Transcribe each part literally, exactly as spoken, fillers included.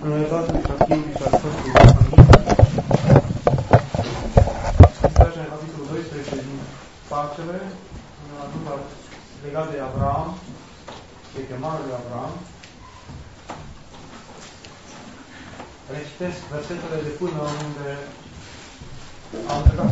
În numele Tatălui și a Fiului și al Sfântului Duh. Amin. Suntem în capitolul doisprezece din Pacele, în adunul legat de Avram, de chemarea lui Avram. Recitesc versetele de până unde am întrebat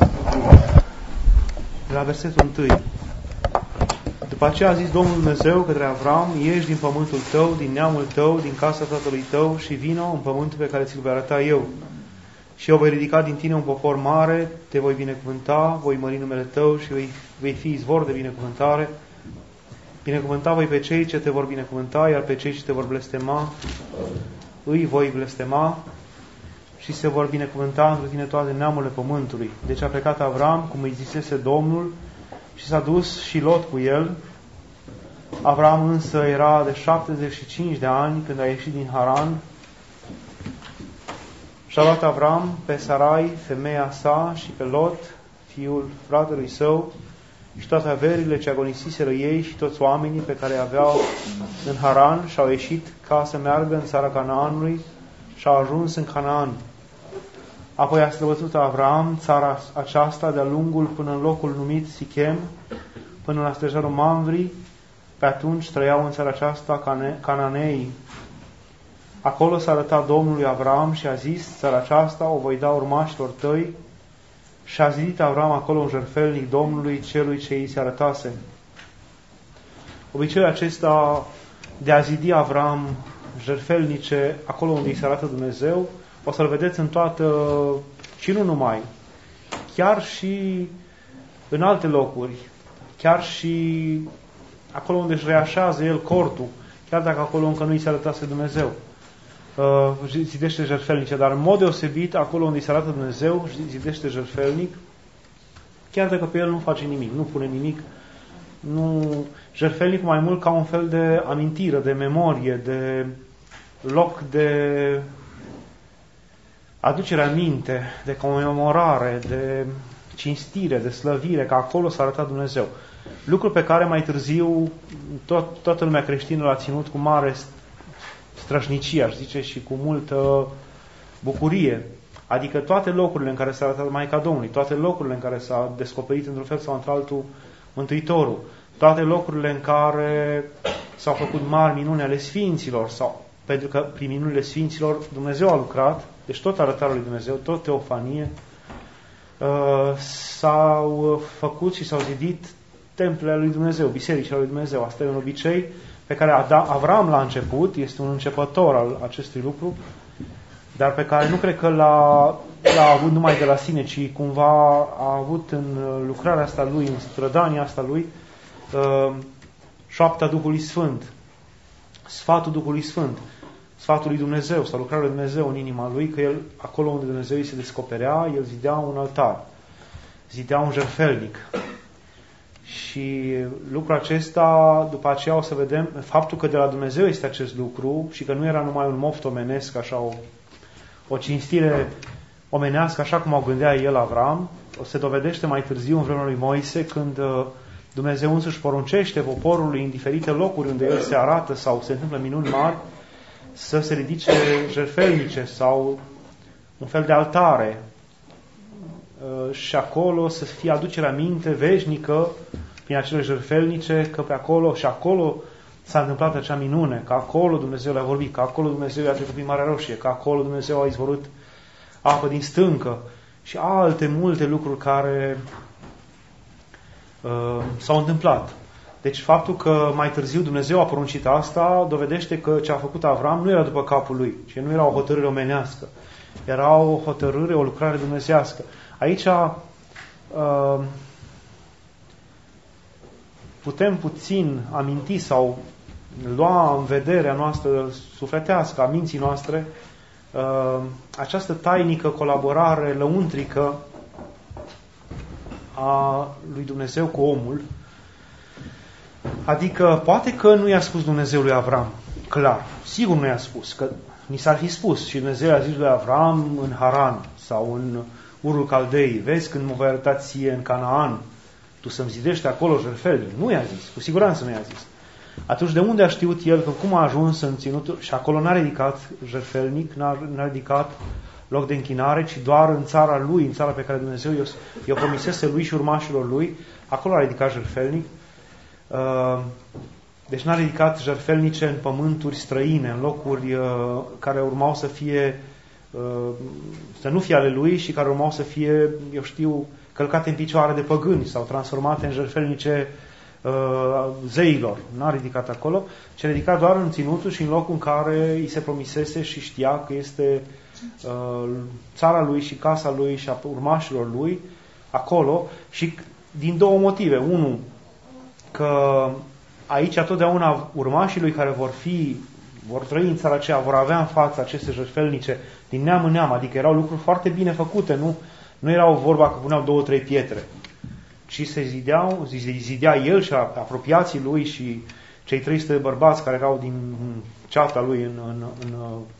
de la versetul întâi. După aceea a zis Domnul Dumnezeu către Avram: ieși din pământul tău, din neamul tău, din casa tatălui tău și vino în pământul pe care ți-l voi arăta eu. Și eu voi ridica din tine un popor mare, te voi binecuvânta, voi mări numele tău și vei, vei fi izvor de binecuvântare. Binecuvânta voi pe cei ce te vor binecuvânta, iar pe cei ce te vor blestema, îi voi blestema și se vor binecuvânta întru tine toate neamurile pământului. Deci a plecat Avram, cum îi zisese Domnul, și s-a dus și Lot cu el. Avram însă era de șaptezeci și cinci de ani când a ieșit din Haran. Și-a luat Avram pe Sarai, femeia sa, și pe Lot, fiul fratelui său, și toate averile ce agonisiseră ei și toți oamenii pe care aveau în Haran și-au ieșit ca să meargă în țara Canaanului și au ajuns în Canaan. Apoi a străbătut Avram țara aceasta de-a lungul până în locul numit Sichem, până la stejarul Mamvri. Pe atunci trăiau în țara aceasta Cananeii. Acolo s-a arătat Domnului Avram și a zis: țara aceasta o voi da urmașilor tăi. Și a zidit Avram acolo un jertfelnic Domnului celui ce îi se arătase. Obiceiul acesta de a zidi Avram jertfelnice acolo unde îi se arată Dumnezeu, o să-l vedeți în toată, și nu numai, chiar și în alte locuri, chiar și acolo unde își reașează el cortul, chiar dacă acolo încă nu îi se arătase Dumnezeu, zidește jertfelnice, dar în mod deosebit acolo unde îi se arată Dumnezeu, zidește jertfelnic, chiar dacă pe el nu face nimic, nu pune nimic, nu, jertfelnicul mai mult ca un fel de amintire, de memorie, de loc de aducere aminte, de comemorare, de cinstire, de slăvire, că acolo s-a arătat Dumnezeu. Lucru pe care mai târziu tot, toată lumea creștină l-a ținut cu mare strășnicie, aș zice, și cu multă bucurie. Adică toate locurile în care s-a arătat Maica Domnului, toate locurile în care s-a descoperit într-un fel sau într-altul Mântuitorul, toate locurile în care s-au făcut mari minuni ale Sfinților, sau pentru că prin minunile Sfinților Dumnezeu a lucrat, deci tot arătarea lui Dumnezeu, tot teofanie, uh, s-au făcut și s-au zidit templele lui Dumnezeu, bisericile lui Dumnezeu. Asta e un obicei pe care Avram l-a început, este un începător al acestui lucru, dar pe care nu cred că l-a, l-a avut numai de la sine, ci cumva a avut în lucrarea asta lui, în strădania asta lui, uh, șoapta Duhului Sfânt, sfatul Duhului Sfânt, sfatul lui Dumnezeu sau lucrarea lui Dumnezeu în inima lui, că el, acolo unde Dumnezeu îi se descoperea, el zidea un altar, zidea un jertfelnic. Și lucrul acesta, după aceea o să vedem, faptul că de la Dumnezeu este acest lucru și că nu era numai un moft omenesc, așa o, o cinstire omenească, așa cum o gândea el Avram, o se dovedește mai târziu în vremea lui Moise, când Dumnezeu însuși poruncește poporului în diferite locuri unde el se arată sau se întâmplă minuni mari, să se ridice jertfelnice sau un fel de altare și acolo să fie aducerea minte veșnică prin acele jertfelnice, că pe acolo și acolo s-a întâmplat acea minune, că acolo Dumnezeu le-a vorbit, că acolo Dumnezeu i-a trecut prin Marea Roșie, că acolo Dumnezeu a izvorât apă din stâncă și alte multe lucruri care uh, s-au întâmplat. Deci faptul că mai târziu Dumnezeu a poruncit asta dovedește că ce a făcut Avram nu era după capul lui, ci nu era o hotărâre omenească. Era o hotărâre, o lucrare dumnezeiască. Aici uh, putem puțin aminti sau lua în vederea noastră sufletească, a minții noastre, uh, această tainică colaborare lăuntrică a lui Dumnezeu cu omul. Adică, poate că nu i-a spus Dumnezeu lui Avram, clar, sigur nu i-a spus, că ni s-ar fi spus și Dumnezeu i-a zis lui Avram în Haran sau în Urul Caldei: vezi, când mă voi arăta ție în Canaan, tu să-mi zidești acolo jertfelnic. Nu i-a zis, cu siguranță nu i-a zis. atunci de unde a știut el că cum a ajuns în ținutul, și acolo n-a ridicat jertfelnic, n-a, n-a ridicat loc de închinare, ci doar în țara lui, în țara pe care Dumnezeu i-o promisese lui și urmașilor lui, acolo a ridicat jertfelnic. Deci n-a ridicat jertfelnice în pământuri străine, în locuri care urmau să fie, să nu fie ale lui și care urmau să fie, eu știu, călcate în picioare de păgâni sau transformate în jertfelnice zeilor. N-a ridicat acolo, ci a ridicat doar în ținutul și în locul în care îi se promisese și știa că este țara lui și casa lui și a urmașilor lui acolo, și din două motive. Unu, că aici totdeauna urmașii lui care vor fi, vor trăi în țara aceea, vor avea în față aceste jertfelnice din neam în neam, adică erau lucruri foarte bine făcute, nu, nu erau vorba că puneau două, trei pietre, ci se zideau, zidea el și apropiații lui și cei trei sute de bărbați care erau din ceata lui în, în, în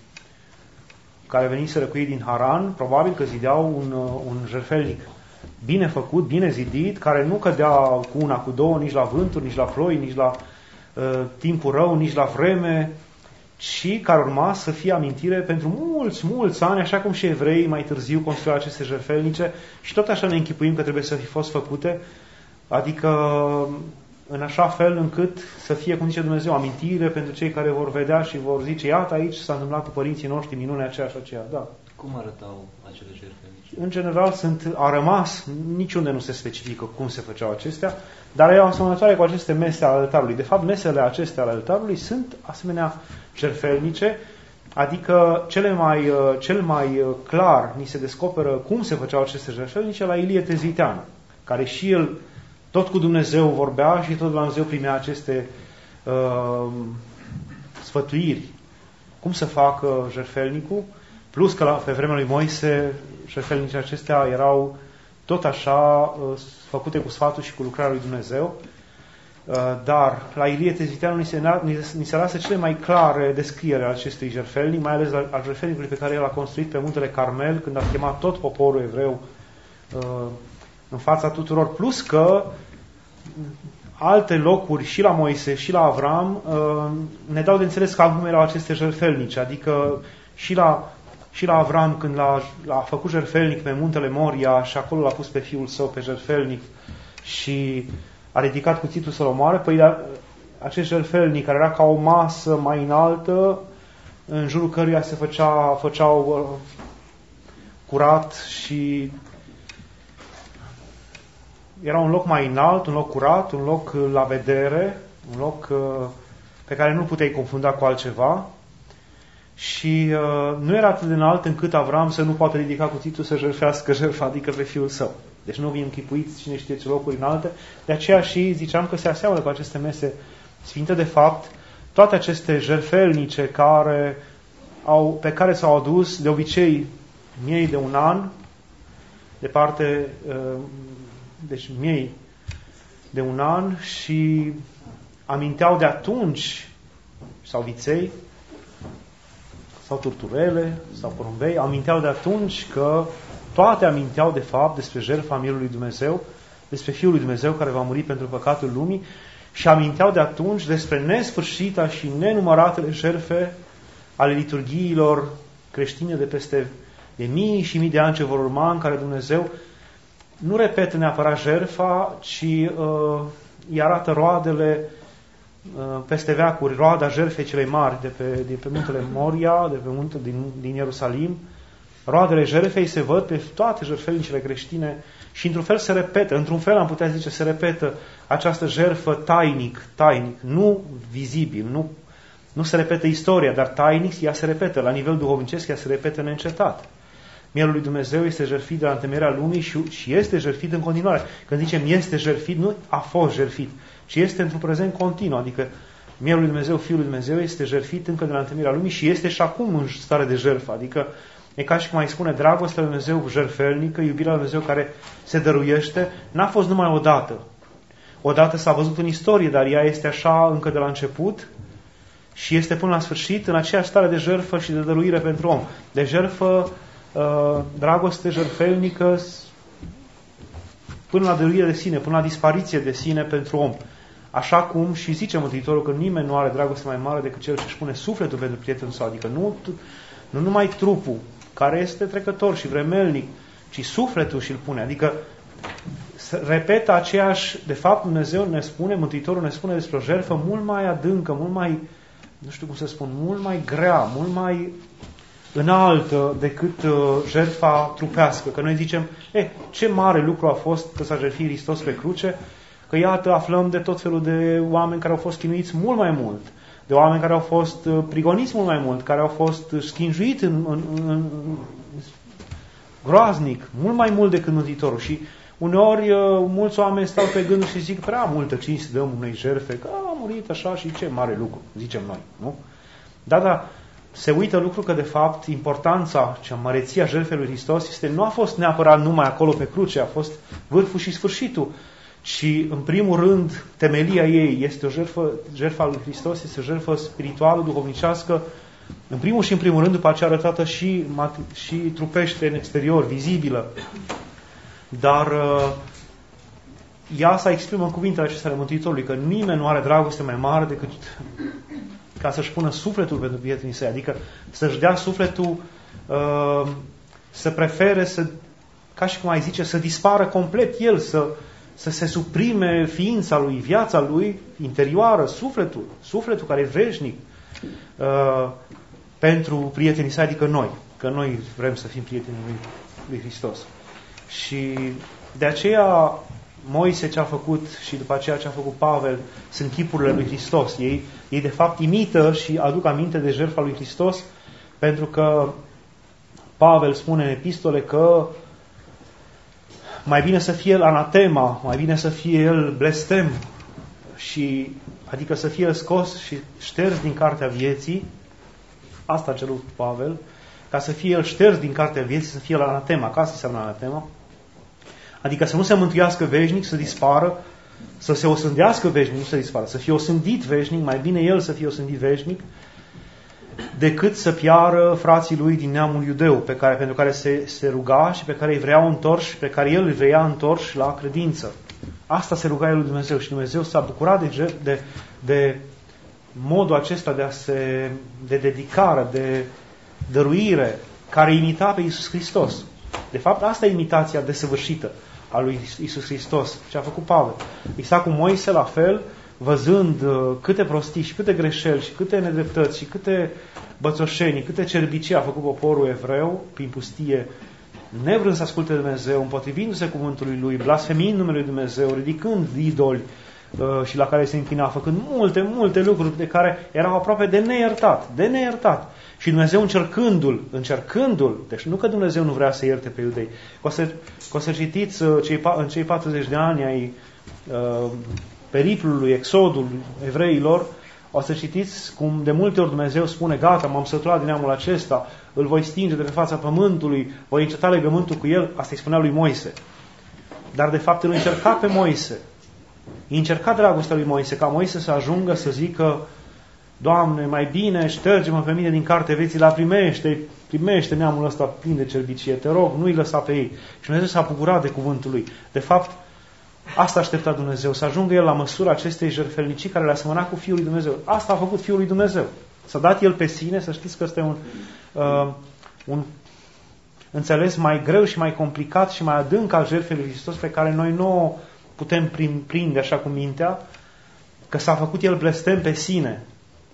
care veniseră cu ei din Haran, probabil că zideau un, un jertfelnic bine făcut, bine zidit, care nu cădea cu una, cu două, nici la vânturi, nici la ploi, nici la uh, timpul rău, nici la vreme, ci care urma să fie amintire pentru mulți, mulți ani, așa cum și evreii mai târziu construiau aceste jertfelnice, și tot așa ne închipuim că trebuie să fi fost făcute, adică în așa fel încât să fie, cum zice Dumnezeu, amintire pentru cei care vor vedea și vor zice, iată aici s-a întâmplat cu părinții noștri minunea aceea și aceea. Da. Cum arătau acele jertfelnice? În general sunt, a rămas, niciunde nu se specifică cum se făceau acestea, dar erau asemănătoare cu aceste mese ale altarului. De fapt, mesele acestea ale altarului sunt asemenea jertfelnice, adică cele mai, cel mai clar ni se descoperă cum se făceau aceste jertfelnice la Ilie Tezviteanu, care și el tot cu Dumnezeu vorbea și tot de la Dumnezeu primea aceste uh, sfătuiri. Cum să facă jertfelnicul? Plus că la, pe vremea lui Moise, jertfelnicele acestea erau tot așa uh, făcute cu sfatul și cu lucrarea lui Dumnezeu. Uh, dar la Ilie Tezviteanu ni se, ni se lasă cele mai clare descriere ale acestui jertfelnic, mai ales al jertfelnicului pe care el a construit pe muntele Carmel, când a chemat tot poporul evreu uh, în fața tuturor, plus că alte locuri și la Moise și la Avram ne dau de înțeles că acum erau aceste jertfelnice, adică și la, și la Avram când l-a, l-a făcut jertfelnic pe muntele Moria și acolo l-a pus pe fiul său pe jertfelnic și a ridicat cuțitul să-l omoare, păi acest jertfelnic care era ca o masă mai înaltă, în jurul căruia se făcea, făceau curat și era un loc mai înalt, un loc curat, un loc la vedere, un loc uh, pe care nu puteai confunda cu altceva și uh, nu era atât de înalt încât Avram să nu poată ridica cuțitul să jertfească jertfa, adică pe fiul său. Deci nu vi închipuiți cine știe ce locuri înalte. De aceea și ziceam că se aseamănă cu aceste mese sfinte. De fapt, toate aceste jertfelnice care au, pe care s-au adus de obicei miei de un an, de parte... Uh, deci miei de un an, și aminteau de atunci, sau viței, sau turturele, sau porumbei, aminteau de atunci că toate aminteau de fapt despre jertfa Mielului Dumnezeu, despre Fiul lui Dumnezeu care va muri pentru păcatul lumii, și aminteau de atunci despre nesfârșita și nenumăratele jertfe ale liturghiilor creștine de peste de mii și mii de ani ce vor urma, în care Dumnezeu nu repetă neapărat jertfa, ci uh, îi arată roadele uh, peste veacuri, roada jertfei cele mari de pe, de pe muntele Moria, de pe muntele din, din Ierusalim. Roadele jertfei se văd pe toate jertfelnicele creștine și într-un fel se repetă, într-un fel am putea zice, se repetă această jertfă tainic, tainic, nu vizibil, nu, nu se repetă istoria, dar tainic ea se repetă, la nivel duhovnicesc ea se repetă neîncetat. Mielul lui Dumnezeu este jertfit de la întemeierea lumii și, și este jertfit în continuare. Când zicem este jertfit, nu a fost jertfit, ci este într-un prezent continuu. Adică Mielul lui Dumnezeu, Fiul lui Dumnezeu, este jertfit încă de la întemeierea lumii și este și acum în stare de jertfă. Adică e ca și cum mai spune, dragostea lui Dumnezeu jertfelnică, iubirea lui Dumnezeu care se dăruiește, n-a fost numai odată. Odată s-a văzut în istorie, dar ea este așa încă de la început și este până la sfârșit în aceeași stare de jertfă și de dăruire pentru om. De jertfă, dragoste jertfelnică până la dăruire de sine, până la dispariție de sine pentru om. Așa cum și zice Mântuitorul că nimeni nu are dragoste mai mare decât cel ce își pune sufletul pentru prietenul său, adică nu, nu numai trupul, care este trecător și vremelnic, ci sufletul și-l pune, adică repetă aceeași, de fapt Dumnezeu ne spune, Mântuitorul ne spune despre o jertfă mult mai adâncă, mult mai, nu știu cum să spun, mult mai grea, mult mai înaltă decât uh, jertfa trupească. Că noi zicem, eh, ce mare lucru a fost că s-a jertfit Hristos pe cruce, că iată aflăm de tot felul de oameni care au fost chinuiți mult mai mult, de oameni care au fost uh, prigoniți mult mai mult, care au fost schinjuiți în, în, în, în groaznic, mult mai mult decât Mântuitorul. Și uneori uh, mulți oameni stau pe gânduri și zic, prea multă cinste dăm unei jertfe, că a murit așa și ce mare lucru, zicem noi, nu? Da, da, se uită lucru că de fapt importanța, cea măreția jertfei lui Hristos este, nu a fost neapărat numai acolo pe cruce, a fost vârful și sfârșitul, ci în primul rând temelia ei este o jertfă, jertfa lui Hristos este o jertfă spirituală, duhovnicească, în primul și în primul rând, după aceea arătată și, și trupește în exterior, vizibilă. Dar uh, ea se exprimă în cuvintele acestea ale Mântuitorului, că nimeni nu are dragoste mai mare decât ca să-și pună sufletul pentru prietenii săi, adică să-și dea sufletul, uh, să prefere, să, ca și cum ai zice, să dispară complet el, să, să se suprime ființa lui, viața lui interioară, sufletul, sufletul care e veșnic, uh, pentru prietenii săi, adică noi, că noi vrem să fim prietenii lui, lui Hristos. Și de aceea Moise ce a făcut și după aceea ce a făcut Pavel sunt chipurile lui Hristos. Ei, ei de fapt imită și aduc aminte de jertfa lui Hristos, pentru că Pavel spune în epistole că mai bine să fie el anatema, mai bine să fie el blestem, și, adică să fie scos și șters din cartea vieții. Asta a cerut Pavel, ca să fie el șters din cartea vieții, să fie el anatema. Ca să înseamnă anatema? Adică să nu se mântuiască veșnic, să dispară, să se osândească veșnic, nu să dispară, să fie osândit veșnic, mai bine el să fie osândit veșnic, decât să piară frații lui din neamul iudeu, pe care, pentru care se, se ruga și pe care îi vreau întorși, pe care el îi vrea întorși la credință. Asta se ruga el lui Dumnezeu și Dumnezeu s-a bucurat de, de, de modul acesta de, a se, de dedicare, de dăruire, care imita pe Iisus Hristos. De fapt, asta e imitația desăvârșită a lui Iisus Hristos, ce a făcut Pavel. Exact cum Moise, la fel, văzând uh, câte prostii și câte greșeli și câte nedreptăți și câte bățoșenii, câte cerbicii a făcut poporul evreu prin pustie, nevrând să asculte Dumnezeu, împotrivindu-se cuvântului lui, blasfemind numele lui Dumnezeu, ridicând idoli uh, și la care se închina, făcând multe, multe lucruri de care erau aproape de neiertat, de neiertat. Și Dumnezeu încercându-l, încercându-l, deci nu că Dumnezeu nu vrea să ierte pe iudei. O să, o să citiți uh, cei, în cei patruzeci de ani ai uh, periplului, exodul evreilor, o să citiți cum de multe ori Dumnezeu spune, gata, m-am săturat din neamul acesta, îl voi stinge de pe fața pământului, voi înceta legământul cu el, asta îi spunea lui Moise. Dar de fapt îl încerca pe Moise. Îi încerca dragostea lui Moise, ca Moise să ajungă să zică, Doamne, mai bine șterge-mă pe mine din cartea vieții, la primește, primește neamul ăsta plin de cerbicie, te rog, nu-i lăsa pe ei. Și Dumnezeu s-a bucurat de cuvântul lui. De fapt, asta aștepta Dumnezeu, să ajungă el la măsura acestei jertfelnicii care le-a asemănat cu Fiul lui Dumnezeu. Asta a făcut Fiul lui Dumnezeu. S-a dat el pe sine, să știți că este un, uh, un înțeles mai greu și mai complicat și mai adânc al jertfei lui Hristos, pe care noi nu o putem prinde așa cu mintea, că s-a făcut el blestem pe sine.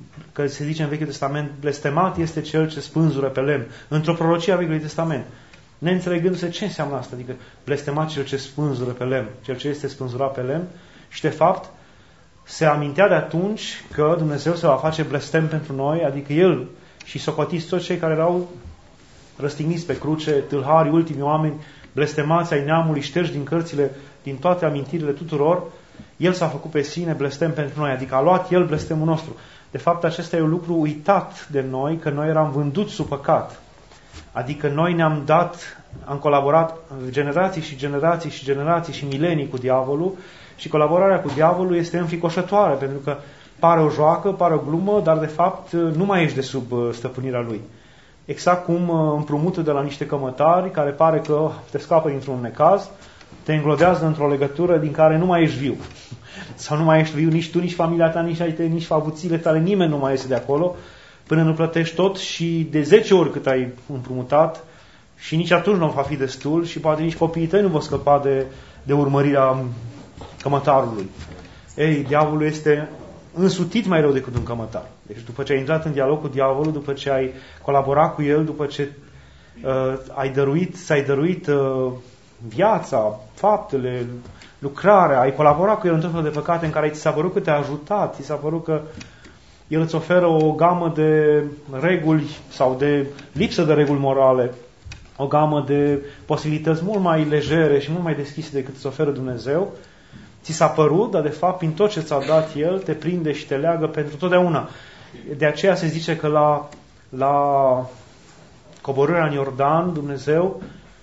Că se zice în Vechiul Testament, blestemat este cel ce spânzură pe lemn. Într-o prorocie a Vechiului Testament. Neînțelegându-se ce înseamnă asta, adică blestemat cel ce spânzură pe lemn, cel ce este spânzurat pe lemn, și de fapt se amintea de atunci că Dumnezeu se va face blestem pentru noi, adică El și socotiți toți cei care erau răstigniți pe cruce, tâlharii, ultimii oameni, blestemați ai neamului, șterși din cărțile, din toate amintirile tuturor, El s-a făcut pe sine blestem pentru noi, adică a luat El blestemul nostru. De fapt, acesta e un lucru uitat de noi, că noi eram vânduți sub păcat. Adică noi ne-am dat, am colaborat generații și generații și generații și milenii cu diavolul, și colaborarea cu diavolul este înfricoșătoare, pentru că pare o joacă, pare o glumă, dar de fapt nu mai ești de sub stăpânirea lui. Exact cum împrumutul de la niște cămătari, care pare că te scapă dintr-un necaz, te înglodează într-o legătură din care nu mai ești viu. Sau nu mai ești viu nici tu, nici familia ta, nici ai tăi, nici avuțiile tale, nimeni nu mai este de acolo, până nu plătești tot și de zece ori cât ai împrumutat și nici atunci nu va fi destul și poate nici copiii tăi nu vor scăpa de, de urmărirea cămătarului. Ei, diavolul este însutit mai rău decât un cămătar. Deci după ce ai intrat în dialog cu diavolul, după ce ai colaborat cu el, după ce uh, ai dăruit, ți-ai dăruit uh, viața, faptele, lucrarea, ai colaborat cu el în tot felul de păcate în care ți s-a părut că te-a ajutat, ți s-a părut că el îți oferă o gamă de reguli sau de lipsă de reguli morale, o gamă de posibilități mult mai legere și mult mai deschise decât îți oferă Dumnezeu, ți s-a părut, dar de fapt prin tot ce ți-a dat El te prinde și te leagă pentru totdeauna. De aceea se zice că la, la coborârea în Iordan, Dumnezeu,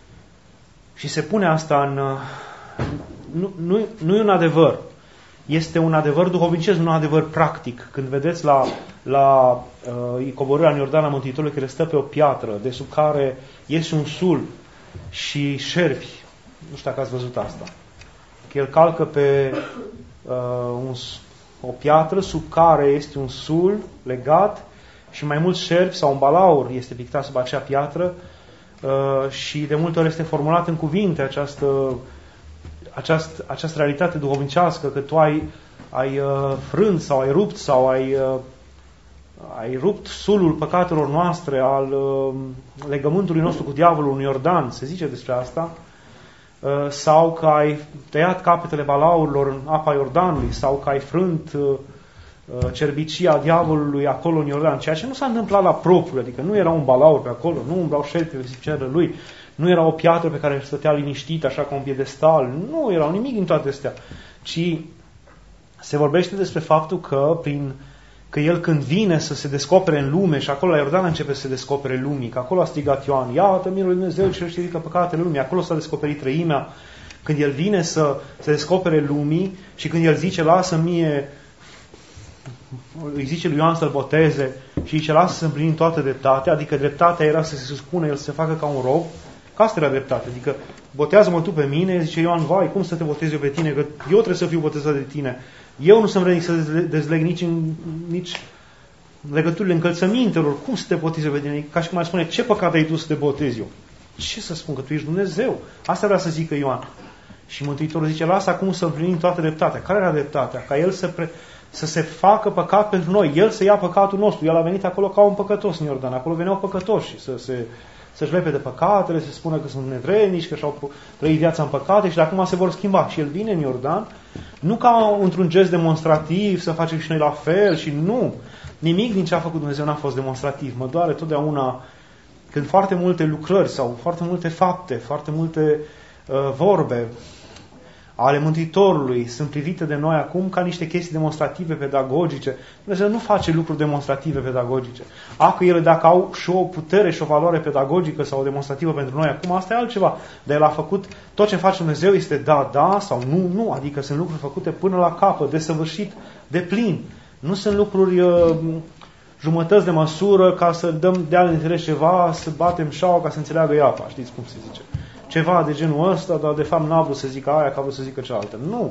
și se pune asta în... Nu, nu, nu e un adevăr. Este un adevăr duhovnicesc, nu un adevăr practic. Când vedeți la, la uh, coborârea în Iordan a Mântuitorului care stă pe o piatră, de sub care iese un sul și șerpi, nu știu dacă ați văzut asta, că el calcă pe uh, un, o piatră sub care este un sul legat și mai mulți șerpi sau un balaur este pictat sub acea piatră uh, și de multe ori este formulat în cuvinte această Această, această realitate duhovnicească, că tu ai, ai uh, frânt sau ai rupt sau ai, uh, ai rupt sulul păcatelor noastre, al uh, legământului nostru cu diavolul în Iordan, se zice despre asta, uh, sau că ai tăiat capetele balaurilor în apa Iordanului, sau că ai frânt uh, cerbicia diavolului acolo în Iordan, ceea ce nu s-a întâmplat la propriu, adică nu era un balaur pe acolo, nu umblau șerpi pe zicere lui, nu era o piatră pe care stătea liniștit, așa ca un piedestal. Nu erau nimic din toate astea. Ci se vorbește despre faptul că, prin, că el când vine să se descopere în lume, și acolo la Iordan începe să se descopere lumii, că acolo a strigat Ioan, iată mirul lui Dumnezeu ce își ridică păcatele lumii, acolo s-a descoperit treimea. Când el vine să se descopere lumii și când el zice, lasă mie, îi zice lui Ioan să-l boteze și zice, lasă să împlinim toată dreptatea, adică dreptatea era să se suspună, el să se facă ca un rob. Că asta era dreptate. Adică, botează-mă tu pe mine, zice Ioan, vai, cum să te botez eu pe tine, că eu trebuie să fiu botezat de tine. Eu nu sunt vrednic să dezleg nici, în, nici legăturile încălțămintelor. Cum să te botezi eu pe tine? Ca și cum ar spune, ce păcat ai tu să te botezi eu? Ce să spun? Că tu ești Dumnezeu. Asta vrea să zică Ioan. Și Mântuitorul zice, lasă acum să împlinim toată dreptatea. Care era dreptatea? Ca El să, pre, să se facă păcat pentru noi. El să ia păcatul nostru. El a venit acolo ca un păcătos în Iordan. Acolo veneau păcătoși să se... să-și lepe de păcatele, să spună că sunt nevrednici, că și-au trăit viața în păcate și de acum se vor schimba. Și el vine în Iordan, nu ca într-un gest demonstrativ, să facem și noi la fel, și nu. Nimic din ce a făcut Dumnezeu n-a fost demonstrativ. Mă doare totdeauna când foarte multe lucrări sau foarte multe fapte, foarte multe uh, vorbe ale Mântuitorului sunt privite de noi acum ca niște chestii demonstrative, pedagogice. Dumnezeu nu face lucruri demonstrative, pedagogice. A, că ele dacă au și o putere și o valoare pedagogică sau demonstrativă pentru noi acum, asta e altceva. Dar El a făcut, tot ce face Dumnezeu este da, da sau nu, nu. Adică sunt lucruri făcute până la capăt, desăvârșit, de plin. Nu sunt lucruri uh, jumătăți de măsură ca să dăm de-al înțeles ceva, să batem șaua ca să înțeleagă iapa. Știți cum se zice? Ceva de genul ăsta, dar de fapt n-a vrut să zică aia, că a vrut să zică cealaltă. Nu.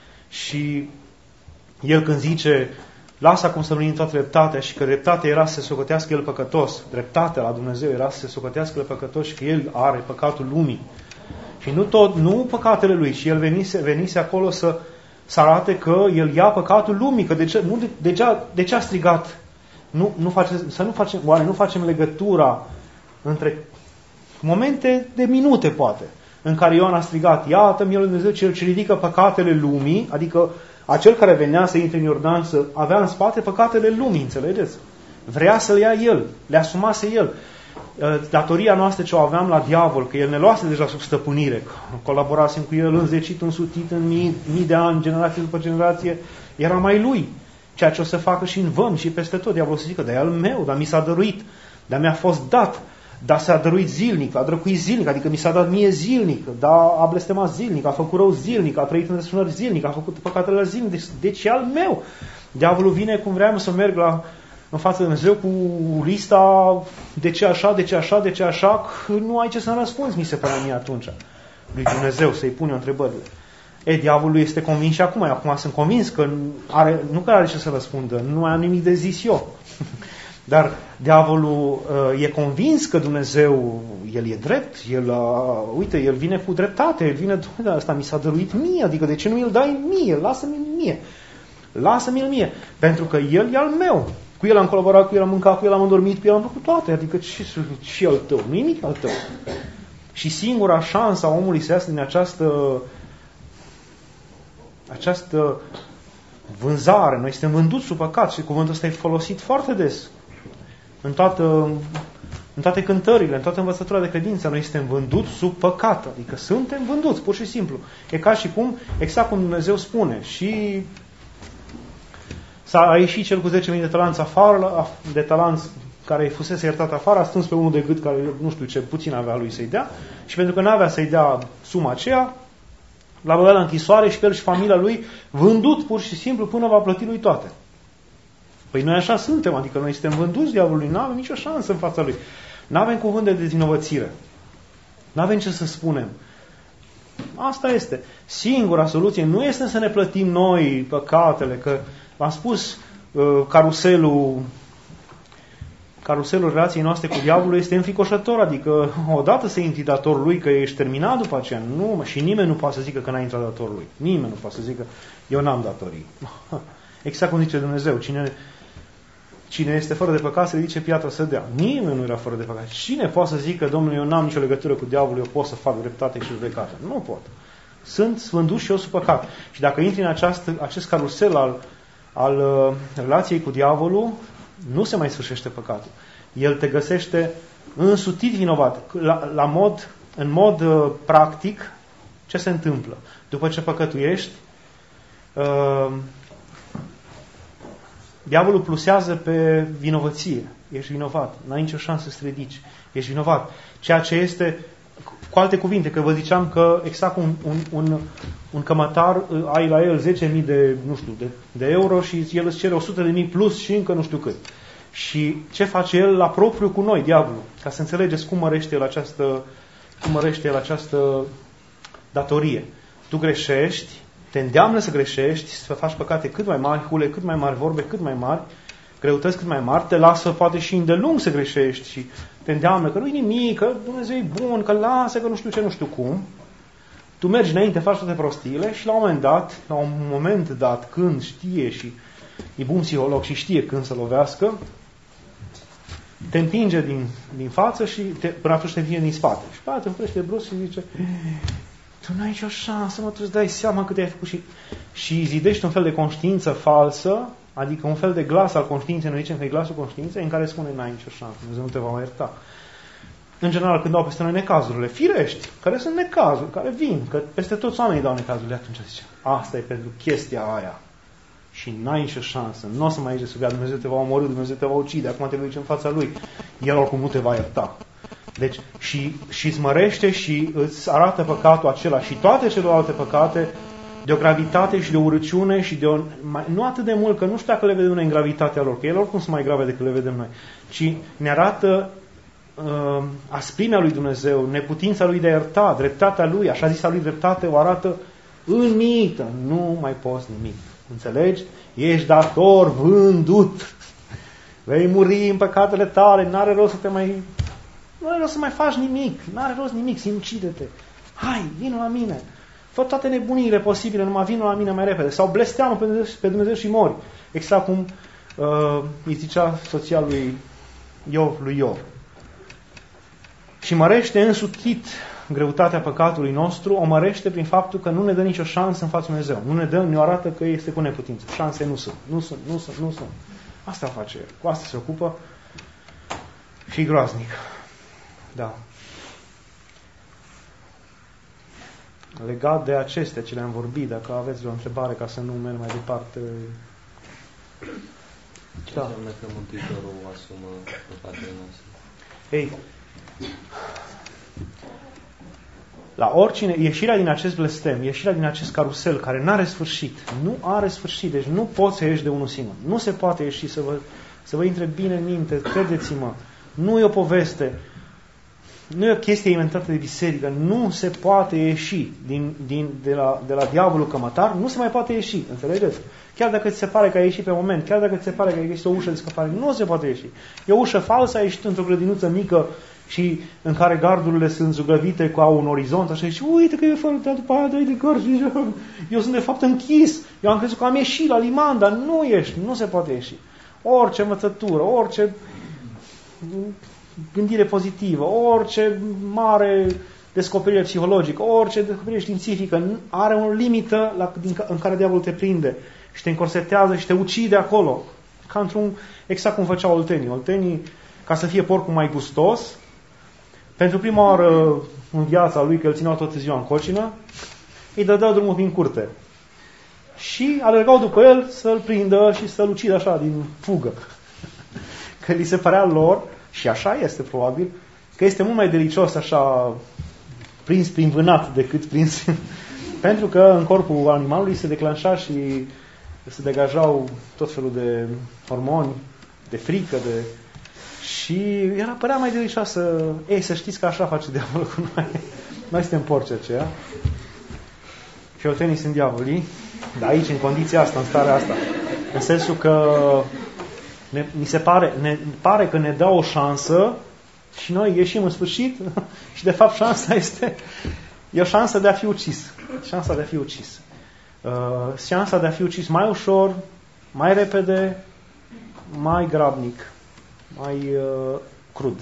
Și el când zice, lasă acum să venim toată dreptatea și că dreptatea era să se socotească el păcătos, dreptatea la Dumnezeu era să se socotească el păcătos și că el are păcatul lumii. Și nu tot, nu păcatele lui, și el venise, venise acolo să, să arate că el ia păcatul lumii, că de ce, nu, de, de, ce, de ce a strigat? Nu, nu face, să nu facem, oare nu facem legătura între momente de minute, poate, în care Ioan a strigat, iată mielul lui Dumnezeu cel ce ridică păcatele lumii, adică acel care venea să intre în Iordan să avea în spate păcatele lumii, înțelegeți? Vrea să le ia el, le asumase el. Datoria noastră ce o aveam la diavol, că el ne luase deja sub stăpânire, colaborasem cu el înzecit, însutit în mii, mii de ani, generație după generație, era mai lui. Ceea ce o să facă și în vămi și peste tot. Diavolul să zică, dar e al meu, dar mi s-a dăruit, dar mi-a fost dat. Dar s-a dăruit zilnic, a drăcuit zilnic, adică mi s-a dat mie zilnic, dar a blestemat zilnic, a făcut rău zilnic, a trăit în desfrânări zilnic, a făcut păcatele zilnic, deci, deci e al meu. Diavolul vine cum vreau să merg la, în fața de Dumnezeu cu lista de ce așa, de ce așa, de ce așa, nu ai ce să-mi răspunzi, mi se pare mie atunci. lui Dumnezeu, să-i pune întrebările. E, diavolul este convins și acum. Acum sunt convins că are, nu că are ce să răspundă, nu am nimic de zis eu. Dar diavolul uh, e convins că Dumnezeu, El e drept, El, uh, uite, El vine cu dreptate, El vine, da, asta mi s-a dăruit mie, adică de ce nu îl dai mie, lasă-mi mie, lasă-mi-l mie, pentru că El e al meu, cu El am colaborat, cu El am mâncat, cu El am îndormit, cu El am făcut toate, adică și, și al tău, nu nimic al tău. Și singura șansă a omului să iasă din această această vânzare, noi suntem vânduți sub păcat și cuvântul ăsta e folosit foarte des. În, toată, în toate cântările, în toată învățătura de credință, noi suntem vânduți sub păcat. Adică suntem vânduți, pur și simplu. E ca și cum, exact cum Dumnezeu spune. Și s-a ieșit cel cu zece mii de talanți afară, de talanți care fusese iertat afară, a strâns pe unul de gât care nu știu ce puțin avea lui să-i dea și pentru că n-avea să-i dea suma aceea, l-a băgat la închisoare și pe el și familia lui vândut pur și simplu până va plăti lui toate. Păi noi așa suntem, adică noi suntem vânduți diavolului, nu avem nicio șansă în fața lui. Nu avem cuvânt de dezinovățire. Nu avem ce să spunem. Asta este. Singura soluție nu este să ne plătim noi păcatele, că v-am spus, caruselul caruselul relației noastre cu diavolul este înfricoșător, adică odată se intri datorul lui că ești terminat după aceea, nu, și nimeni nu poate să zică că n-a intrat datorul lui. Nimeni nu poate să zică, eu n-am datorii. Exact cum zice Dumnezeu, cine, cine este fără de păcat, se ridice piatra să dea. Nimeni nu era fără de păcat. Cine poate să zică, Domnule, eu n-am nicio legătură cu diavolul, eu pot să fac dreptate și judecată? Nu pot. Sunt vânduți și eu sub păcat. Și dacă intri în această, acest carusel al, al uh, relației cu diavolul, nu se mai sfârșește păcatul. El te găsește însutit vinovat. La, la mod, în mod uh, practic, ce se întâmplă? După ce păcătuiești, uh, diavolul plusează pe vinovăție. Ești vinovat. N-ai nicio șansă să te ridici. Ești vinovat. Ceea ce este, cu alte cuvinte, că vă ziceam că exact un, un, un, un cămătar, ai la el zece mii de, nu știu, de, de euro și el îți cere o sută de mii plus și încă nu știu cât. Și ce face el la propriu cu noi, diavolul? Ca să înțelegeți cum mărește el această, cum mărește el această datorie. Tu greșești, te îndeamnă să greșești, să faci păcate cât mai mari, hule cât mai mari, vorbe cât mai mari, greutăți cât mai mari, te lasă poate și îndelung să greșești și te îndeamnă că nu-i nimic, că Dumnezeu e bun, că lasă, că nu știu ce, nu știu cum. Tu mergi înainte, faci toate prostiile și la un moment dat, la un moment dat, când știe și e bun psiholog și știe când să lovească, te împinge din, din față și te, până atunci te împinge din spate. Și poate te împrește brusc și zice, tu n-ai nicio șansă, mă, tu îți dai seama cât ai făcut și... Și zidești un fel de conștiință falsă, adică un fel de glas al conștiinței, noi zicem că e glasul conștiinței, în care spune, n-ai nicio șansă, Dumnezeu nu te va mai ierta. În general, când dau peste noi necazurile, firești, care sunt necazuri, care vin, că peste toți oamenii dau necazurile, atunci zice, asta e pentru chestia aia. Și n-ai nicio șansă, nu o să mai ieși de sub ea, Dumnezeu te va omorî, Dumnezeu te va ucide, acum te duci în fața Lui. El oricum nu te va ierta. Deci, și, și îți mărește și îți arată păcatul acela și toate celelalte păcate de o gravitate și de o urăciune și de o... Mai, nu atât de mult, că nu știu dacă le vedem noi în gravitatea lor, că ele oricum sunt mai grave decât le vedem noi, ci ne arată uh, asprimea lui Dumnezeu, neputința lui de a ierta, dreptatea lui, așa zisa lui dreptate, o arată în mită. Nu mai poți nimic. Înțelegi? Ești dator, vândut. Vei muri în păcatele tale, n-are rost să te mai... Nu are rost să mai faci nimic, n-are rost nimic, sinucide-te. Hai, vină la mine. Fă toate nebuniile posibile, numai vină la mine mai repede. Sau blesteamă pe Dumnezeu, pe Dumnezeu și mori. Exact cum uh, îi zicea soția lui Iov, lui Iov. Și mărește însutit greutatea păcatului nostru, o mărește prin faptul că nu ne dă nicio șansă în fața lui Dumnezeu. Nu ne dă, ne arată că este cu neputință. Șanse nu sunt, nu sunt, nu sunt, nu sunt. Asta face el. Cu asta se ocupă și groaznic. Da. Legat de acestea ce le-am vorbit, dacă aveți o întrebare ca să nu merg mai departe. Ce da. Înseamnă că Mântuitorul asumă păcatele noastre? Ei, la oricine, ieșirea din acest blestem, ieșirea din acest carusel care nu are sfârșit, nu are sfârșit, deci nu poți să ieși de unul singur. Nu se poate ieși, să vă, să vă intre bine în minte, credeți-mă, nu e o poveste. nu e o chestie inventată de biserică, nu se poate ieși din, din, de, la, de la diavolul cămătar, nu se mai poate ieși, înțelegeți? Chiar dacă ți se pare că ai ieșit pe moment, chiar dacă ți se pare că ai ieșit o ușă de scăpare, nu se poate ieși. E o ușă falsă, ai ieșit într-o grădinuță mică și în care gardurile sunt zugrăvite cu un orizont, așa, și uite că e fără, dar după aia dai de gard și eu sunt de fapt închis, eu am crezut că am ieșit la liman, dar nu ieși, nu se poate ieși. Orice învățătură, orice gândire pozitivă, orice mare descoperire psihologică, orice descoperire științifică are o limită la, din, în care diavolul te prinde și te încorsetează și te ucide acolo. Ca într-un, exact cum făceau oltenii. Oltenii, ca să fie porcul mai gustos, pentru prima oară în viața lui, că îl țineau toată ziua în cocină, îi dădeau drumul prin curte. Și alergau după el să-l prindă și să-l ucidă așa, din fugă. Că li se părea lor, și așa este probabil, că este mult mai delicios așa prins prin vânat decât prins pentru că în corpul animalului se declanșa și se degajau tot felul de hormoni, de frică, de... și era părea mai delicios să... Ei, să știți că așa face diavolul cu noi. Noi suntem porci aceia și oltenii sunt diavolii, dar aici, în condiția asta, în starea asta, în sensul că ne, mi se pare, ne pare că ne dă o șansă și noi ieșim în sfârșit și de fapt șansa este e o șansă de a fi ucis. Șansa de a fi ucis. Uh, șansa de a fi ucis mai ușor, mai repede, mai grabnic, mai uh, crud.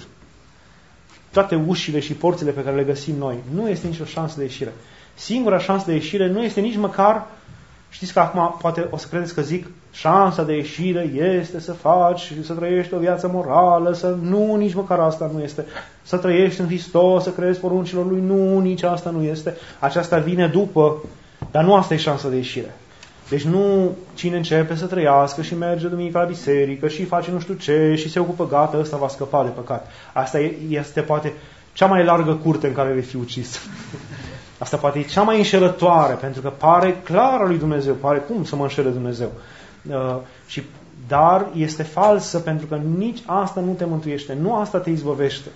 Toate ușile și porțile pe care le găsim noi, nu este nicio șansă de ieșire. Singura șansă de ieșire nu este nici măcar, știți că acum poate o să credeți că zic, șansa de ieșire este să faci, să trăiești o viață morală, să nu, nici măcar asta nu este. Să trăiești în Hristos, să crezi poruncilor Lui, nu, nici asta nu este. Aceasta vine după, dar nu asta e șansa de ieșire. Deci nu cine începe să trăiască și merge duminica la biserică și face nu știu ce și se ocupă, gata, ăsta va scăpa de păcat. Asta este poate cea mai largă curte în care vei fi ucis. Asta poate e cea mai înșelătoare, pentru că pare clară lui Dumnezeu, pare cum să mă înșele Dumnezeu. Uh, și, dar este falsă, pentru că nici asta nu te mântuiește, nu asta te izbăvește.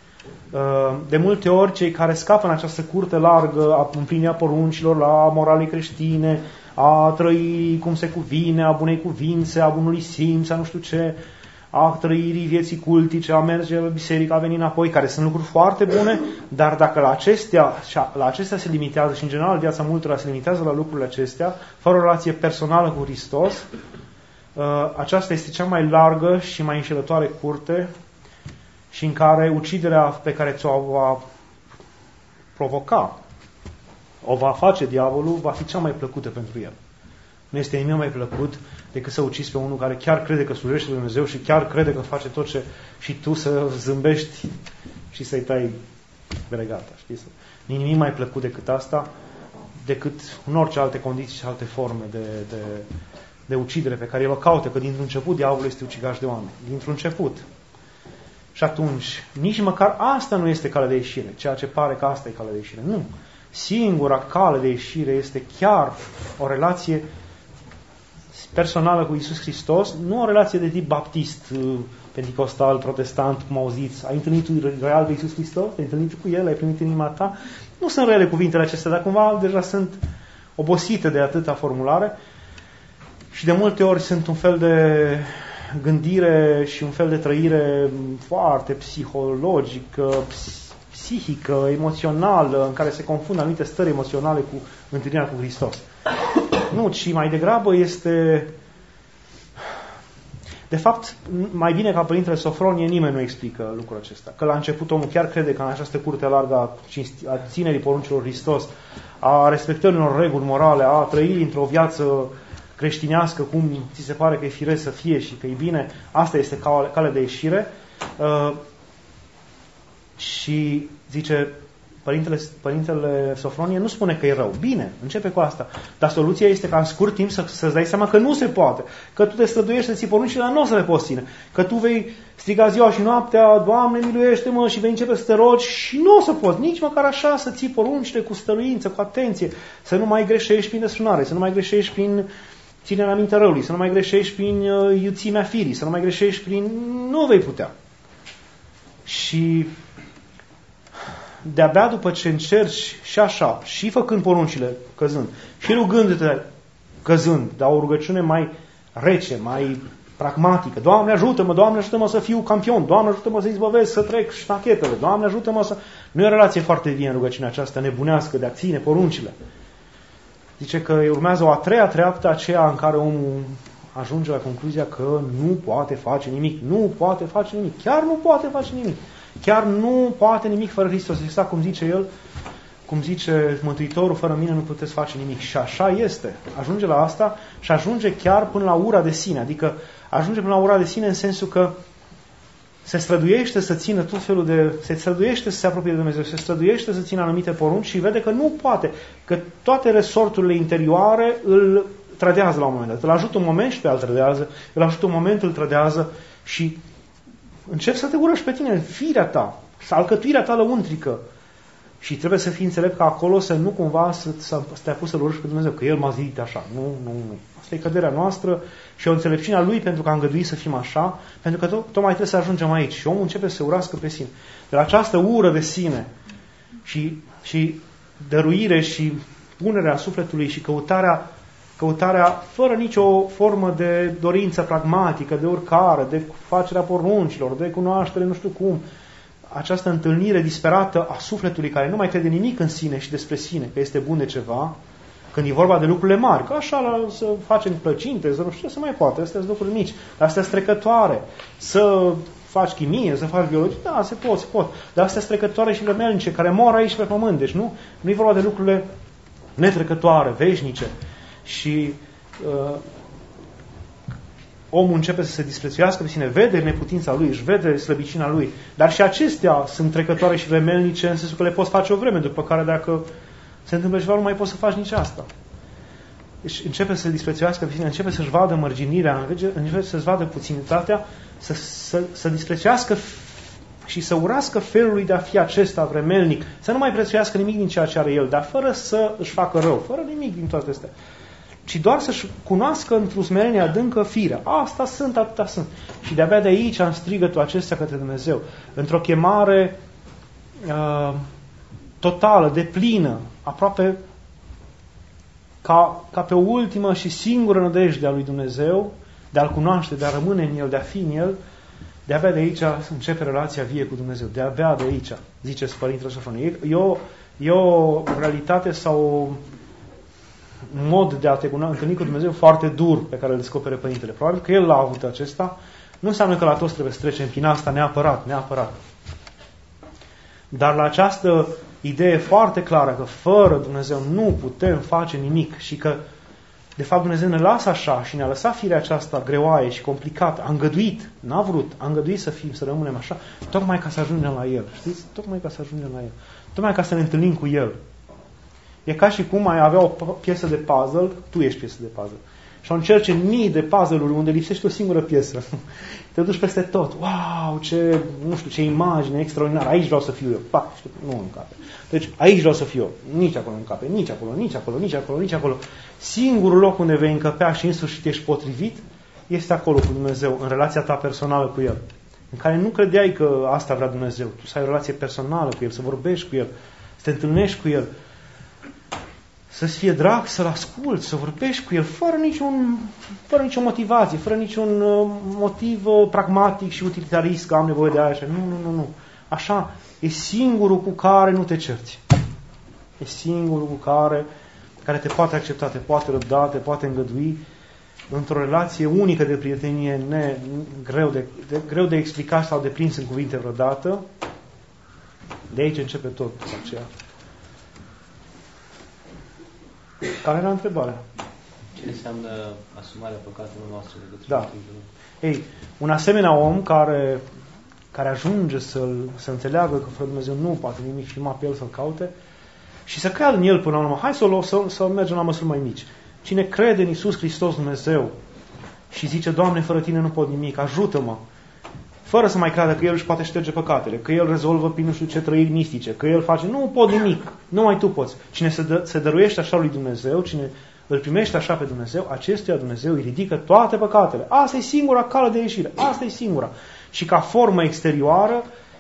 Uh, de multe ori, cei care scapă în această curte largă a împlinirea poruncilor, la moralei creștine, a trăi cum se cuvine, a bunei cuvințe, a bunului simț, a nu știu ce, a trăirii vieții cultice, a merge la biserică, a veni înapoi, care sunt lucruri foarte bune, dar dacă la acestea, la acestea se limitează și în general viața multora se limitează la lucrurile acestea, fără o relație personală cu Hristos, aceasta este cea mai largă și mai înșelătoare curte și în care uciderea pe care ți-o va provoca, o va face diavolul, va fi cea mai plăcută pentru el. Nu este nimic mai plăcut decât să ucizi pe unul care chiar crede că slujește lui Dumnezeu și chiar crede că face tot ce... și tu să zâmbești și să-i tai bregata, știi? Nu e nimic mai plăcut decât asta, decât în orice alte condiții și alte forme de, de, de ucidere pe care el o caută, că dintr-un început diavolul este ucigaș de oameni. Dintr-un început. Și atunci, nici măcar asta nu este calea de ieșire, ceea ce pare că asta e calea de ieșire. Nu. Singura cale de ieșire este chiar o relație personală cu Iisus Hristos, nu o relație de tip baptist, penticostal, protestant, cum auziți. Ai întâlnit real pe Iisus Hristos? Ai întâlnit cu El? Ai primit în inima ta? Nu sunt rele cuvintele acestea, dar cumva deja sunt obosite de atâta formulare și de multe ori sunt un fel de gândire și un fel de trăire foarte psihologică, psihică, emoțională, în care se confundă anumite stări emoționale cu întâlnirea cu Hristos. Nu, ci mai degrabă este... De fapt, mai bine ca Părintele Sofronie, nimeni nu explică lucrul acesta. Că la început omul chiar crede că în această curte largă a, a ținerii poruncilor Hristos, a respectării unor reguli morale, a trăi într-o viață creștinească, cum ți se pare că e firesc să fie și că e bine, asta este calea de ieșire. Uh, și zice... Părintele, Părintele Sofronie nu spune că e rău. Bine, începe cu asta. Dar soluția este ca în scurt timp să, să-ți dai seama că nu se poate. Că tu te străduiești să ții poruncile, dar nu o să le poți ține. Că tu vei striga ziua și noaptea, Doamne, miluiește-mă, și vei începe să te rogi și nu o să poți. Nici măcar așa să ții poruncile cu stăruință, cu atenție. Să nu mai greșești prin desfrânare, să nu mai greșești prin ținerea minte răului, să nu mai greșești prin iuțimea firii, să nu mai greșești prin... Nu vei putea. Și... de-abia după ce încerci și așa, și făcând poruncile, căzând, și rugându-te, căzând, dar o rugăciune mai rece, mai pragmatică. Doamne, ajută-mă, Doamne, ajută-mă să fiu campion, Doamne, ajută-mă să izbăvesc, să trec ștachetele, Doamne, ajută-mă să... Nu e o relație foarte vie în rugăciunea aceasta nebunească de a ține poruncile. Zice că urmează o a treia treaptă, aceea în care omul ajunge la concluzia că nu poate face nimic. Nu poate face nimic. Chiar nu poate face nimic. Chiar nu poate nimic fără Hristos. Exact cum zice el, cum zice Mântuitorul, fără mine nu puteți face nimic. Și așa este. Ajunge la asta și ajunge chiar până la ura de sine. Adică ajunge până la ura de sine în sensul că se străduiește să țină tot felul de... se străduiește să se apropie de Dumnezeu, se străduiește să țină anumite porunci și vede că nu poate, că toate resorturile interioare îl trădează la un moment dat. Îl ajută un moment și pe al trădează, îl ajută un moment, îl trădează și începi să te urăști pe tine, firea ta, alcătuirea ta lăuntrică. Și trebuie să fii înțelept că acolo să nu cumva să, să stai pus să-L urăști pe Dumnezeu, că El m-a zidit așa. Nu, nu, nu. Asta e căderea noastră și o înțelepciune a Lui pentru că a îngăduit să fim așa, pentru că tot, tocmai trebuie să ajungem aici. Și omul începe să se urască pe sine. De la această ură de sine și, și dăruire și punerea sufletului și căutarea, căutarea fără nicio formă de dorință pragmatică, de oricare, de facerea poruncilor, de cunoaștere, nu știu cum, această întâlnire disperată a sufletului care nu mai crede nimic în sine și despre sine, că este bun de ceva, când e vorba de lucrurile mari, că așa la, să facem plăcinte, să nu știu ce, să mai poate, astea sunt lucruri mici, astea sunt trecătoare, să faci chimie, să faci biologie, da, se pot, se pot, dar astea sunt trecătoare și vremelnice, care mor aici pe pământ, deci nu, nu e vorba de lucrurile netrecătoare, veșnice. Și uh, omul începe să se disprețuiască pe sine, vede neputința lui, își vede slăbiciunea lui, dar și acestea sunt trecătoare și vremelnice în sensul că le poți face o vreme, după care dacă se întâmplă ceva, nu mai poți să faci nici asta. Deci începe să se disprețuiască pe sine, începe să-și vadă mărginirea, începe să-și vadă puținitatea, să, să, să disprețuiască și să urască felul lui de a fi acesta vremelnic, să nu mai prețuiască nimic din ceea ce are el, dar fără să își facă rău, fără nimic din toate astea, ci doar să-și cunoască într-o smerenie adâncă firea. Asta sunt, atâta sunt. Și de-abia de aici am strigătul acestea către Dumnezeu. Într-o chemare uh, totală, deplină, aproape ca, ca pe o ultimă și singură nădejde a lui Dumnezeu, de a-L cunoaște, de a rămâne în El, de a fi în El, de-abia de aici începe relația vie cu Dumnezeu. De-abia de aici, zice Părintele Sofronie. E o, e o realitate sau un mod de a te întâlni cu Dumnezeu foarte dur pe care îl descopere Părintele. Probabil că el l-a avut acesta. Nu înseamnă că la toți trebuie să trecem prin asta neapărat, neapărat. Dar la această idee foarte clară că fără Dumnezeu nu putem face nimic și că de fapt Dumnezeu ne lasă așa și ne-a lăsat firea aceasta greoaie și complicată, a îngăduit, n-a vrut, a îngăduit să fim, să rămânem așa, tocmai ca să ajungem la El. Știți? Tocmai ca să ajungem la El. Tocmai ca să ne întâlnim cu El. E ca și cum ai avea o piesă de puzzle, tu ești piesă de puzzle. Și încerci în mii de puzzle-uri unde lipsește o singură piesă. Te duci peste tot. Wow, ce, nu știu, ce imagine extraordinară. Aici vreau să fiu eu. Pac, știu, nu în cape. Deci aici vreau să fiu eu. Nici acolo în cape, nici acolo, nici acolo, nici acolo, nici acolo. Singurul loc unde vei încăpea și în sfârșit ești potrivit este acolo cu Dumnezeu, în relația ta personală cu El. În care nu credeai că asta vrea Dumnezeu. Tu să ai o relație personală cu El, să vorbești cu El, să te întâlnești cu El. Să-ți fie drag, să-L asculți, să vorbești cu El fără niciun, fără nicio motivație, fără niciun uh, motiv uh, pragmatic și utilitarist că am nevoie de aia. Nu, nu, nu, nu. Așa, e singurul cu care nu te cerți. E singurul cu care, care te poate accepta, te poate răbda, te poate îngădui într-o relație unică de prietenie, ne, greu, de, de, greu de explicat sau de prins în cuvinte vreodată. De aici începe tot aceea. Care era întrebarea? Ce înseamnă asumarea păcatelor noastre de către Da. Mântuitorul? Ei, un asemenea om care, care ajunge să-l, să înțeleagă că fără Dumnezeu nu poate nimic și numai pe El să-L caute și să creadă în El până la urmă. Hai să, să, să mergem la măsuri mai mici. Cine crede în Iisus Hristos Dumnezeu și zice, Doamne, fără Tine nu pot nimic, ajută-mă, fără să mai creadă că El își poate șterge păcatele, că El rezolvă prin nu știu ce trăiri mistice, că El face, nu pot nimic, numai Tu poți. Cine se, dă, se dăruiește așa lui Dumnezeu, cine îl primește așa pe Dumnezeu, acestuia Dumnezeu îi ridică toate păcatele. Asta e singura cale de ieșire, asta e singura. Și ca formă exterioară,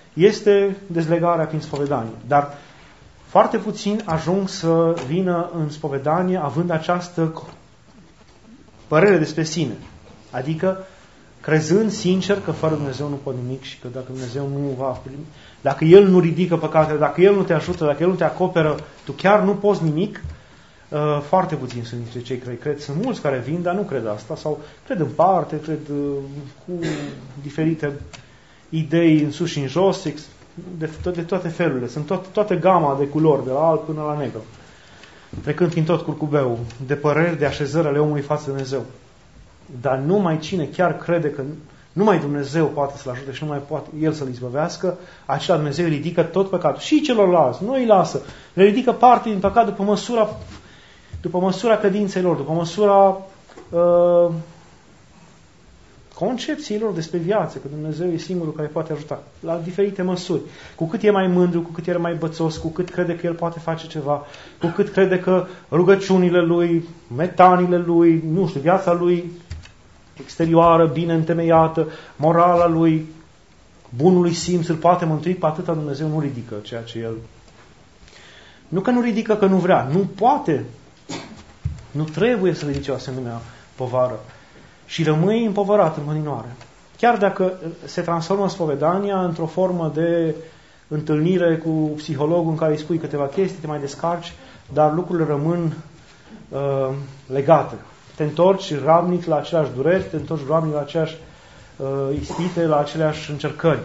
este dezlegarea prin spovedanie. Dar foarte puțin ajung să vină în spovedanie având această părere despre sine. Adică crezând sincer că fără Dumnezeu nu pot nimic și că dacă Dumnezeu nu va primi, dacă El nu ridică păcatele, dacă El nu te ajută, dacă El nu te acoperă, tu chiar nu poți nimic. Uh, foarte puțini sunt dintre cei care cred. Sunt mulți care vin, dar nu cred asta. Sau cred în parte, cred uh, cu diferite idei în sus și în jos, de, de toate felurile. Sunt tot, toată gama de culori, de la alb până la negru. Trecând prin tot curcubeul, de păreri, de așezări ale omului față de Dumnezeu. Dar numai cine chiar crede că numai Dumnezeu poate să-l ajute și numai poate El să-l izbăvească, acela Dumnezeu îi ridică tot păcatul. Și celorlalți, nu îi lasă. Le ridică parte din păcat după măsura, după măsura credinței lor, după măsura uh, concepției lor despre viață, că Dumnezeu e singurul care poate ajuta. La diferite măsuri. Cu cât e mai mândru, cu cât e mai bățos, cu cât crede că El poate face ceva, cu cât crede că rugăciunile Lui, metanile Lui, nu știu, viața Lui exterioară, bine întemeiată, morala Lui, bunului simț, îl poate mântui, pe atâta Dumnezeu nu ridică ceea ce El... Nu că nu ridică, că nu vrea, nu poate. Nu trebuie să ridice o asemenea povară. Și rămâi împovărat în continuare. Chiar dacă se transformă spovedania într-o formă de întâlnire cu psihologul în care îi spui câteva chestii, te mai descarci, dar lucrurile rămân uh, legate. Te întorci rabnic la aceleași dureri, te întorci rabnic la aceeași uh, ispite, la aceleași încercări.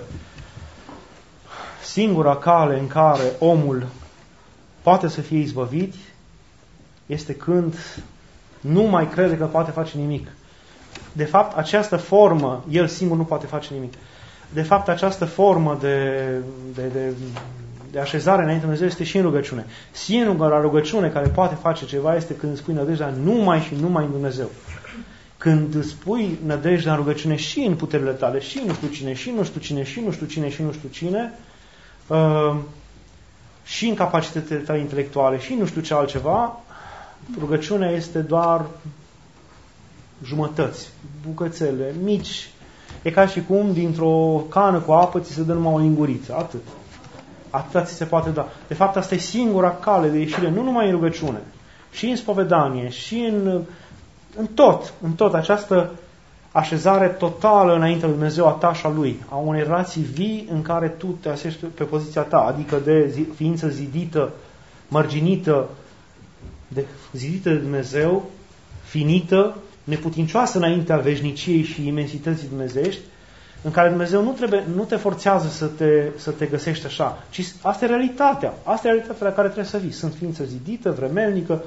Singura cale în care omul poate să fie izbăvit este când nu mai crede că poate face nimic. De fapt, această formă, el singur nu poate face nimic. De fapt, această formă de, de, de, de așezare înainte de Dumnezeu este și în rugăciune. Singura rugăciune care poate face ceva este când îți pui nădejdea numai și numai în Dumnezeu. Când îți pui nădejdea în rugăciune și în puterile tale, și nu știu cine, și nu știu cine, și nu știu cine, și nu știu cine, uh, și în capacitățile tale intelectuale, și nu știu ce altceva, rugăciunea este doar jumătăți, bucățele mici. E ca și cum dintr-o cană cu apă ți se dă numai o linguriță. Atât. Atâta ți se poate da. De fapt, asta e singura cale de ieșire, nu numai în rugăciune, și în spovedanie, și în, în tot, în tot această așezare totală înaintea lui Dumnezeu, a ta și a Lui, a unei relații vii în care tu te asești pe poziția ta, adică de zi, ființă zidită, mărginită, de, zidită de Dumnezeu, finită, neputincioasă înaintea veșniciei și imensității dumnezeiești, în care Dumnezeu nu, trebuie, nu te forțează să te, să te găsești așa, ci asta e realitatea. Asta e realitatea la care trebuie să vii. Sunt ființă zidită, vremelnică,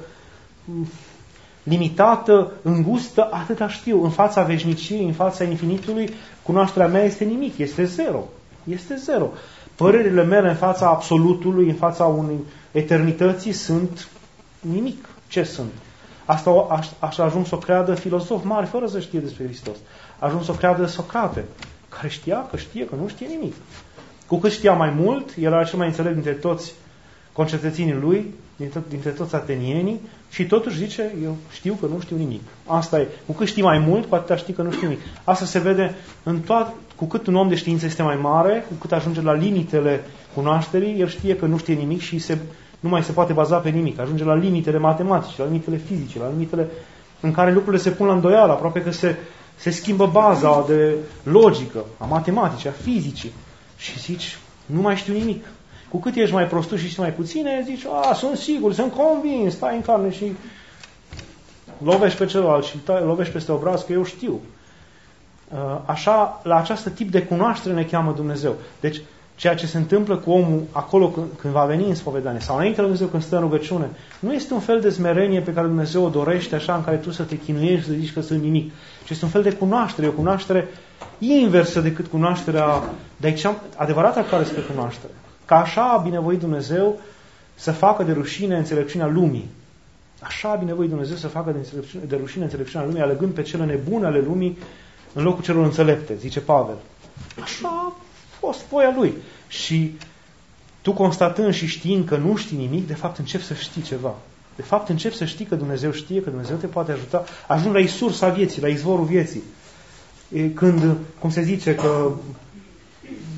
limitată, îngustă, atâta știu. În fața veșniciei, în fața infinitului, cunoașterea mea este nimic, este zero. Este zero. Părerile mele în fața absolutului, în fața unei eternității sunt nimic. Ce sunt? Asta așa ajung să o creadă filozofi mari, fără să știe despre Hristos. Ajung să o creadă Socrate, care știa că știe că nu știe nimic. Cu cât știa mai mult, el era cel mai înțelept dintre toți concetățenii lui, dintre, dintre toți atenienii, și totuși zice, eu știu că nu știu nimic. Asta e. Cu cât știi mai mult, cu atâta știi că nu știu nimic. Asta se vede în toat, cu cât un om de știință este mai mare, cu cât ajunge la limitele cunoașterii, el știe că nu știe nimic și se, nu mai se poate baza pe nimic. Ajunge la limitele matematice, la limitele fizice, la limitele în care lucrurile se pun la îndoială, aproape că se, se schimbă baza de logică, a matematicii, a fizicii. Și zici, nu mai știu nimic. Cu cât ești mai prostuș și știi mai puține, zici, a, sunt sigur, sunt convins, stai în carne și lovești pe celălalt și tai, lovești peste obraz că eu știu. Așa, la acest tip de cunoaștere ne cheamă Dumnezeu. Deci, ceea ce se întâmplă cu omul acolo când, când va veni în spovedanie sau înainte de Dumnezeu când stă în rugăciune, nu este un fel de smerenie pe care Dumnezeu o dorește așa în care tu să te chinuiești și să zici că sunt nimic, ci este un fel de cunoaștere, o cunoaștere inversă decât cunoașterea de aici, adevărata care este cunoaștere. Că așa a binevoit Dumnezeu să facă de rușine înțelepciunea lumii. Așa a binevoit Dumnezeu să facă de, de rușine înțelepciunea lumii, alegând pe cele nebune ale lumii în locul celor înțelepte, zice Pavel. Așa a fost voia Lui. Și tu constatând și știind că nu știi nimic, de fapt începi să știi ceva. De fapt începi să știi că Dumnezeu știe, că Dumnezeu te poate ajuta. Ajungi la isursa vieții, la izvorul vieții. Când, cum se zice, că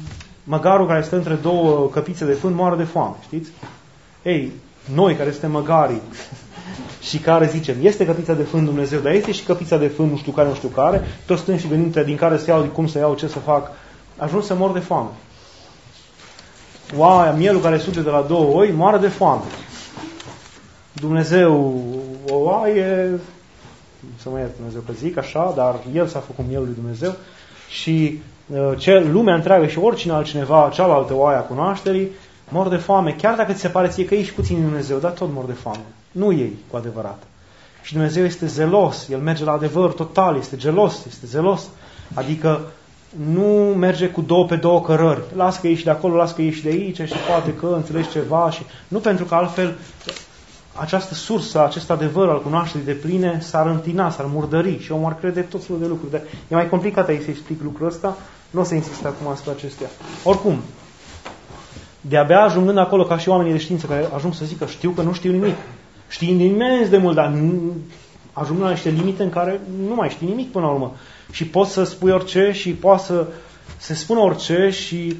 măgarul care stă între două căpițe de fân moare de foame, știți? Ei, noi care suntem măgarii și care zicem, este căpița de fân Dumnezeu, dar este și căpița de fân nu știu care, nu știu care, toți stând și gândinte din care să iau, cum să iau, ce să fac, ajung să mor de foame. Oaia, mielul care suge de la două oi, moare de foame. Dumnezeu, o oaie, să mă iert Dumnezeu că zic așa, dar El s-a făcut mielul lui Dumnezeu și ce, lumea întreagă și oricine altcineva, cealaltă oaia cunoașterii, mor de foame, chiar dacă ți se pare ție că ești puțin în Dumnezeu, dar tot mor de foame. Nu ei, cu adevărat. Și Dumnezeu este zelos, El merge la adevăr total, este gelos, este zelos. Adică nu merge cu două pe două cărări. Las că ești de acolo, las că ești de aici și poate că înțelegi ceva. Și nu pentru că altfel această sursă, acest adevăr al cunoașterii de pline s-ar întina, s-ar murdări și omul ar crede tot felul de lucruri. Dar e mai complicat aici să explic lucrul ăsta, nu o să insist acum asupra acestea. Oricum, de-abia ajungând acolo ca și oamenii de știință care ajung să zică știu că nu știu nimic. Știind imens de mult, dar nu, ajung la niște limite în care nu mai știi nimic până la urmă. Și poți să spui orice și poți să se spună orice și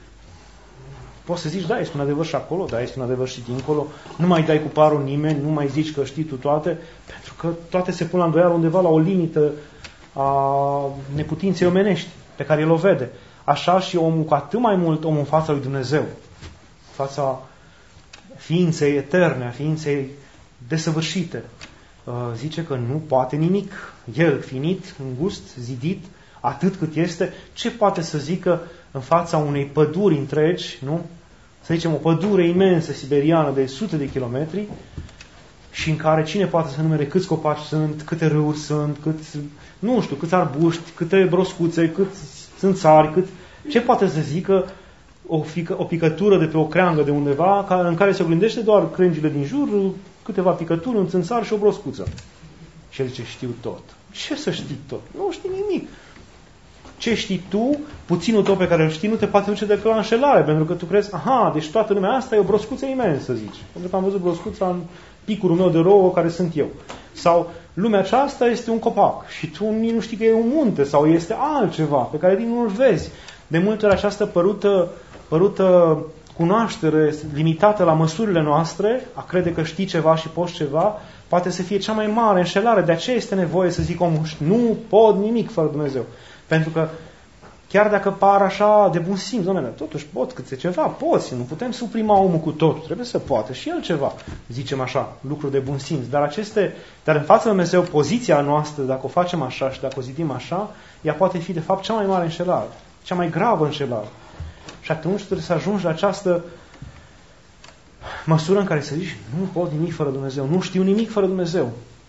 poți să zici, da, este un adevăr și acolo, da, este un adevăr și dincolo. Nu mai dai cu parul nimeni, nu mai zici că știi tu toate, pentru că toate se pun la îndoială undeva la o limită a neputinței omenești pe care el o vede. Așa și omul, cu atât mai mult omul în fața lui Dumnezeu, în fața ființei eterne, a ființei desăvârșite, zice că nu poate nimic. El, finit, îngust, zidit, atât cât este, ce poate să zică în fața unei păduri întregi, nu? Să zicem o pădure imensă siberiană de sute de kilometri și în care cine poate să numere câți copaci sunt, câte râuri sunt, câți, nu știu, câți arbuști, câte broscuțe, câți țânțari, cât, ce poate să zică o, fică, o picătură de pe o creangă de undeva în care se oglindește doar crengile din jur, câteva picături, un țânțar și o broscuță. Și el zice, știu tot. Ce să știi tot? Nu știi nimic. Ce știi tu, puținul tău pe care îl știi, nu te poate duce decât la înșelare, pentru că tu crezi, aha, deci toată lumea asta e o broscuță imensă, zici. Pentru că am văzut broscuța în picurul meu de rouă care sunt eu. Sau lumea aceasta este un copac și tu nici nu știi că e un munte sau este altceva pe care nici nu-l vezi. De multe ori această părută, părută cunoaștere limitată la măsurile noastre, a crede că știi ceva și poți ceva, poate să fie cea mai mare înșelare. De aceea este nevoie să zic omul, nu pot nimic fără Dumnezeu. Pentru că chiar dacă par așa de bun simț, domnule, totuși pot câte ceva, poți, nu putem suprima omul cu tot, trebuie să poată și el ceva, zicem așa, lucruri de bun simț. Dar aceste, dar în fața lui Dumnezeu, poziția noastră, dacă o facem așa și dacă o zidim așa, ea poate fi de fapt cea mai mare înșelare, cea mai gravă înșelare. Și atunci trebuie să ajungi la această măsură în care să zici, nu pot nimic fără Dumnezeu, nu știu nimic fără Dumnezeu.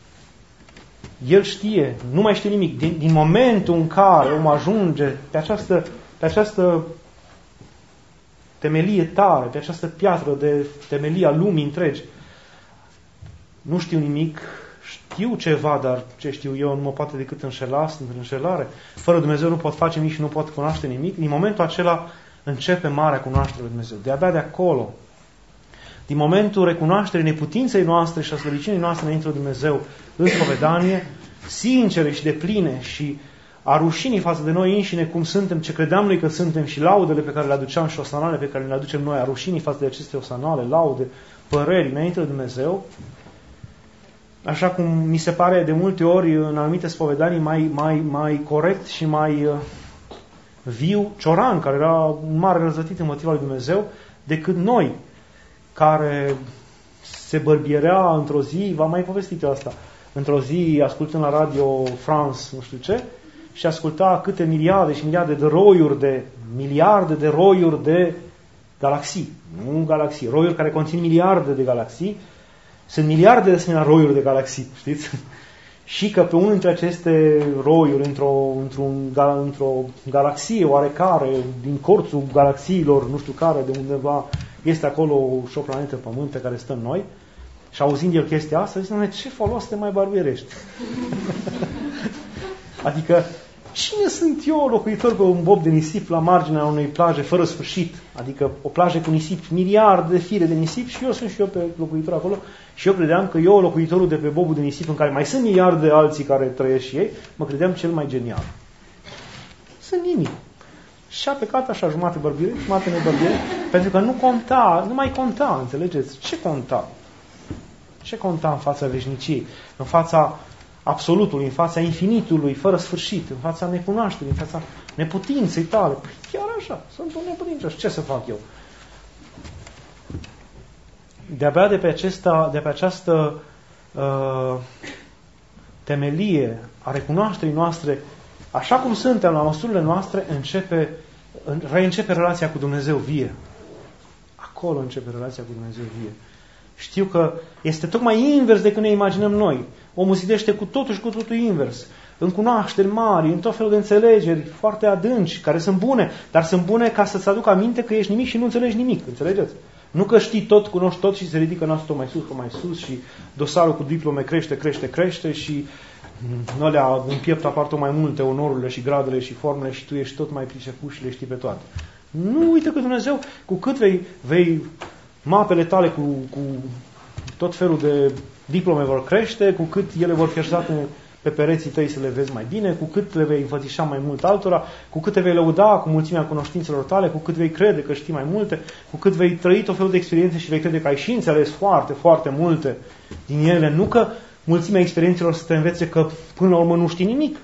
El știe, nu mai știe nimic. Din, din momentul în care omul ajunge pe această, pe această temelie tare, pe această piatră de temelia lumii întregi, nu știu nimic, știu ceva, dar ce știu eu nu mă poate decât înșela, sunt în înșelare. Fără Dumnezeu nu pot face nimic și nu pot cunoaște nimic. Din momentul acela începe marea cunoaștere lui Dumnezeu. De-abia de acolo, din momentul recunoașterii neputinței noastre și a slăbiciunii noastre înainte de Dumnezeu în spovedanie, sincere și depline și a rușinii față de noi înșine, cum suntem, ce credeam noi că suntem și laudele pe care le aduceam și osanale pe care le aducem noi, a rușinii față de aceste osanale, laude, păreri înainte de Dumnezeu, așa cum mi se pare de multe ori în anumite spovedanii mai, mai, mai corect și mai uh, viu Cioran, care era un mare răzătit în motivul lui Dumnezeu, decât noi, care se bărbierea într-o zi, v-am mai povestit eu asta, într-o zi ascultând la Radio France, nu știu ce, și asculta câte miliarde și miliarde de roiuri de, miliarde de roiuri de galaxii, nu galaxii, roiuri care conțin miliarde de galaxii, sunt miliarde de asemenea roiuri de galaxii, știți? Și că pe unul dintre aceste roiuri, într-o, într-un, într-o galaxie oarecare, din corțul galaxiilor, nu știu care, de undeva, este acolo și o planetă Pământ pe care stăm noi, și auzind el chestia asta, zice, ce folos te mai barbierești? Adică, cine sunt eu, locuitor pe un bob de nisip la marginea unei plaje fără sfârșit? Adică o plajă cu nisip, miliarde de fire de nisip și eu sunt și eu pe locuitor acolo și eu credeam că eu, locuitorul de pe bobul de nisip, în care mai sunt miliarde de alții care trăiesc și ei, mă credeam cel mai genial. Sunt nimic. Și a plecat așa, jumate bărbire, jumate nebărbire, pentru că nu conta, nu mai conta, înțelegeți? Ce conta? Ce conta în fața veșniciei? În fața absolutului, în fața infinitului, fără sfârșit, în fața necunoașterii, în fața neputinței tale. Păi chiar așa, sunt un neputincios. Ce să fac eu? De-abia de pe, acesta, de pe această uh, temelie a recunoașterii noastre, așa cum suntem la măsurile noastre, începe, reîncepe relația cu Dumnezeu vie. Acolo începe relația cu Dumnezeu vie. Știu că este tocmai invers decât ne imaginăm noi. Omul zidește cu totul și cu totul invers. În cunoașteri mari, în tot felul de înțelegeri foarte adânci, care sunt bune, dar sunt bune ca să-ți aducă aminte că ești nimic și nu înțelegi nimic. Înțelegeți? Nu că știi tot, cunoști tot și se ridică nasul tot mai sus, tot mai sus și dosarul cu diplome crește, crește, crește și alea în piept apar tot mai multe onorurile și gradele și formele și tu ești tot mai priceput și le știi pe toate. Nu, uite că Dumnezeu, cu cât vei, vei mapele tale cu, cu tot felul de diplome vor crește, cu cât ele vor fi așezate pe pereții tăi să le vezi mai bine, cu cât le vei înfățișa mai mult altora, cu cât te vei lăuda cu mulțimea cunoștințelor tale, cu cât vei crede că știi mai multe, cu cât vei trăi tot felul de experiențe și vei crede că ai și înțeles foarte, foarte multe din ele. Nu că mulțimea experiențelor să te învețe că până la urmă nu știi nimic.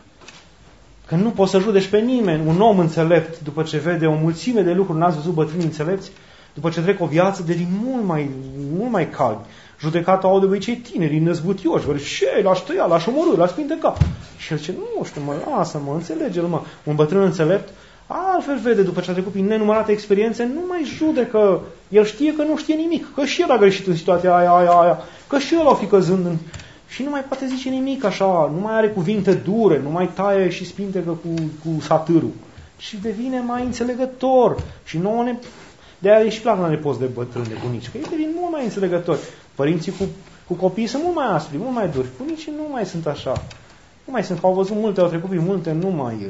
Că nu poți să judeci pe nimeni. Un om înțelept, după ce vede o mulțime de lucruri, n-ați văzut bătrâni înțelepți, după ce trec o viață, devin mult mai, mult mai calmi. Judecata au de obicei tinerii, năzbutioși, vor și ei, l-aș tăia, l-aș omorâ, l-aș vindeca. Și el zice, nu știu, mă, lasă-mă, înțelege-l, mă. Un bătrân înțelept, altfel vede, după ce a trecut prin nenumărate experiențe, nu mai judecă. El știe că nu știe nimic, că și el a greșit în situația aia, aia, aia, că și el a fi căzând în... Și nu mai poate zice nimic așa, nu mai are cuvinte dure, nu mai taie și spintecă cu, cu satârul. Și devine mai înțelegător. Și nouă ne... De-aia și plac la nepoți de bătrâni, de bunici, că ei devin mult mai înțelegători. Părinții cu, cu copiii sunt mult mai aspri, mult mai duri. Bunicii nu mai sunt așa. Nu mai sunt, că au văzut multe, au trecut prin multe, nu mai...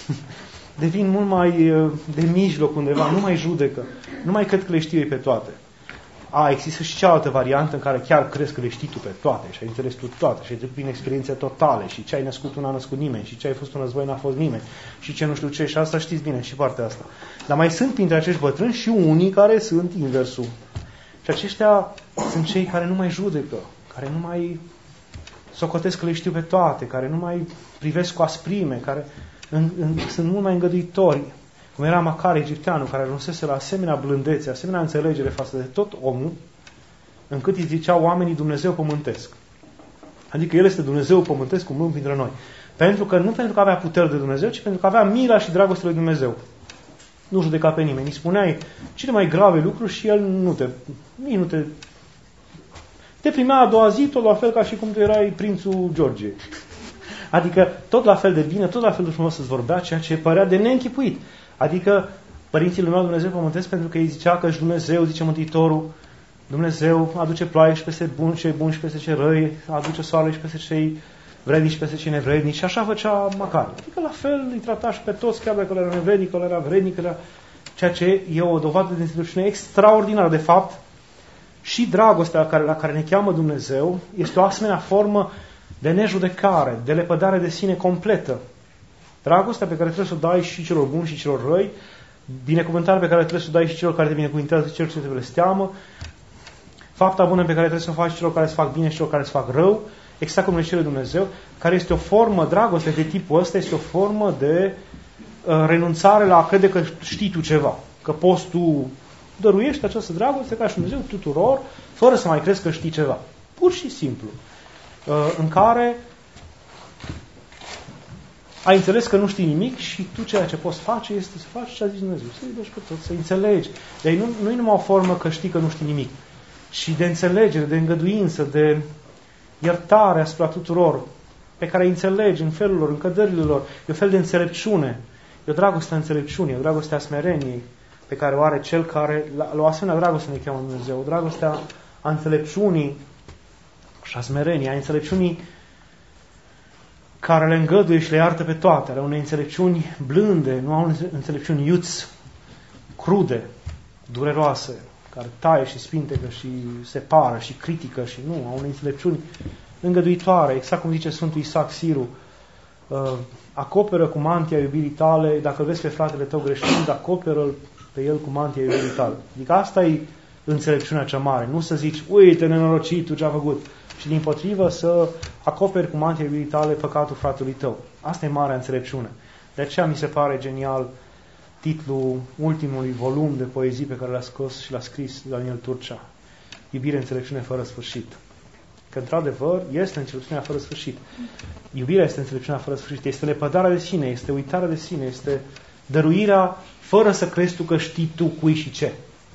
devin mult mai de mijloc undeva, nu mai judecă. Nu mai cred că le știu ei pe toate. A, există și cealaltă variantă în care chiar crezi că le știi tu pe toate și ai înțeles tu toate și ai trecut prin experiențe totale și ce ai născut tu n-a născut nimeni și ce ai fost un război n-a fost nimeni și ce nu știu ce și asta știți bine și partea asta. Dar mai sunt printre acești bătrâni și unii care sunt inversul. Și aceștia sunt cei care nu mai judecă, care nu mai socotesc că le știu pe toate, care nu mai privesc cu asprime, care în, în, sunt mult mai îngăduitori. Cum era Macare egipteanul, care ajunsese la asemenea blândețe, asemenea înțelegere față de tot omul, încât îi ziceau oamenii Dumnezeu pământesc. Adică El este Dumnezeu pământesc umblând printre noi. Pentru că, nu pentru că avea putere de Dumnezeu, ci pentru că avea mila și dragostea lui Dumnezeu. Nu judeca pe nimeni. Îi spuneai cele mai grave lucruri și El nu te... Nici nu te... Te primea a doua zi, tot la fel ca și cum tu erai prințul George. Adică tot la fel de bine, tot la fel de frumos să-ți vorbea, ceea ce părea de neînchipuit. Adică părinții lui meu Dumnezeu pământesc pentru că ei zicea că și Dumnezeu, zice Mântuitorul, Dumnezeu aduce ploaie și peste buni, cei buni și peste cei răi, aduce soare și peste cei vrednici și peste cei nevrednici. Și așa făcea Macare. Adică la fel îi trata și pe toți, chiar dacă era nevrednic, că era vrednic, era... ceea ce e o dovadă de înțelepciune extraordinară. De fapt, și dragostea la care, la care ne cheamă Dumnezeu este o asemenea formă de nejudecare, de lepădare de sine completă. Dragostea pe care trebuie să o dai și celor buni și celor răi, binecuvântarea pe care trebuie să o dai și celor care te binecuvântează și celor ce te blesteamă, fapta bună pe care trebuie să o faci celor care îți fac bine și celor care îți fac rău, exact cum ne cere Dumnezeu, care este o formă, dragoste de tipul ăsta, este o formă de uh, renunțare la a crede că știi tu ceva, că poți tu dăruiești această dragoste ca și Dumnezeu tuturor, fără să mai crezi că știi ceva. Pur și simplu. Uh, în care ai înțeles că nu știi nimic și tu ceea ce poți face este să faci ce a zis Dumnezeu. Să iubești pe toți, să înțelegi. Dar nu, nu e numai o formă că știi că nu știi nimic, ci de înțelegere, de îngăduință, de iertare asupra tuturor, pe care îi înțelegi în felul lor, în căderile lor. E o fel de înțelepciune. E o dragoste a înțelepciunii, e o dragoste a smereniei pe care o are cel care, la, la o asemenea dragoste ne cheamă Dumnezeu. O dragoste a, a înțelepciunii și a smereniei, a înțelepciunii care le îngăduie și le iartă pe toate, ale unei înțelepciuni blânde, nu a unei înțelepciuni iuți, crude, dureroase, care taie și spintecă și separă și critică și nu, a unei înțelepciuni îngăduitoare, exact cum zice Sfântul Isaac Siru, uh, acoperă cu mantia iubirii tale, dacă vezi pe fratele tău greșind, acoperă pe el cu mantia iubirii tale. Adică asta e înțelepciunea cea mare. Nu să zici, uite, nenorocit, tu ce-a făcut. Și din potrivă să acoperi cu mantia iubirii tale păcatul fratelui tău. Asta e marea înțelepciune. De aceea mi se pare genial titlul ultimului volum de poezii pe care l-a scos și l-a scris Daniel Turcea. Iubire, înțelepciune fără sfârșit. Că într-adevăr este înțelepciunea fără sfârșit. Iubirea este înțelepciunea fără sfârșit. Este lepădarea de sine, este uitarea de sine, este dăruirea fără să crezi tu că știi tu cui și ce.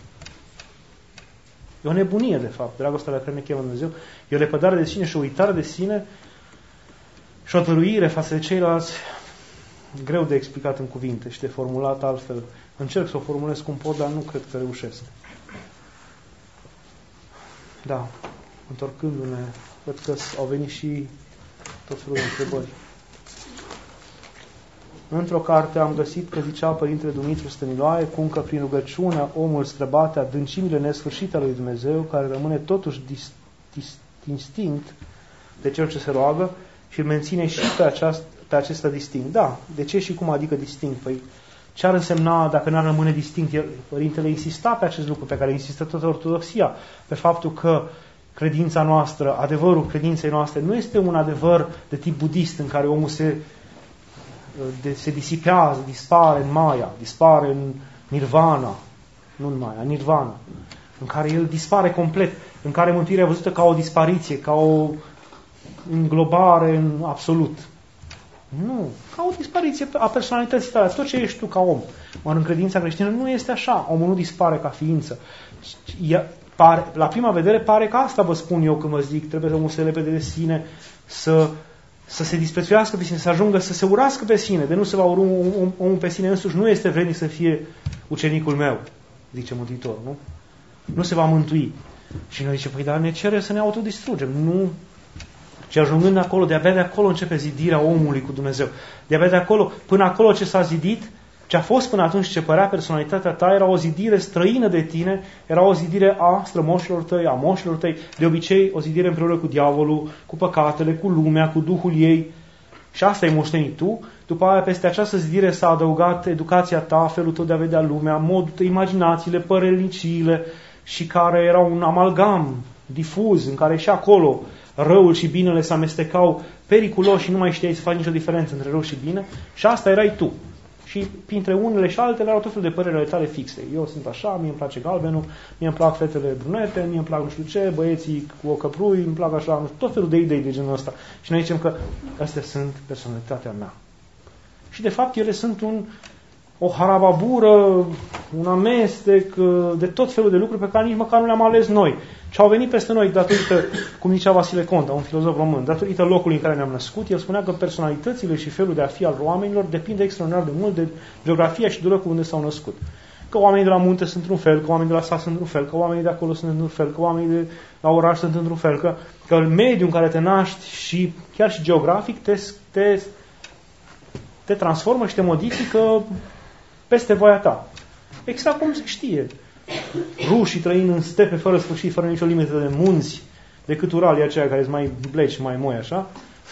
E o nebunie, de fapt. Dragostea la care ne chemă Dumnezeu. E o lepădare de sine și o uitare de sine și o dăruire față de ceilalți greu de explicat în cuvinte și de formulat altfel. Încerc să o formulez cum pot, dar nu cred că reușesc. Da. Întorcându-ne, văd că au venit și tot felul de întrebări. Într-o carte am găsit că zicea Părintele Dumitru Stăniloae cum că prin rugăciunea omul străbate adâncimile nesfârșite ale lui Dumnezeu, care rămâne totuși dis, dis, distinct de cel ce se roagă și îl menține și pe, aceast, pe acesta distinct. Da, de ce și cum adică distinct? Păi ce ar însemna dacă n-ar rămâne distinct? Părintele insista pe acest lucru pe care insistă toată Ortodoxia, pe faptul că credința noastră, adevărul credinței noastre nu este un adevăr de tip budist în care omul se, de, se disipează, dispare în Maya, dispare în Nirvana, nu în Maya, Nirvana, în care el dispare complet, în care mântuirea e văzută ca o dispariție, ca o înglobare în absolut. Nu, ca o dispariție a personalității tale, tot ce ești tu ca om. Ori în credința creștină nu este așa, omul nu dispare ca ființă. Pare, la prima vedere pare că asta vă spun eu când vă zic, trebuie omul să se lepede de sine, să, să se disprețuiască pe sine, să ajungă să se urască pe sine, de nu se va urâ omul pe sine însuși, nu este vrednic să fie ucenicul meu, zice Mântuitorul, nu? Nu se va mântui. Și noi zice, păi dar ne cere să ne autodistrugem, nu. Și ajungând acolo, de-abia de acolo începe zidirea omului cu Dumnezeu. De-abia de acolo, până acolo ce s-a zidit, ce a fost până atunci, ce părea personalitatea ta, era o zidire străină de tine, era o zidire a strămoșilor tăi, a moșilor tăi, de obicei o zidire împreună cu diavolul, cu păcatele, cu lumea, cu duhul ei. Și asta ai moștenit tu. După aia, peste această zidire s-a adăugat educația ta, felul tău de a vedea lumea, modul tău, imaginațiile, părelnicile, și care era un amalgam difuz, în care și acolo răul și binele se amestecau periculos și nu mai știai să faci nicio diferență între rău și bine. Și asta erai tu. Și printre unele și altele erau tot felul de păreri ale tale fixe. Eu sunt așa, mie îmi place galbenul, mie îmi plac fetele brunete, mie îmi plac nu știu ce, băieții cu ocăprui, îmi plac așa, tot felul de idei de genul ăsta. Și noi zicem că astea sunt personalitatea mea. Și de fapt ele sunt un, o harababură, un amestec de tot felul de lucruri pe care nici măcar nu le-am ales noi. Și au venit peste noi datorită, cum zicea Vasile Conta, un filozof român, datorită locului în care ne-am născut. El spunea că personalitățile și felul de a fi al oamenilor depinde extraordinar de mult de geografia și de locul unde s-au născut. Că oamenii de la munte sunt într-un fel, că oamenii de la sat sunt într-un fel, că oamenii de acolo sunt într-un fel, că oamenii de la oraș sunt într-un fel, că, că mediul în care te naști și chiar și geografic te, te, te transformă și te modifică peste voia ta. Exact cum se știe. Rușii trăind în stepe fără sfârșit, fără nicio limită de munți, decât Uralii aceia care sunt mai bleci, mai moi, așa.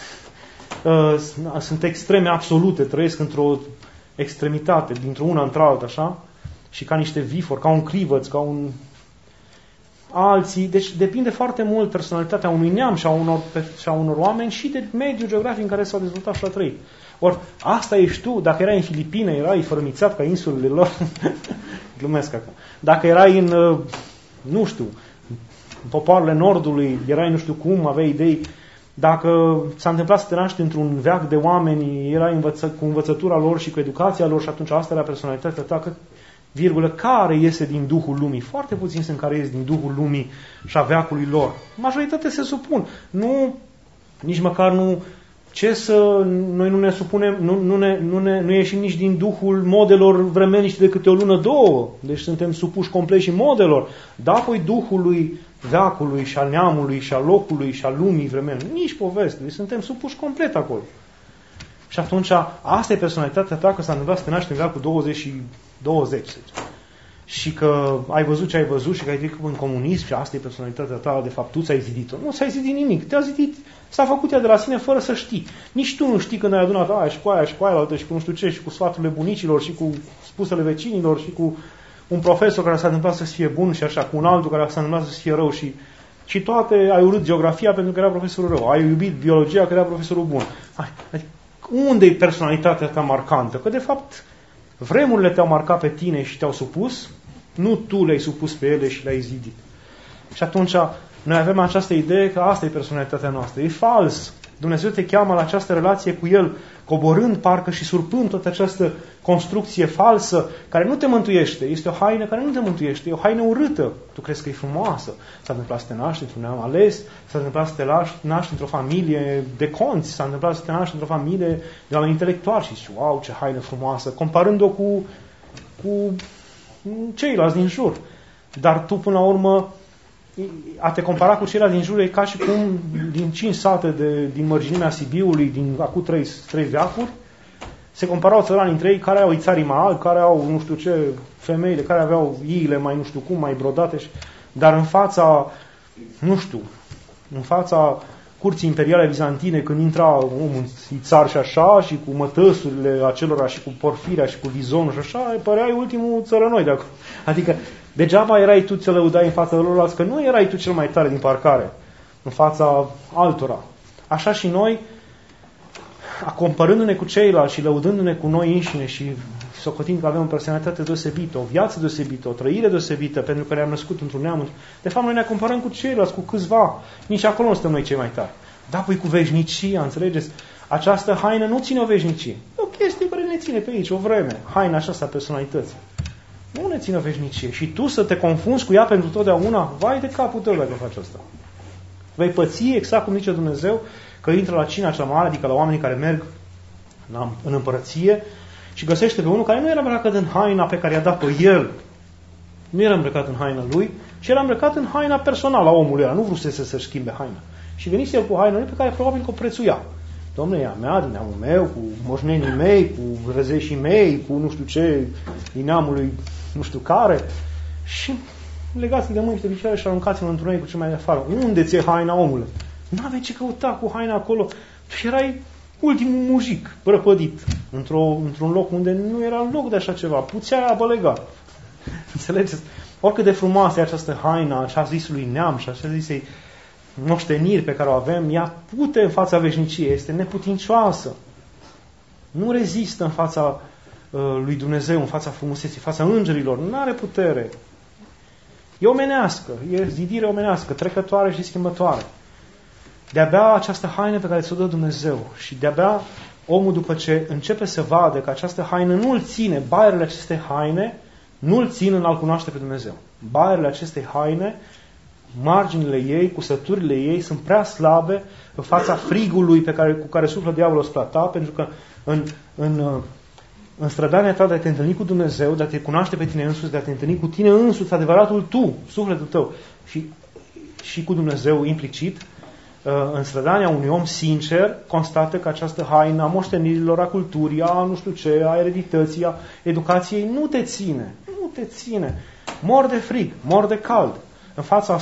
Sunt extreme absolute, trăiesc într-o extremitate, dintr-o una într-alta, așa, și ca niște vifori, ca un clivăț, ca un... alții. Deci depinde foarte mult personalitatea unui neam și a unor, și a unor oameni și de mediul geografic în care s-au dezvoltat și a trăit. Ori asta ești tu, dacă erai în Filipine, erai fărămițat ca insulele lor, glumesc acum. Dacă erai în, nu știu, în popoarele Nordului, erai nu știu cum, aveai idei. Dacă s-a întâmplat să te naști într-un veac de oameni, erai învăță, cu învățătura lor și cu educația lor și atunci asta era personalitatea ta, că, virgulă, care iese din Duhul Lumii. Foarte puțini sunt care ies din Duhul Lumii și a veacului lor. Majoritatea se supun. Nu, nici măcar nu... Ce să noi nu ne supunem, nu, nu, ne, nu, ne, nu ieșim nici din duhul modelor vremeniști de câte o lună, două. Deci suntem supuși complet și modelor. Da, apoi duhului veacului și al neamului și al locului și al lumii vremeni. Nici poveste. Deci suntem supuși complet acolo. Și atunci, asta e personalitatea ta, că s-a întâmplat să te naști în veacul douăzeci și douăzeci. Și că ai văzut ce ai văzut și că ai trecut în comunism și asta e personalitatea ta, de fapt tu ți-ai zidit-o. Nu ți-ai zidit nimic. Te-a zidit S-a făcut ea de la sine fără să știi. Nici tu nu știi când ai adunat aia și cu aia și cu aia altă și cu nu știu ce și cu sfaturile bunicilor și cu spusele vecinilor și cu un profesor care s-a întâmplat să fie bun și așa, cu un altul care s-a întâmplat să fie rău și, și toate ai urât geografia pentru că era profesorul rău, ai iubit biologia că era profesorul bun. Adică, unde e personalitatea ta marcantă? Că de fapt vremurile te-au marcat pe tine și te-au supus, nu tu le-ai supus pe ele și le-ai zidit. Și atunci noi avem această idee că asta e personalitatea noastră. E fals. Dumnezeu te cheamă la această relație cu El, coborând parcă și surpând toată această construcție falsă care nu te mântuiește. Este o haină care nu te mântuiește. E o haină urâtă. Tu crezi că e frumoasă. S-a întâmplat să te naști într-un neam ales, s-a întâmplat să te naști într-o familie de conți, s-a întâmplat să te naști într-o familie de oameni intelectuali și zici, wow, ce haină frumoasă, comparând-o cu, cu ceilalți din jur. Dar tu, până la urmă, a te compara cu ceilalți din jur e ca și cum din cinci sate de, din mărginimea Sibiului, din acum trei, trei veacuri, se comparau țărani între ei care au ițarii mai albi, care au nu știu ce, femeile, care aveau iile mai nu știu cum, mai brodate, și, dar în fața, nu știu, în fața curții imperiale bizantine, când intra un ițar și așa, și cu mătăsurile acelora, și cu porfiria, și cu vizonul și așa, păreai ultimul țărănoi de acolo. Adică, degeaba erai tu să lăudai în fața lor, că nu erai tu cel mai tare din parcare, în fața altora. Așa și noi, comparându-ne cu ceilalți și lăudându-ne cu noi înșine și socotind că avem o personalitate deosebită, o viață deosebită, o trăire deosebită, pentru că ne-am născut într-un neam, de fapt noi ne comparăm cu ceilalți, cu câțiva, nici acolo nu suntem noi cei mai tari. Da, păi cu veșnicia, înțelegeți? Această haină nu ține o veșnicie. E o chestie care ne ține pe aici, o vreme. Haina aceasta a personalității. Nu ne ține o veșnicie. Și tu să te confunzi cu ea pentru totdeauna, vai de capul tău dacă faci asta. Vei păți, exact cum zice Dumnezeu, că intră la cina cea mare, adică la oamenii care merg în împărăție și găsește pe unul care nu era îmbrăcat în haina pe care i-a dat-o el. Nu era îmbrăcat în haina lui, ci era îmbrăcat în haina personală a omului ăla. Nu vrusese să-și schimbe haina. Și venise el cu haina lui pe care probabil că o prețuia. Dom'le, e a mea, din neamul meu, cu moșnenii mei, cu răzeșii mei, cu nu știu ce, din neamul lui nu știu care. Și legați de mâini și de picioare și aruncați-mă într-un cu ce mai de afară. Unde ți-e haina, omule? Nu aveai ce căuta cu haina acolo. Tu erai ultimul mujic prăpădit într-o, într-un loc unde nu era loc de așa ceva. Puțea bălega. Înțelegeți? Oricât de frumoasă e această haina, așa zisului neam și așa zisei moșteniri pe care o avem, ea pute în fața veșniciei, este neputincioasă. Nu rezistă în fața uh, lui Dumnezeu, în fața frumuseții, în fața îngerilor. Nu are putere. E omenească, e zidire omenească, trecătoare și schimbătoare. De-abia această haină pe care ți-o dă Dumnezeu și de-abia omul, după ce începe să vadă că această haină nu-l ține, baierele acestei haine nu-l țin în a-L cunoaște pe Dumnezeu. Baierele acestei haine, marginile ei, cusăturile ei sunt prea slabe în fața frigului pe care, cu care suflă diavolul spre ta, pentru că în, în, în strădania ta de a te întâlni cu Dumnezeu, de a te cunoaște pe tine însuți, de a te întâlni cu tine însuți, adevăratul tu, sufletul tău și, și cu Dumnezeu implicit, în strădania unui om sincer, constată că această haină a moștenirilor, a culturii, a nu știu ce, a eredității, a educației nu te ține. Nu te ține. Mor de frig, mor de cald. În fața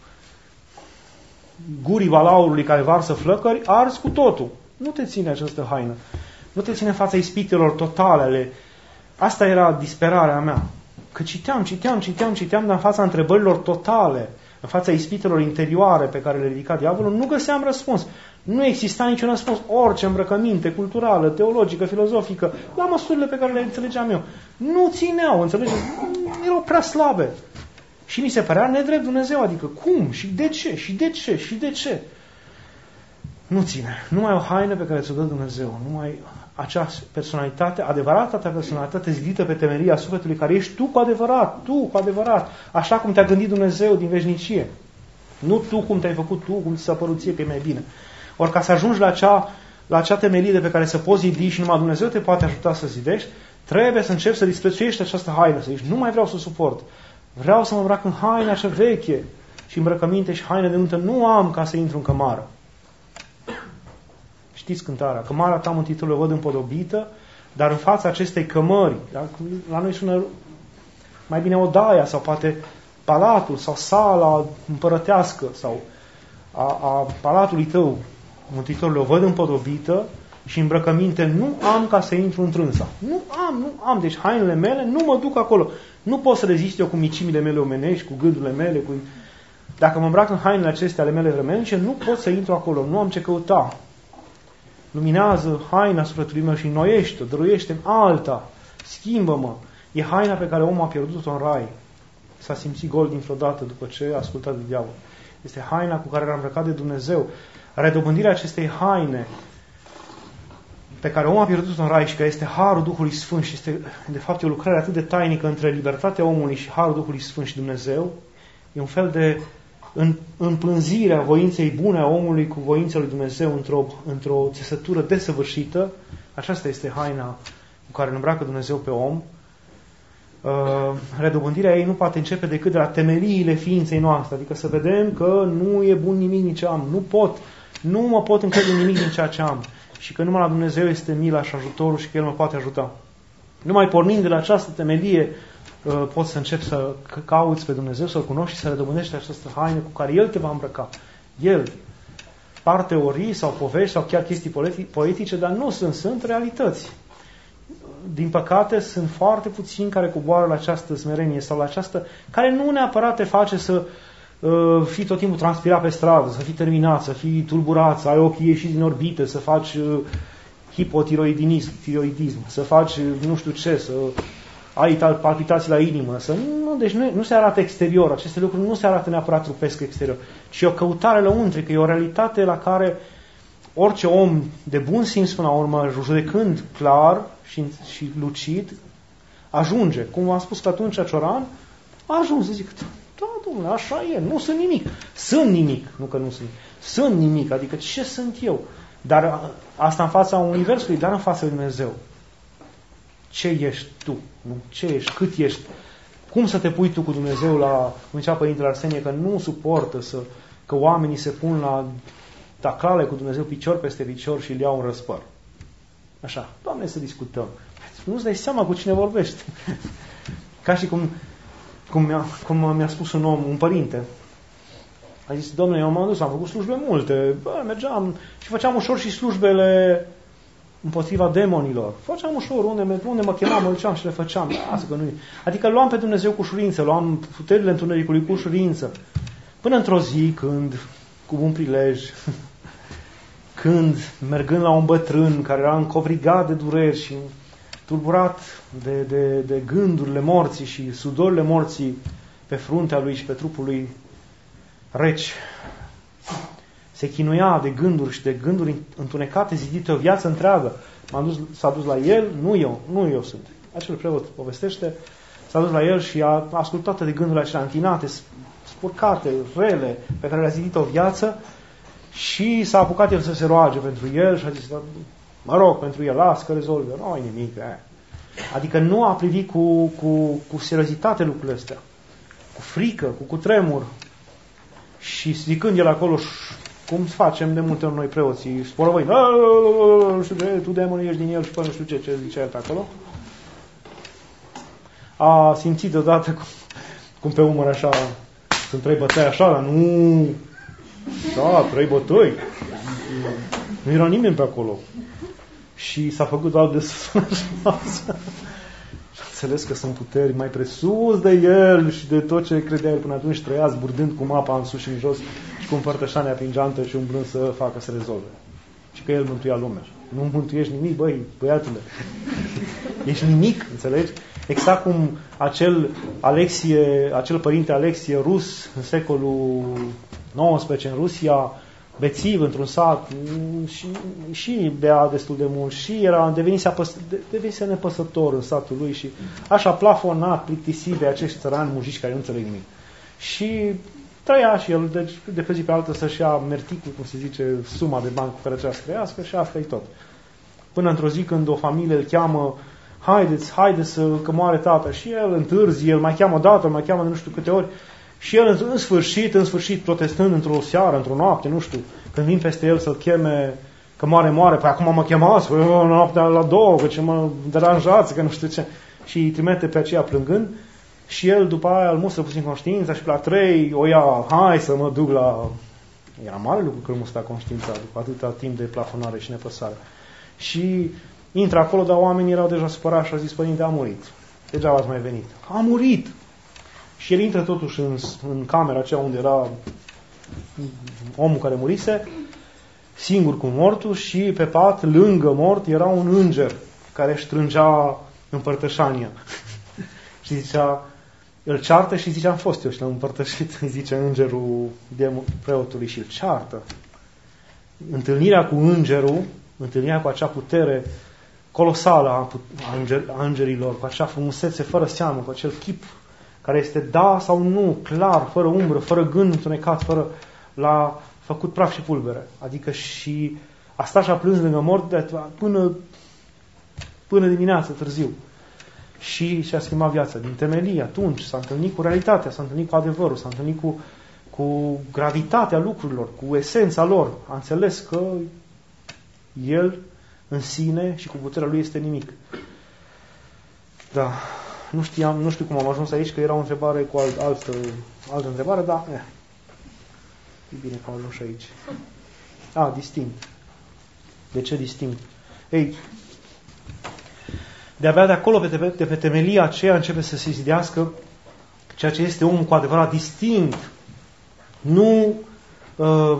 gurii balaurului care varsă flăcări, arzi cu totul. Nu te ține această haină. Nu te ține în fața ispitelor totale ale... Asta era disperarea mea. Că citeam, citeam, citeam, citeam, dar în fața întrebărilor totale, în fața ispitelor interioare pe care le ridica diavolul, nu găseam răspuns. Nu exista niciun răspuns. Orice îmbrăcăminte culturală, teologică, filozofică, la măsurile pe care le înțelegeam eu, nu țineau, înțelegeți? Erau prea slabe. Și mi se părea nedrept Dumnezeu, adică cum? Și de ce? Și de ce? Și de ce? Nu ține. Numai o haină pe care ți-o dă Dumnezeu, numai acea personalitate, adevărata ta personalitate zidită pe temeria sufletului care ești tu cu adevărat, tu cu adevărat, așa cum te-a gândit Dumnezeu din veșnicie. Nu tu cum te-ai făcut tu, cum ți s-a părut ție că e mai bine. Ori ca să ajungi la acea, la acea temelie pe care să poți zidi și numai Dumnezeu te poate ajuta să zidești, trebuie să începi să disprețuiești această haină, să zici, nu mai vreau să suport. Vreau să mă îmbrac în haina cea veche și îmbrăcăminte și haine de nuntă nu am ca să intru în cămară. Știți cântarea, cămara ta, Mântuitorule, văd împodobită, dar în fața acestei cămări, la noi sună mai bine odaia sau poate palatul sau sala împărătească sau a, a palatului tău Mântuitorul o văd împodobită și îmbrăcăminte nu am ca să intru întrânsa. Nu am, nu am. Deci hainele mele nu mă duc acolo. Nu pot să rezist eu cu micimile mele omenești, cu gândurile mele. Cu... Dacă mă îmbrac în hainele acestea ale mele vremenice, nu pot să intru acolo. Nu am ce căuta. Luminează haina sufletului meu și înnoiește-o, dăruiește-mi alta. Schimbă-mă. E haina pe care omul a pierdut-o în rai. S-a simțit gol dintr-o dată după ce a ascultat de diavol. Este haina cu care era îmbrăcat de Dumnezeu. Redobândirea acestei haine pe care omul a pierdut în rai și care este harul Duhului Sfânt și este, de fapt, o lucrare atât de tainică între libertatea omului și harul Duhului Sfânt și Dumnezeu, e un fel de împlânzire a voinței bune a omului cu voința lui Dumnezeu într-o, într-o țesătură desăvârșită. Aceasta este haina cu care îl îmbracă Dumnezeu pe om. Uh, redobândirea ei nu poate începe decât de la temeliile ființei noastre, adică să vedem că nu e bun nimic nici am, nu pot, nu mă pot încrede în nimic din ceea ce am și că numai la Dumnezeu este mila și ajutorul și că El mă poate ajuta. Numai pornind de la această temelie uh, poți să începi să cauți pe Dumnezeu, să-L cunoști și să redobândești această haină cu care El te va îmbrăca. El, par teorii sau povești sau chiar chestii poetice, dar nu sunt, sunt realități. Din păcate, sunt foarte puțini care coboară la această smerenie sau la această, care nu neapărat te face să uh, fii tot timpul transpirat pe stradă, să fii terminat, să fii tulburat, să ai ochii ieșiți din orbită, să faci uh, hipotiroidism, tiroidism, să faci uh, nu știu ce, să ai palpitații la inimă. Să, nu, deci nu, nu se arată exterior, aceste lucruri nu se arată neapărat trupesc exterior, ci o căutare lăuntrică, e o realitate la care orice om de bun simț până la urmă, judecând clar și, și lucid, ajunge. Cum am spus că atunci Cioran, a ajuns să zic, da, domnule, așa e, nu sunt nimic. Sunt nimic, nu că nu sunt. Sunt nimic, adică ce sunt eu? Dar asta în fața Universului, dar în fața lui Dumnezeu. Ce ești tu? Nu? Ce ești? Cât ești? Cum să te pui tu cu Dumnezeu la, cum zicea Părintele Arsenie, că nu suportă să, că oamenii se pun la taclale cu Dumnezeu picior peste picior și îl iau în răspăr. Așa, Doamne, să discutăm. Nu-ți dai seama cu cine vorbești. Ca și cum, cum, mi-a, cum mi-a spus un om, un părinte. A zis, Doamne, eu m-am dus, am făcut slujbe multe. Bă, mergeam și făceam ușor și slujbele împotriva demonilor. Făceam ușor, unde, unde mă chemam, mă duceam și le făceam. Lasă că nu-i. Adică luam pe Dumnezeu cu ușurință, luam puterile întunericului cu ușurință. Până într-o zi, când, cu un prilej, când, mergând la un bătrân care era încovrigat de dureri și tulburat de, de, de gândurile morții și sudorile morții pe fruntea lui și pe trupul lui reci, se chinuia de gânduri și de gânduri întunecate, zidite o viață întreagă. M-a dus, s-a dus la el, nu eu, nu eu sunt. Acel preot povestește, s-a dus la el și a ascultat de gândurile acelea întinate, spurcate, rele, pe care le-a zidit o viață. Și s-a apucat el să se roage pentru el și a zis, mă rog, pentru el, las că rezolve. Nu e nimic. Eh. Adică nu a privit cu, cu, cu seriozitate lucrurile astea. Cu frică, cu cutremur. Și zicând el acolo, cum facem de multe ori noi preoții, sporăvăi, nu știu ce, tu demonii ești din el și până nu știu ce, ce zicea el acolo. A simțit deodată cum, cum pe umăr așa, sunt trei bătăi așa, dar nu... Da, trei bătăi. Nu era nimeni pe acolo. Și s-a făcut doar de sus. Și a înțeles că sunt puteri mai presus de el și de tot ce credea el până atunci, trăia zburdând cu mapa în sus și în jos și cu împărtășania prin geantă și umblând să facă să rezolve. Și că el mântuia lumea. Nu mântuiești nimic, băi, băiatule. Ești nimic, înțelegi? Exact cum acel Alexie, acel părinte Alexie rus în secolul nouăsprezece în Rusia, bețiv într-un sat și, și bea destul de mult și era devenise, apăs, devenise nepăsător în satul lui și așa plafonat, plictisit de acești țărani mujici care nu înțeleg nimic. Și trăia și el deci, de pe zi pe altă să-și ia merticul, cum se zice, suma de bani cu care trebuia să trăiască și asta e tot. Până într-o zi când o familie îl cheamă, haideți, haideți să, că moare tata și el întârzi, el mai cheamă o dată, mai cheamă de nu știu câte ori. Și el în sfârșit, în sfârșit, protestând într-o seară, într-o noapte, nu știu, când vin peste el să-l cheme, că moare, moare, păi acum mă chemați, păi noaptea la două, că ce mă deranjați, că nu știu ce. Și îi trimite pe aceea plângând și el după aia îl mustră puțin conștiința și pe la trei o ia, hai să mă duc la Era mare lucru că nu stă conștiința după atâta timp de plafonare și nepăsare. Și intră acolo, dar oamenii erau deja supărați și au zis, părinte, a murit. Degeaba ați mai venit. A murit! Și el intră totuși în, în camera aceea unde era omul care murise, singur cu mortul, și pe pat, lângă mort, era un înger care își strângea împărtășania. Și zicea, îl ceartă și zice, am fost eu și l-am împărtășit, zice îngerul de preotului, și îl ceartă. Întâlnirea cu îngerul, întâlnirea cu acea putere colosală a, înger, a îngerilor, cu acea frumusețe fără seamă, cu acel chip care este da sau nu, clar, fără umbră, fără gând întunecat, fără, l-a făcut praf și pulbere. Adică și a stat și a plâns lângă mort de, până, până dimineață, târziu. Și și-a schimbat viața. Din temelie, atunci, s-a întâlnit cu realitatea, s-a întâlnit cu adevărul, s-a întâlnit cu, cu gravitatea lucrurilor, cu esența lor. A înțeles că el în sine și cu puterea lui este nimic. Da. Nu știam, nu știu cum am ajuns aici, că era o întrebare cu alt, altă, altă întrebare, dar eh, e bine că am ajuns aici. A, distinct. De ce distinct? Ei, de-abia de acolo, pe, de pe temelia aceea, începe să se zidească ceea ce este omul cu adevărat distinct. Nu uh,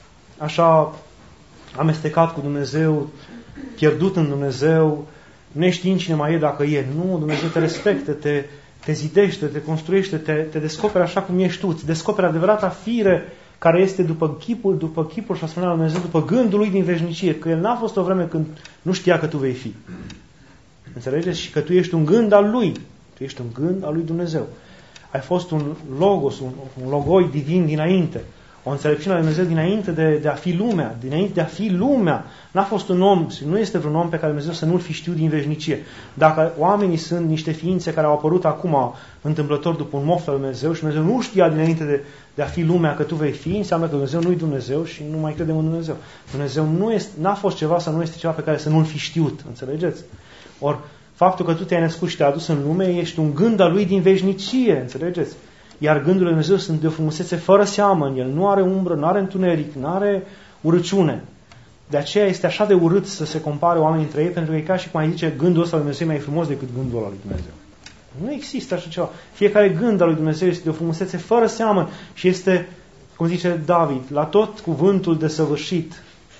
așa amestecat cu Dumnezeu, pierdut în Dumnezeu, neștiind cine mai e dacă e. Nu, Dumnezeu te respectă, te, te zidește, te construiește, te, te descoperi așa cum ești tu, îți descoperi adevărata fire care este după chipul, după chipul și asemenea Dumnezeu, după gândul lui din veșnicie, că el n-a fost o vreme când nu știa că tu vei fi. Înțelegeți? Și că tu ești un gând al lui. Tu ești un gând al lui Dumnezeu. Ai fost un logos, un, un logoi divin dinainte. O înțelepciune a lui Dumnezeu dinainte de, de a fi lumea. Dinainte de a fi lumea. N-a fost un om, nu este vreun om pe care Dumnezeu să nu-l fi știut din veșnicie. Dacă oamenii sunt niște ființe care au apărut acum întâmplător după un moft al lui Dumnezeu și Dumnezeu nu știa dinainte de, de a fi lumea că tu vei fi, înseamnă că Dumnezeu nu-i Dumnezeu și nu mai credem în Dumnezeu. Dumnezeu nu este, n-a fost ceva sau nu este ceva pe care să nu-l fi știut. Înțelegeți? Ori faptul că tu te-ai născut și te-ai adus în lume, ești un gând al lui din veșnicie, înțelegeți? Iar gândurile lui Dumnezeu sunt de o frumusețe fără seamă în el. Nu are umbră, nu are întuneric, nu are urăciune. De aceea este așa de urât să se compare oamenii între ei, pentru că e ca și cum ai zice, gândul ăsta lui Dumnezeu e mai frumos decât gândul ăla lui Dumnezeu. Nu există așa ceva. Fiecare gând al lui Dumnezeu este de o frumusețe fără seamă și este, cum zice David, la tot cuvântul desăvârșit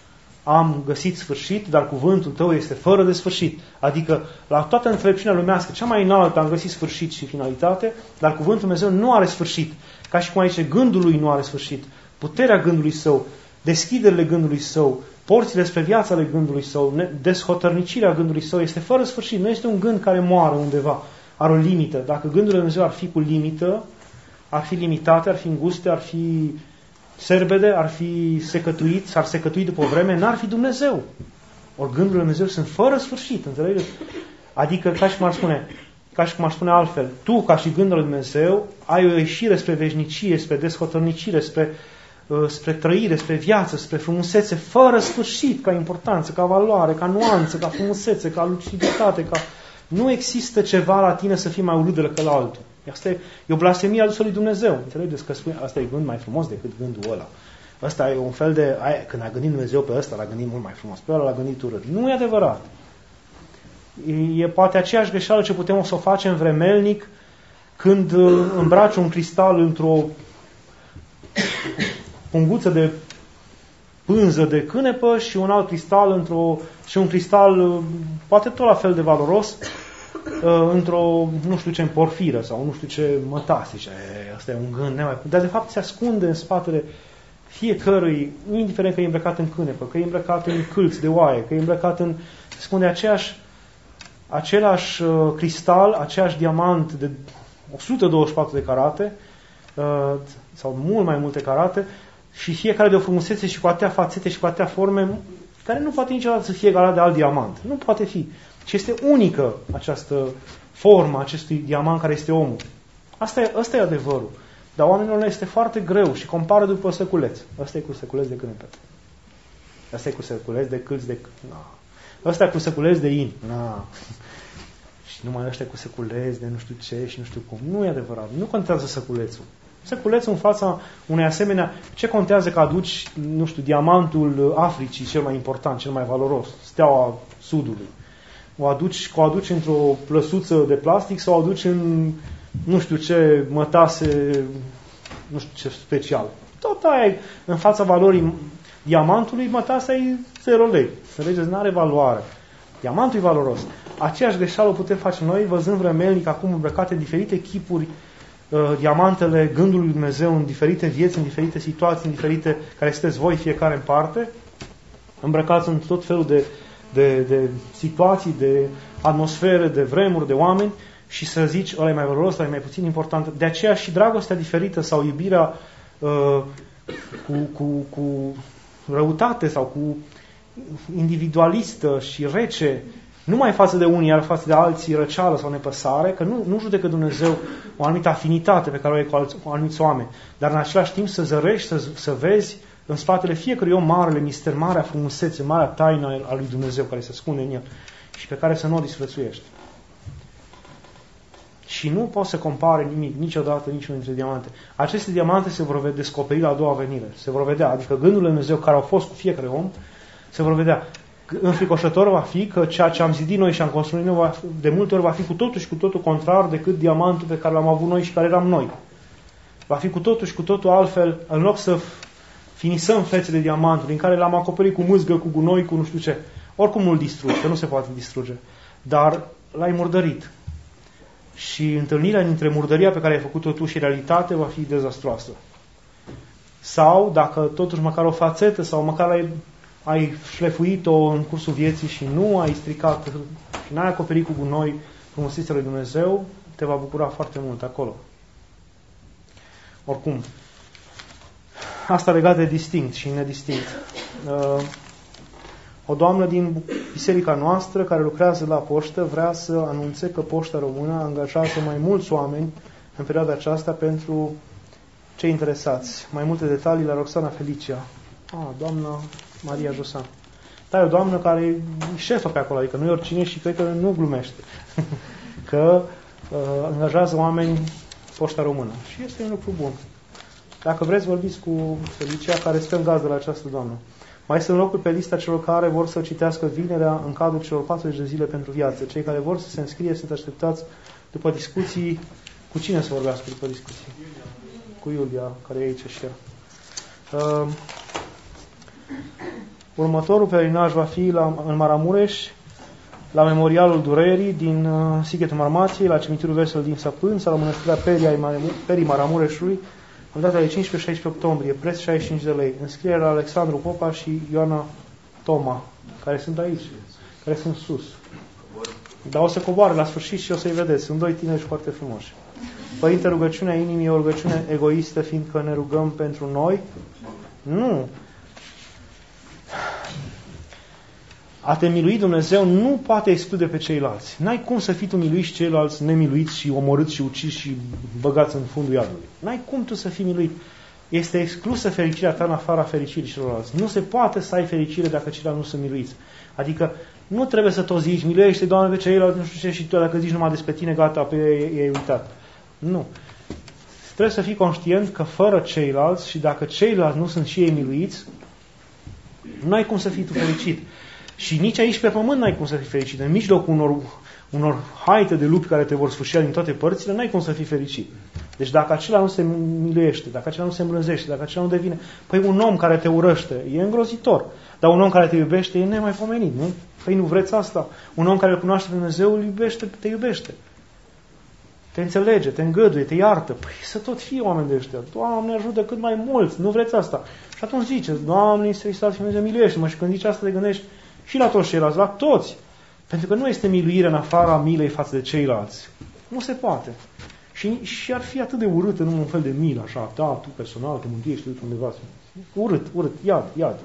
am găsit sfârșit, dar cuvântul tău este fără de sfârșit. Adică la toată înțelepciunea lumească, cea mai înaltă am găsit sfârșit și finalitate, dar cuvântul Dumnezeu nu are sfârșit. Ca și cum aici gândul lui nu are sfârșit. Puterea gândului său, deschiderile gândului său, porțile spre viața ale gândului său, deshotărnicirea gândului său este fără sfârșit. Nu este un gând care moare undeva. Are o limită. Dacă gândurile lui Dumnezeu ar fi cu limită, ar fi limitate, ar fi înguste, ar fi serbede, ar fi secătuit, s-ar secătui după o vreme, n-ar fi Dumnezeu. Ori gândurile lui Dumnezeu sunt fără sfârșit, înțelegeți? Adică, ca și cum ar spune, ca și cum ar spune altfel, tu, ca și gândul lui Dumnezeu, ai o ieșire spre veșnicie, spre deshotărnicire, spre, uh, spre trăire, spre viață, spre frumusețe, fără sfârșit, ca importanță, ca valoare, ca nuanță, ca frumusețe, ca luciditate, ca... Nu există ceva la tine să fii mai urât decât la altul. Asta e, e o blasfemie adusă lui Dumnezeu. Înțelegeți că spune, asta e gând mai frumos decât gândul ăla. Asta e un fel de, aia, când a gândit Dumnezeu pe ăsta, l-a gândit mult mai frumos, pe ăla l-a gândit urât. Nu e adevărat. E, e poate aceeași greșeală ce putem să o facem vremelnic când îmbraci un cristal într-o punguță de pânză de cânepă și un alt cristal într-o, și un cristal poate tot la fel de valoros într-o, nu știu ce, în porfiră sau nu știu ce mătase. Asta e un gând nemai... Dar de fapt se ascunde în spatele fiecărui, indiferent că e îmbrăcat în cânepă, că e îmbrăcat în câlți de oaie, că e îmbrăcat în... Se ascunde aceeași, același uh, cristal, aceeași diamant de o sută douăzeci și patru de carate uh, sau mult mai multe carate și fiecare de o frumusețe și cu atâtea fațete și cu atâtea forme care nu poate niciodată să fie egalat de alt diamant. Nu poate fi. Și este unică această formă acestui diamant care este omul. Asta e, asta e adevărul. Dar oamenilor le este foarte greu și compară după săculeț. Asta e cu săculeț de cânepe. Asta e cu săculeț de câlți de... Na. Asta e cu săculeț de in. Na. Și numai ăștia cu săculeț de nu știu ce și nu știu cum. Nu e adevărat. Nu contează săculețul. să culeți în fața unei asemenea, ce contează că aduci, nu știu, diamantul Africii, cel mai important, cel mai valoros, steaua Sudului. O aduci, o aduci într-o plăsuță de plastic sau o aduci în, nu știu ce, mătase, nu știu ce special. Tot aia e, în fața valorii diamantului, mătasa e zero lei. Înțelegeți? Nu are valoare. Diamantul e valoros. Aceeași greșeală o putem face noi, văzând vremelnic acum îmbrăcate în diferite chipuri, uh, diamantele gândului lui Dumnezeu în diferite vieți, în diferite situații, în diferite, care sunteți voi fiecare în parte, îmbrăcați în tot felul de, de, de situații, de atmosfere, de vremuri, de oameni și să zici, ăla e mai valoros, ăla e mai puțin important. De aceea și dragostea diferită sau iubirea uh, cu, cu, cu răutate sau cu individualistă și rece, numai față de unii, iar față de alții răceală sau nepăsare, că nu, nu judecă Dumnezeu o anumită afinitate pe care o ai cu, alți, cu anumiți oameni, dar în același timp să zărești, să, să vezi în spatele fiecărui om marele mister, marea frumusețe, marea taină a lui Dumnezeu care se ascunde în el și pe care să nu o disprețuiești. Și nu poți să compare nimic, niciodată, niciunul dintre diamante. Aceste diamante se vor descoperi la a doua venire. Se vor vedea, adică gândurile lui Dumnezeu care au fost cu fiecare om, se vor vedea. Înfricoșător va fi că ceea ce am zidit noi și am construit noi, de multe ori va fi cu totul și cu totul contrar decât diamantul pe care l-am avut noi și care eram noi. Va fi cu totul și cu totul altfel, în loc să finisăm fețele diamantului, în care l-am acoperit cu mâzgă, cu gunoi, cu nu știu ce. Oricum nu-l distrugi, că nu se poate distruge. Dar l-ai murdărit. Și întâlnirea dintre murdăria pe care ai făcut-o tu și realitate va fi dezastroasă. Sau, dacă totuși măcar o fațetă sau măcar ai, ai șlefuit-o în cursul vieții și nu ai stricat și n-ai acoperit cu gunoi frumusețea lui Dumnezeu, te va bucura foarte mult acolo. Oricum, asta legat de distinct și nedistinct. O doamnă din biserica noastră care lucrează la poștă vrea să anunțe că Poșta Română angajează mai mulți oameni în perioada aceasta pentru cei interesați. Mai multe detalii la Roxana Felicia. Ah, doamna Maria Josan. Da, e o doamnă care e șefă pe acolo, adică nu e oricine și cred că nu glumește. Că uh, angajează oameni Poșta Română. Și este un lucru bun. Dacă vreți, vorbiți cu Felicia, care stă în gazdă la această doamnă. Mai sunt locuri pe lista celor care vor să citească vinerea în cadrul celor patruzeci de zile pentru viață. Cei care vor să se înscrie sunt așteptați după discuții. Cu cine să vorbească după discuții? Cu Iulia, care e aici și ea. Uh, următorul pelerinaj va fi la, în Maramureș, la Memorialul Durerii din uh, Sighetul Marmației, la Cimitirul Vesel din Săpân, sau la Mănăstirea Perii, Perii Maramureșului, în data de cincisprezece șaisprezece octombrie, preț șaizeci și cinci de lei. Înscriere la Alexandru Popa și Ioana Toma, care sunt aici, care sunt sus. Dar o să coboare la sfârșit și o să-i vedeți. Sunt doi tineri foarte frumoși. Părinte, rugăciunea inimii e o rugăciune egoistă, fiindcă ne rugăm pentru noi? Nu. A te milui Dumnezeu nu poate exclude pe ceilalți. N-ai cum să fii tu miluit și ceilalți nemiluiți și omorâți și uciși și băgați în fundul iadului. N-ai cum tu să fii miluit. Este exclusă fericirea ta în afara fericirii celorlalți. Nu se poate să ai fericire dacă ceilalți nu sunt miluiți. Adică nu trebuie să tot zici, miluiește, Doamne, pe ceilalți, nu știu ce, și tu dacă zici numai despre tine, gata, pe ei ai uitat. Nu. Trebuie să fii conștient că fără ceilalți și dacă ceilalți nu sunt și ei miluiți, nu ai cum să fii tu fericit. Și nici aici pe pământ n-ai cum să fii fericit. În mijlocul unor, unor haite de lupi care te vor sfârșia din toate părțile, n-ai cum să fii fericit. Deci dacă acela nu se miluiește, dacă acela nu se îmbrânzește, dacă acela nu devine... Păi un om care te urăște e îngrozitor. Dar un om care te iubește e nemaipomenit, nu? Păi nu vreți asta? Un om care îl cunoaște pe Dumnezeu îl iubește, te iubește. Te înțelege, te îngăduie, te iartă. Păi să tot fie oameni de ăștia. Doamne, ajută cât mai mulți. Nu vreți asta? Și atunci ziceți, Doamne, Iisuse Hristos, Dumnezeu, miluiește-mă. Și când zici asta, te gândești și la toți ceilalți, la toți. Pentru că nu este miluire în afara milei față de ceilalți. Nu se poate. Și, și ar fi atât de urât în un fel de milă, așa, da, tu personal, te mântuiești, tu undeva. Urât, urât, iad, iad.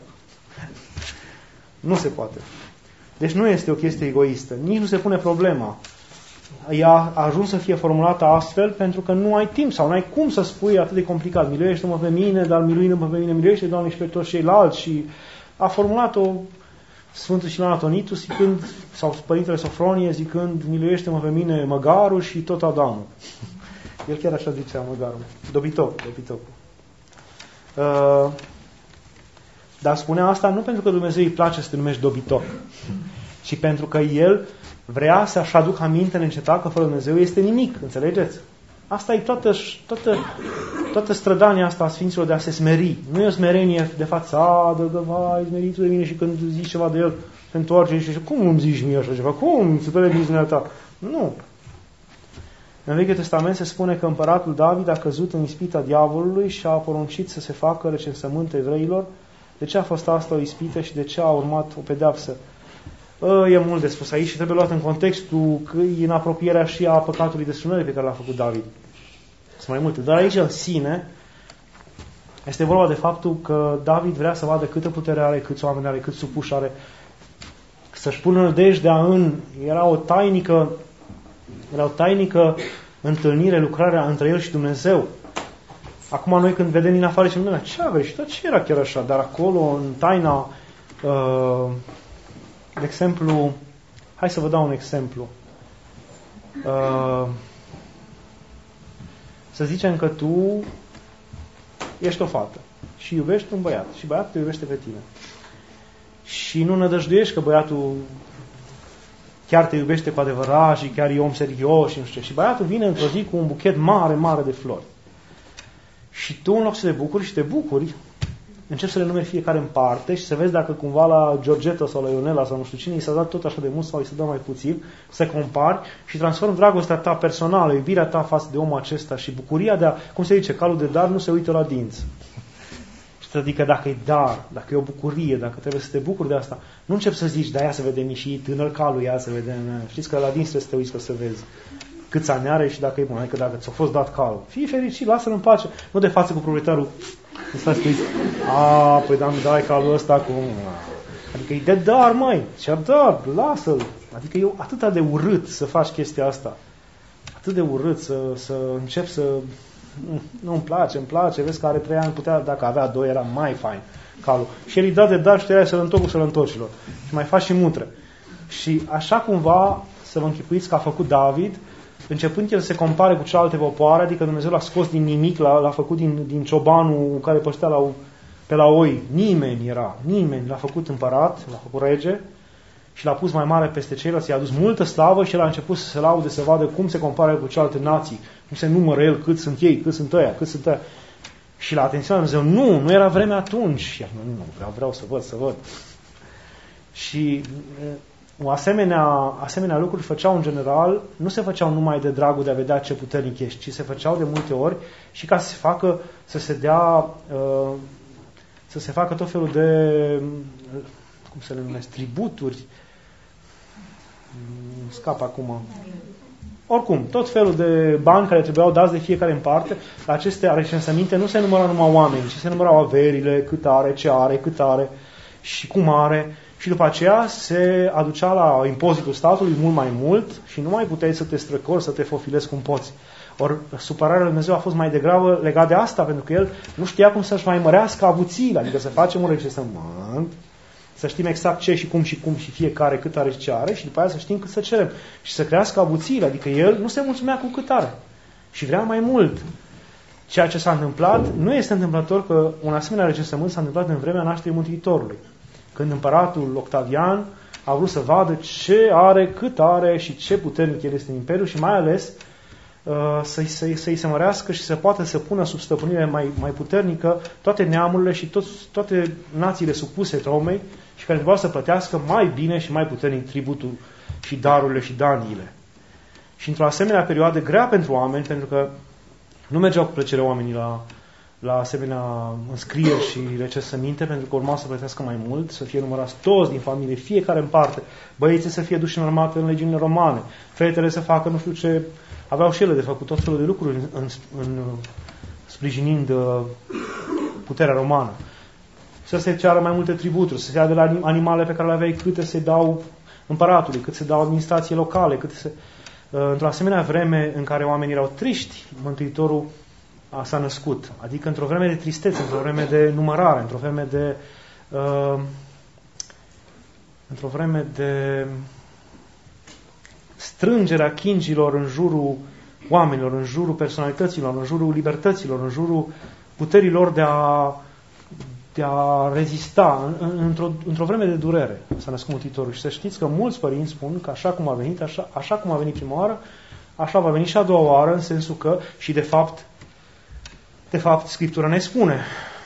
Nu se poate. Deci nu este o chestie egoistă. Nici nu se pune problema. Ea a ajuns să fie formulată astfel pentru că nu ai timp sau nu ai cum să spui atât de complicat. Miluiește-mă pe mine, dar miluindu-mă pe mine, miluiește, Doamne, și pe toți ceilalți. Și a formulat-o Sfântul Simeon Atonitu, zicând, sau Părintele Sofronie, zicând, miluiește-mă pe mine măgarul și tot Adamul. El chiar așa zicea măgarul. Dobitoc, dobitocul. Uh, dar spunea asta nu pentru că Dumnezeu îi place să te numești dobitoc, ci pentru că El vrea să-și aducă aminte neîncetat că fără Dumnezeu este nimic. Înțelegeți? Asta e toată, toată, toată strădania asta a Sfinților de a se smeri. Nu e o smerenie de fațadă, de vai, smeri tu de mine și când zici ceva de El, se întoarce și zice, cum îmi zici mie așa ceva? Cum? Se tăie business ta? Nu. În Vechiul Testament se spune că împăratul David a căzut în ispita diavolului și a poruncit să se facă recensământ evreilor. De ce a fost asta o ispită și de ce a urmat o pedeapsă? E mult de spus aici și trebuie luat în contextul că e în apropierea și a păcatului de strânări pe care l-a făcut David. Sunt mai multe. Dar aici în sine este vorba de faptul că David vrea să vadă câtă putere are, câți oameni are, cât supuși are, să-și pună nădejdea în... Era o tainică, era o tainică întâlnire, lucrarea între el și Dumnezeu. Acum noi când vedem din afară zicem, ce aveți? Și tot ce era chiar așa? Dar acolo, în taina... Uh, de exemplu, hai să vă dau un exemplu. Uh, să zicem că tu ești o fată și iubești un băiat și băiatul te iubește pe tine. Și nu nădăjduiești că băiatul chiar te iubește cu adevărat și chiar e om serios și nu știu ce. Și băiatul vine într-o zi cu un buchet mare, mare de flori. Și tu, în loc să te bucuri și te bucuri, începi să le numeri fiecare în parte și să vezi dacă cumva la Georgeta sau la Ionela sau nu știu cine i s-a dat tot așa de mult sau i se dă mai puțin, să compari și transformi dragostea ta personală, iubirea ta față de omul acesta și bucuria de a, cum se zice, calul de dar nu se uită la dinți. Adică dacă e dar, dacă e o bucurie, dacă trebuie să te bucuri de asta, nu începi să zici, da, ia să vedem și tânăr calul, ia să vedem. Știți că la dinți trebuie să te uiți, să vezi câți ani are și dacă e bun, adică dacă ți-a fost dat calul. Fii fericit, lasă-l în pace. Nu de față cu proprietarul. Stai să uiți, a, păi da, îmi dai calul ăsta cu... Adică e de dar, măi, și-ar dar, lasă-l. Adică e atât de urât să faci chestia asta. Atât de urât să, să încep să... Nu, îmi place, îmi place, vezi că are trei ani, putea, dacă avea doi, era mai fain calul. Și el îi dă de dar și te să-l întorc cu să-l întorcilor. Și mai faci și mutre. Și așa cumva, să vă închipuiți că a făcut David, începând el să se compare cu celelalte popoare, adică Dumnezeu l-a scos din nimic, l-a, l-a făcut din, din ciobanul care păștea la, pe la oi. Nimeni era, nimeni l-a făcut împărat, l-a făcut rege și l-a pus mai mare peste ceilalți, i-a adus multă slavă și el a început să se laude, să vadă cum se compară cu celelalte nații, cum se numără el, cât sunt ei, cât sunt ăia, cât sunt ăia. Și l-a atenționat Dumnezeu, nu, nu era vremea atunci. Și nu, nu, vreau, vreau să văd, să văd. Și o asemenea, asemenea lucruri făceau în general, nu se făceau numai de dragul de a vedea ce puternic ești, ci se făceau de multe ori și ca să se facă, să se dea, să se facă tot felul de, cum să le numesc, tributuri, scap acum, oricum, tot felul de bani care trebuiau dați de fiecare în parte. La aceste recensăminte nu se numărau numai oameni, ci se numărau averile, cât are, ce are, cât are și cum are. Și după aceea se aducea la impozitul statului mult mai mult și nu mai puteai să te străcori, să te fofilezi cum poți. Ori supărarea lui Dumnezeu a fost mai degrabă legat de asta, pentru că el nu știa cum să-și mai mărească avuțiile, adică să facem un recensământ, să știm exact ce și cum și cum și fiecare cât are și ce are și după aia să știm cât să cerem. Și să crească avuțiile, adică el nu se mulțumea cu cât are și vrea mai mult. Ceea ce s-a întâmplat, nu este întâmplător că un asemenea recensământ s-a întâmplat în vremea nașterii Mântuitorului. Când împăratul Octavian a vrut să vadă ce are, cât are și ce puternic el este în imperiu și mai ales uh, să-i, să-i, să-i se mărească și să poată să pună sub stăpânire mai, mai puternică toate neamurile și toți, toate națiile supuse Romei și care trebuiau să plătească mai bine și mai puternic tributul și darurile și daniile. Și într-o asemenea perioadă grea pentru oameni, pentru că nu mergeau cu plăcere oamenii la la asemenea înscrieri și recensăminte, pentru că urma să plătească mai mult, să fie numărați toți din familie, fiecare în parte, băieții să fie duși în armată în legiunile romane, fetele să facă nu știu ce, aveau și ele de făcut tot felul de lucruri în, în, în sprijinind uh, puterea romană. Să se ceară mai multe tributuri, să se ia de la animale pe care le aveai, câte se dau împăratului, cât se dau administrației locale, cât se... Uh, într-o asemenea vreme în care oamenii erau triști, Mântuitorul a, s-a născut. Adică într-o vreme de tristețe, într-o vreme de numărare, într-o vreme de uh, într-o vreme de strângerea chingilor în jurul oamenilor, în jurul personalităților, în jurul libertăților, în jurul puterilor de a, de a rezista în, într-o, într-o vreme de durere. S-a născut Mântuitorul. Și să știți că mulți părinți spun că așa cum a venit, așa, așa cum a venit prima oară, așa va veni și a doua oară, în sensul că, și de fapt, de fapt, Scriptura ne spune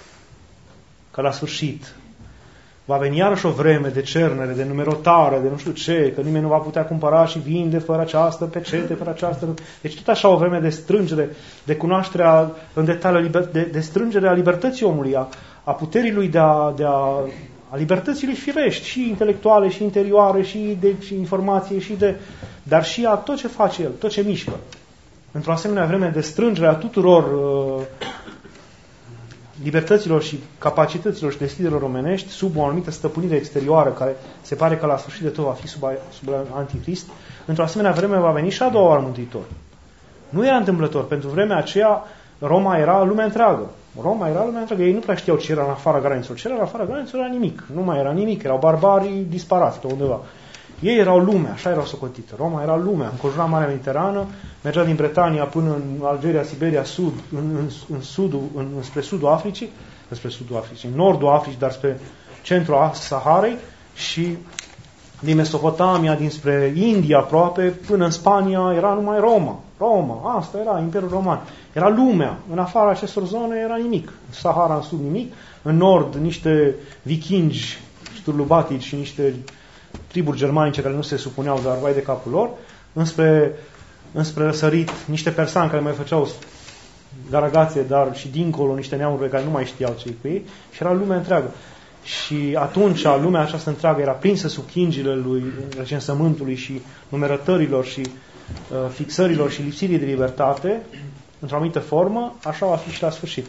că la sfârșit va veni iarăși o vreme de cernere, de numerotare, de nu știu ce, că nimeni nu va putea cumpăra și vinde fără această pecete, fără această... Deci tot așa o vreme de strângere, de cunoașterea în detaliu, de, de strângere a libertății omului, a, a puterii lui de a, de a, a libertății lui firești, și intelectuale, și interioare, și de și informație, și de... dar și a tot ce face el, tot ce mișcă. Într-o asemenea vreme de strângere a tuturor uh, libertăților și capacităților și deschiderilor omenești sub o anumită stăpânire exterioară, care se pare că la sfârșit de tot va fi sub, sub Antichrist, într-o asemenea vreme va veni și a doua oară Mântuitor. Nu era întâmplător. Pentru vremea aceea Roma era lumea întreagă. Roma era lumea întreagă. Ei nu prea știau ce era în afara granițelor. Ce era în afara granițelor era nimic. Nu mai era nimic. Erau barbarii disparați pe undeva. Ei erau lumea, așa erau socotită. Roma era lumea, înconjura Marea Mediterană, mergea din Bretania până în Algeria, Siberia, sud, în, în, în sudul, în, spre sudul Africii, spre sudul Africii, în nordul Africii, dar spre centrul Saharei, și din Mesopotamia, dinspre India aproape, până în Spania, era numai Roma. Roma, asta era Imperiul Roman. Era lumea. În afara acestor zone era nimic. În Sahara, în sud, nimic. În nord, niște vikingi sturlubatici și niște triburi germanice care nu se supuneau, dar vai de capul lor, înspre, înspre răsărit, niște persani care mai făceau garagație, dar și dincolo niște neamuri care nu mai știau ce cu ei, și era lumea întreagă. Și atunci lumea aceasta întreagă era prinsă sub chingile lui recensământului și numerătărilor și uh, fixărilor și lipsirii de libertate, într-o anumită formă, așa va fi și la sfârșit.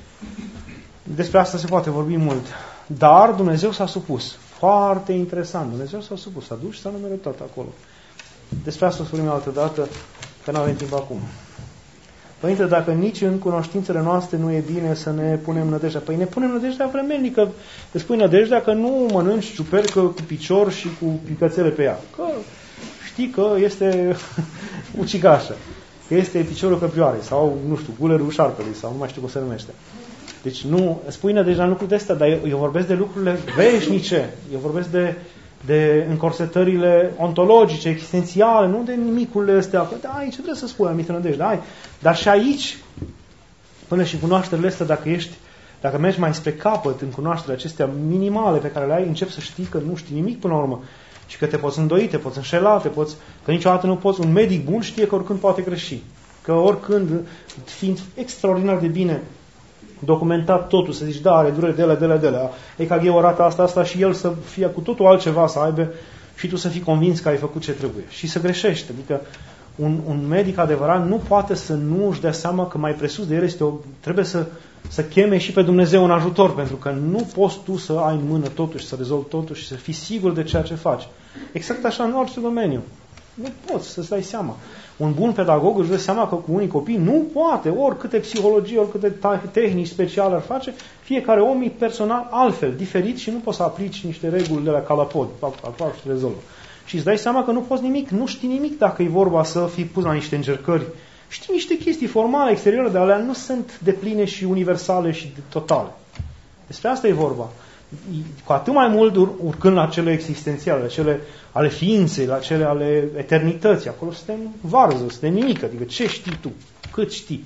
Despre asta se poate vorbi mult. Dar Dumnezeu s-a supus. Foarte interesant. Dumnezeu s-a supus. S-a dus și s-a numerotat acolo. Despre asta o să vorbim altă dată, că nu avem timp acum. Părinte, dacă nici în cunoștințele noastre nu e bine să ne punem nădejdea. Păi ne punem nădejdea vremelnică. Îți pui nădejdea că nu mănânci ciupercă cu picior și cu picățele pe ea. Că știi că este ucigașă. Că este piciorul căprioarei sau, nu știu, gulerul șarpelui sau nu mai știu cum se numește. Deci nu, spui nădejdea în lucruri de astea, dar eu, eu vorbesc de lucrurile veșnice. Eu vorbesc de, de încorsetările ontologice, existențiale, nu de nimicurile astea. Că, da, aici trebuie să spui anumită nădejde, hai. Dar și aici, până și cunoașterile astea, dacă ești, dacă mergi mai spre capăt în cunoașterile acestea minimale pe care le ai, începi să știi că nu știi nimic până la urmă. Și că te poți îndoi, te poți înșela, te poți, că niciodată nu poți. Un medic bun știe că oricând poate greși. Că oricând, fiind extraordinar de bine documentat totul, să zici, da, are durere de ele, de ele, de ele. E ca o rată asta, asta și el să fie cu totul altceva să aibă și tu să fii convins că ai făcut ce trebuie. Și să greșești. Adică un, un medic adevărat nu poate să nu își dea seama că mai presus de el este o, trebuie să, să cheme și pe Dumnezeu în ajutor, pentru că nu poți tu să ai în mână totul și să rezolvi totul și să fii sigur de ceea ce faci. Exact așa în orice domeniu. Nu poți să-ți dai seama. Un bun pedagog își dă seama că cu unii copii nu poate, oricâte psihologie, oricâte tehnici speciale ar face, fiecare om e personal altfel, diferit și nu poți să aplici niște reguli de la calapod, fac, fac, fac și rezolvă. Și îți dai seama că nu poți nimic, nu știi nimic dacă e vorba să fii pus la niște încercări. Știi niște chestii formale, exterioare, dar alea nu sunt depline și universale și totale. Despre asta e vorba. Cu atât mai mult urcând la cele existențiale, la cele ale ființei, la cele ale eternității. Acolo suntem varză, suntem nimic. Adică ce știi tu? Cât știi?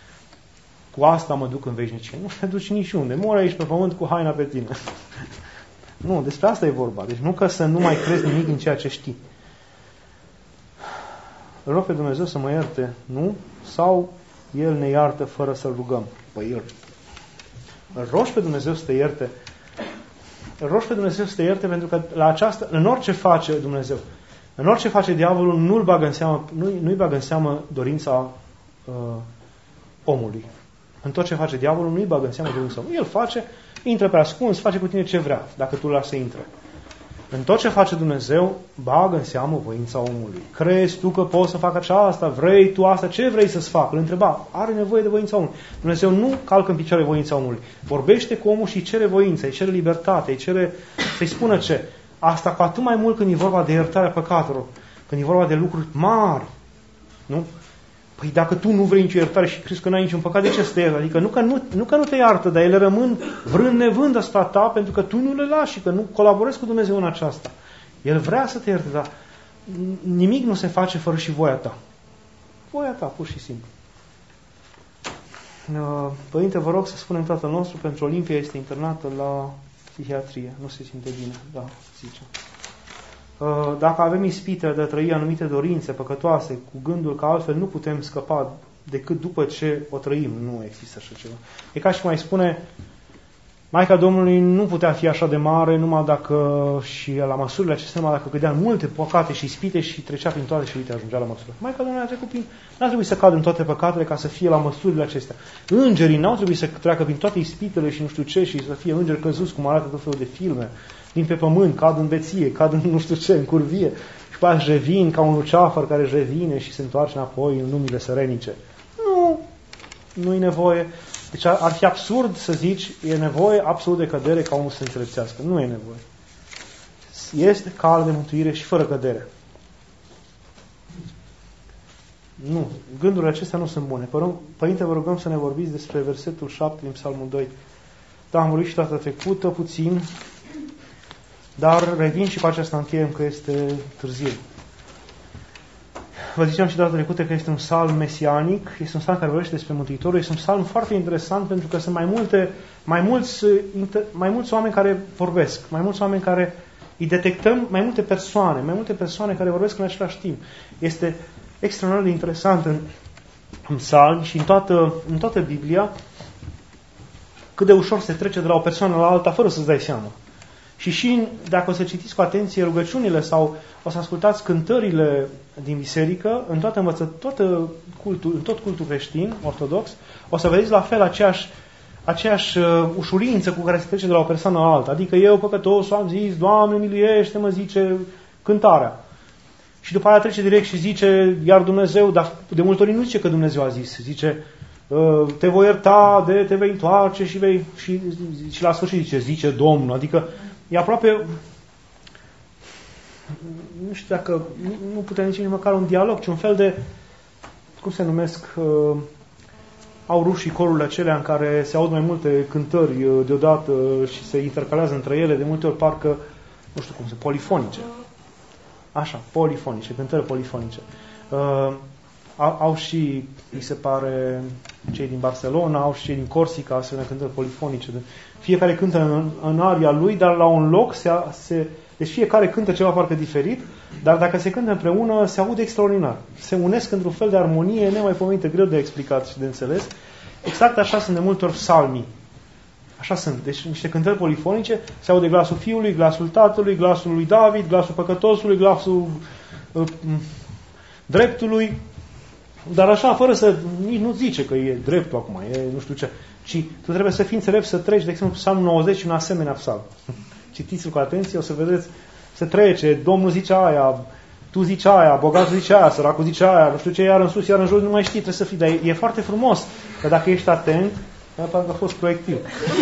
Cu asta mă duc în veșnicie. Nu te duci niciunde. Mori aici pe pământ cu haina pe tine. Nu, despre asta e vorba. Deci nu că să nu mai crezi nimic din ceea ce știi. Îl rog pe Dumnezeu să mă ierte, nu? Sau El ne iartă fără să-L rugăm? Păi El. Îl rogi pe Dumnezeu să te ierte. Îl rogi pe Dumnezeu să te ierte pentru că la aceasta, în orice face Dumnezeu, în orice face diavolul, nu-l bagă în seamă, nu, nu-i bagă în seamă dorința uh, omului. În tot ce face diavolul, nu-i bagă în seamă dorința omului. El face, intră pe ascuns, face cu tine ce vrea, dacă tu îl lași să intre. În tot ce face Dumnezeu, bagă în seamă voința omului. Crezi tu că poți să facă aceasta? Vrei tu asta? Ce vrei să-ți facă? Îl întreba. Are nevoie de voința omului. Dumnezeu nu calcă în picioare voința omului. Vorbește cu omul și îi cere voință, îi cere libertate, îi cere să-i spună ce. Asta cu atât mai mult când e vorba de iertarea păcatelor, când e vorba de lucruri mari. Nu? Păi dacă tu nu vrei nicio iertare și crezi că n-ai niciun păcat, de ce să te iertă? Adică nu că nu, nu că nu te iartă, dar ele rămân vrând nevând asupra ta, pentru că tu nu le lași și că nu colaborezi cu Dumnezeu în aceasta. El vrea să te ierte, dar nimic nu se face fără și voia ta. Voia ta, pur și simplu. Părinte, vă rog să spunem tatăl nostru, pentru Olimpia este internată la psihiatrie. Nu se simte bine, da, zice. Dacă avem ispite de a trăi anumite dorințe păcătoase cu gândul că altfel nu putem scăpa decât după ce o trăim, nu există așa ceva. E ca și cum ai spune, Maica Domnului nu putea fi așa de mare numai dacă, și la măsurile acestea, numai dacă cădea în multe păcate și ispite și trecea prin toate și uite, ajungea la măsură. Maica Domnului a trecut prin, n-a trebuit să cadă în toate păcatele ca să fie la măsurile acestea. Îngerii n-au trebuit să treacă prin toate ispitele și nu știu ce și să fie îngeri căzuți, cum arată tot felul de filme, din pe pământ, cad în beție, cad în nu știu ce, în curvie, și pe aia revin ca un luceafăr care revine și se întoarce înapoi în lumile sărenice. Nu, nu e nevoie. Deci ar fi absurd să zici, e nevoie absolut de cădere ca omul să înțelepțească. Nu e nevoie. Este cale de mântuire și fără cădere. Nu, gândurile acestea nu sunt bune. Părinte, vă rugăm să ne vorbiți despre versetul șapte din Psalmul doi. Da, am vorbit și data trecută, puțin, dar revin și cu aceasta încheiem că este târziu. Vă ziceam și data trecută că este un psalm mesianic, este un psalm care vorbește despre Mântuitorul, este un psalm foarte interesant pentru că sunt mai multe, mai mulți, mai mulți oameni care vorbesc, mai mulți oameni care îi detectăm, mai multe persoane, mai multe persoane care vorbesc în același timp. Este extraordinar de interesant în, în psalm și în toată, în toată Biblia cât de ușor se trece de la o persoană la alta fără să-ți dai seama. Și și dacă o să citiți cu atenție rugăciunile sau o să ascultați cântările din biserică, în toată învăță, toată cultul, în tot cultul creștin, ortodox, o să vedeți la fel aceeași, aceeași uh, ușurință cu care se trece de la o persoană la alta. Adică eu, păcătosul, am zis, Doamne, miluiește-mă, zice cântarea. Și după aia trece direct și zice, iar Dumnezeu, dar de multe ori nu zice că Dumnezeu a zis, zice, uh, te voi ierta, de te vei întoarce și, vei, și, și la sfârșit zice, zice Domnul. Adică e aproape, nu știu dacă, nu, nu putem nici măcar un dialog, ci un fel de, cum se numesc, uh, au rușii corurile acelea în care se aud mai multe cântări uh, deodată și se intercalează între ele, de multe ori parcă, nu știu cum se, polifonice. Așa, polifonice, cântări polifonice. Uh, au, au și, mi se pare, cei din Barcelona, au și cei din Corsica, asemenea cântări polifonice. Fiecare cântă în, în aria lui, dar la un loc se, se... Deci fiecare cântă ceva parcă diferit, dar dacă se cântă împreună, se aude extraordinar. Se unesc într-un fel de armonie nemaipomenită, greu de explicat și de înțeles. Exact așa sunt de multe ori psalmii. Așa sunt. Deci niște cântări polifonice, se aude glasul fiului, glasul tatălui, glasul lui David, glasul păcătosului, glasul uh, dreptului. Dar așa, fără să, nici nu zice că e dreptul acum, e nu știu ce. Ci tu trebuie să fii înțelept să treci, de exemplu, psalmul nouăzeci, un asemenea psalm. Citiți-l cu atenție, o să vedeți, se trece, Domnul zice aia, tu zici aia, bogatul zice aia, săracul zice aia, nu știu ce, iar în sus, iar în jos, nu mai știi, trebuie să fii. Dar e, e foarte frumos, că dacă ești atent, parcă a fost proiectiv.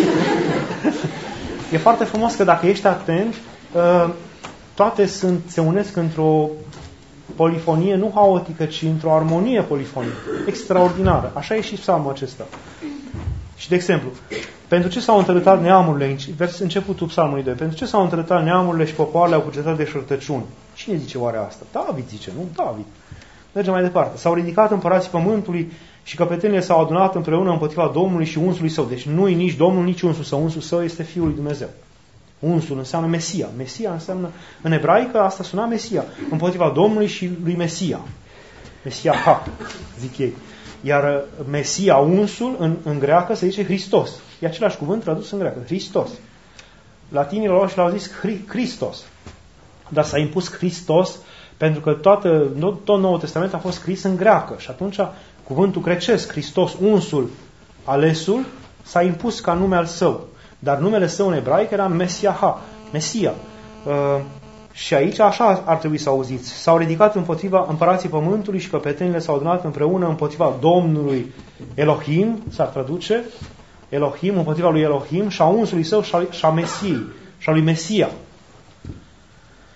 E foarte frumos că dacă ești atent, toate sunt, se unesc într-o polifonie, nu haotică, ci într-o armonie polifonică, extraordinară. Așa e și psalmul acesta. Și, de exemplu, pentru ce s-au întărâtat neamurile, vers începutul psalmului doi, pentru ce s-au întărâtat neamurile și popoarele au cugetat de șertăciuni? Cine zice oare asta? David zice, nu? David. Mergem mai departe. S-au ridicat împărații pământului și căpetenile s-au adunat împreună împotriva Domnului și unsului său. Deci nu-i nici Domnul, nici unsul său. Unsul său este Fiul lui Dumnezeu. Unsul înseamnă Mesia. Mesia înseamnă, în ebraică, asta suna Mesia. Împotriva Domnului și lui Mesia. Mesia, ha, zic ei. Iar Mesia, unsul, în, în greacă se zice Hristos. E același cuvânt tradus în greacă. Hristos. Latinii lor și l-au zis Hristos. Dar s-a impus Hristos pentru că toată, tot Noul Testament a fost scris în greacă. Și atunci cuvântul grecesc, Hristos, unsul, alesul, s-a impus ca nume al său. Dar numele său în ebraic era Mesiaha, Mesia. Uh, și aici așa ar trebui să auziți. S-au ridicat împotriva împărații pământului și căpetenile s-au adunat împreună împotriva Domnului Elohim, s-ar traduce, Elohim, împotriva lui Elohim și a unsului său și a Mesiei, și a lui Mesia.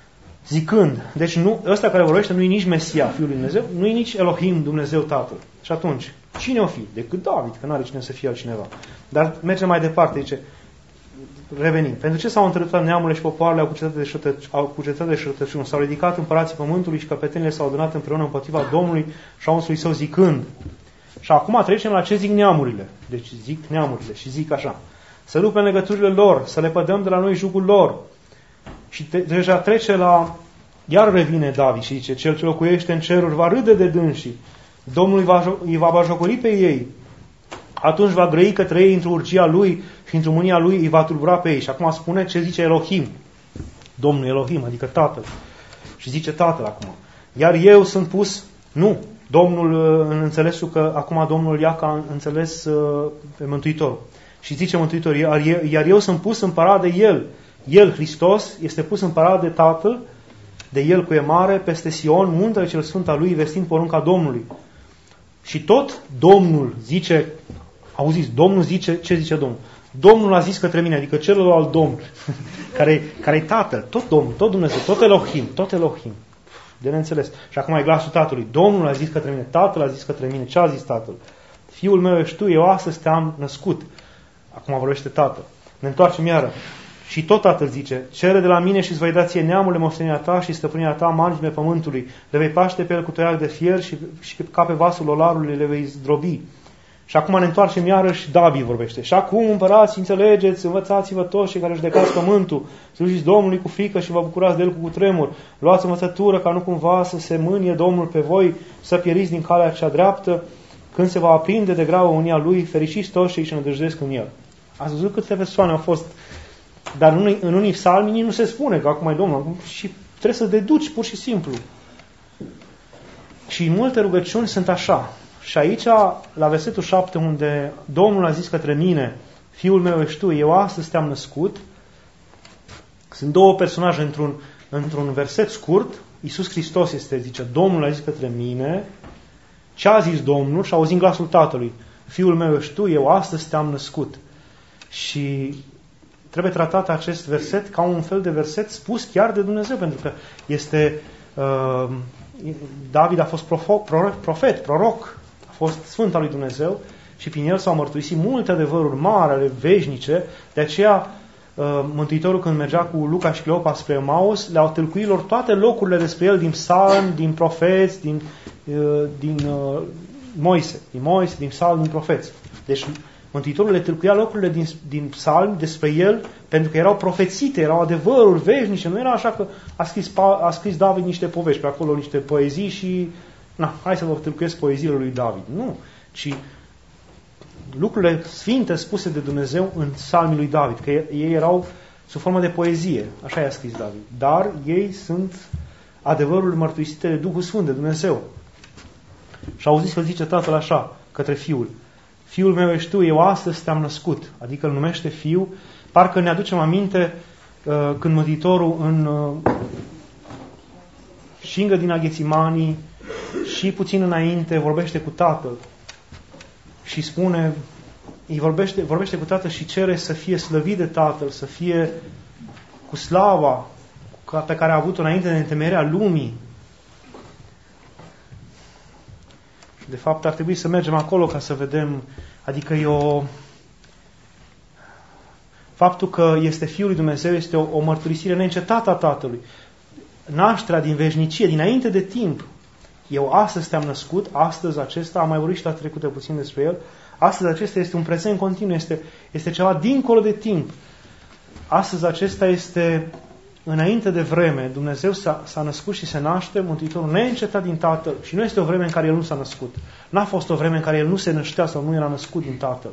zicând, deci nu, ăsta care vorbește nu e nici Mesia, Fiul lui Dumnezeu, nu e nici Elohim, Dumnezeu Tatăl. Și atunci, cine o fi? Decât David, că n-are cine să fie altcineva. Dar mergem mai departe, zice, revenim. Pentru ce s-au întâlnit neamurile și popoarele, au cucetat de, șătăci, au cucetat de șertăciuni, s-au ridicat împărații pământului și căpetenile s-au adunat împreună împotriva Domnului și a unsului său zicând. Și acum trecem la ce zic neamurile. Deci zic neamurile și zic așa. Să rupem legăturile lor, să le pădăm de la noi jugul lor. Și te, deja trece la... Iar revine David și zice, cel ce locuiește în ceruri va râde de dânsii, Domnul îi va, îi va bajocori pe ei, atunci va grăi către ei într-o urgia lui și într-o mânia lui îi va tulbura pe ei. Și acum spune ce zice Elohim, Domnul Elohim, adică Tatăl. Și zice Tatăl acum. Iar eu sunt pus, nu, Domnul, în înțelesul că acum Domnul ia ca înțeles pe Mântuitor. Și zice Mântuitor, iar eu, iar eu sunt pus împărat de El. El, Hristos, este pus împărat de Tatăl, de El cu e mare, peste Sion, muntele cel sfânt al lui, vestind porunca Domnului. Și tot Domnul zice, auziți, Domnul zice, ce zice Domnul? Domnul a zis către mine, adică celălalt Domn, care, care-i Tatăl, tot Domnul, tot Dumnezeu, tot Elohim, tot Elohim. De neînțeles. Și acum e glasul Tatălui. Domnul a zis către mine, Tatăl a zis către mine, ce a zis Tatăl? Fiul meu ești tu, eu astăzi te-am născut. Acum vorbește Tatăl. Ne întoarcem iară. Și tot Tatăl zice, cere de la mine și îți voi da ție neamurile, moștenirea ta și stăpânirea ta, marginile pământului. Le vei paște pe el cu toiac de fier și, și ca pe vasul olarului le vei zdrobi. Și acum ne întoarcem iarăși, David vorbește. Și acum, împărați, înțelegeți, învățați-vă toți cei care judecați pământul, slujiți Domnului cu frică și vă bucurați de El cu cutremur. Luați învățătură ca nu cumva să se mânie Domnul pe voi, să pieriți din calea cea dreaptă, când se va aprinde de gravă unia Lui, fericiți toți cei ce nădăjdesc în El. Ați văzut câte persoane au fost, dar în unii, în unii psalmi nici nu se spune că acum e Domnul, și trebuie să deduci pur și simplu. Și multe rugăciuni sunt așa. Și aici, la versetul șapte, unde Domnul a zis către mine, Fiul meu ești tu, eu astăzi te-am născut, sunt două personaje într-un, într-un verset scurt. Iisus Hristos este, zice, Domnul a zis către mine, ce a zis Domnul? Și auzim glasul Tatălui, Fiul meu ești tu, eu astăzi te-am născut. Și trebuie tratat acest verset ca un fel de verset spus chiar de Dumnezeu, pentru că este... Uh, David a fost profet, profet, proroc, a fost sfânt al lui Dumnezeu și prin el s-au mărturisit multe adevăruri mari, ale veșnice. De aceea Mântuitorul, când mergea cu Luca și Cleopa spre Emaus, le-au tâlcuit lor toate locurile despre el din psalmi, din profeți, din, din uh, Moise, din Moise, din psalmi, din profeți. Deci Mântuitorul le tâlcuia locurile din, din psalmi despre el, pentru că erau profețite, erau adevăruri veșnice. Nu era așa că a scris, a scris David niște povești pe acolo, niște poezii și na, hai să vă tâlcuiesc poeziile lui David. Nu, ci lucrurile sfinte spuse de Dumnezeu în psalmii lui David, că ei erau sub formă de poezie, așa i-a scris David. Dar ei sunt adevărul mărturisite de Duhul Sfânt, de Dumnezeu. Și auziți că zice Tatăl așa către Fiul, Fiul meu ești tu, eu astăzi te-am născut. Adică îl numește Fiu. Parcă ne aducem aminte uh, când Mântuitorul în uh, și în grădina Ghețimanii și puțin înainte vorbește cu Tatăl și spune, îi vorbește, vorbește cu Tatăl și cere să fie slăvit de Tatăl, să fie cu slava pe care a avut-o înainte de întemeierea lumii. De fapt, ar trebui să mergem acolo ca să vedem, adică e o... Faptul că este Fiul lui Dumnezeu este o, o mărturisire neîncetată a Tatălui. Nașterea din veșnicie, dinainte de timp. Eu astăzi te-am născut, astăzi acesta, am mai vorbit și data trecută puțin despre el, astăzi acesta este un prezent continuu, este, este ceva dincolo de timp. Astăzi acesta este... Înainte de vreme, Dumnezeu s-a, s-a născut și se naște, Mântuitorul neîncetat din Tatăl. Și nu este o vreme în care El nu s-a născut. N-a fost o vreme în care El nu se năștea sau nu era născut din Tatăl.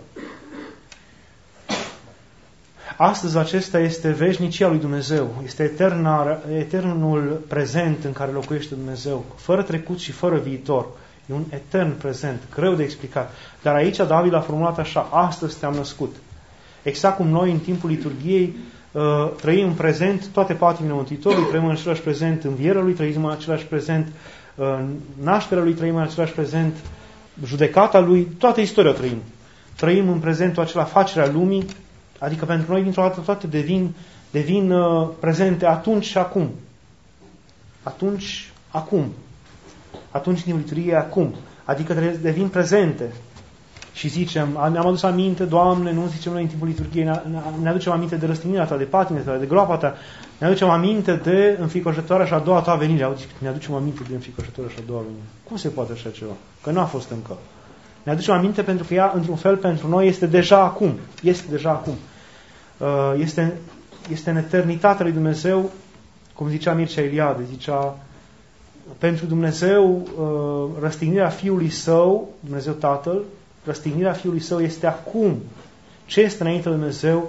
Astăzi acesta este veșnicia lui Dumnezeu. Este eterna, eternul prezent în care locuiește Dumnezeu. Fără trecut și fără viitor. E un etern prezent, greu de explicat. Dar aici David l-a formulat așa, astăzi te-am născut. Exact cum noi în timpul liturghiei Uh, trăim în prezent toate patimile Mântuitorului, trăim în același prezent învierea Lui, trăim în același prezent uh, nașterea Lui, trăim în același prezent judecata Lui, toată istoria trăim. Trăim în prezentul acela facerea lumii, adică pentru noi dintr-o dată toate devin, devin uh, prezente atunci și acum. atunci, acum. Atunci din liturghie acum. Adică devin prezente. Și zicem, ne-am adus aminte, Doamne, nu zicem noi în timpul liturghiei, ne, ne aducem aminte de răstignirea Ta, de patimile Ta, de groapa Ta, ne aducem aminte de înfricoșătoarea și a doua Ta venire. Auzi, ne aducem aminte de înfricoșătoarea și a doua venire. Cum se poate așa ceva? Că n-a fost încă. Ne aducem aminte pentru că ea, într-un fel, pentru noi este deja acum. Este deja acum. Este, este în eternitatea lui Dumnezeu, cum zicea Mircea Eliade, zicea, pentru Dumnezeu, răstignirea Fiului Său, Dumnezeu Tatăl, răstignirea Fiului Său este acum. Ce este înainte de Dumnezeu?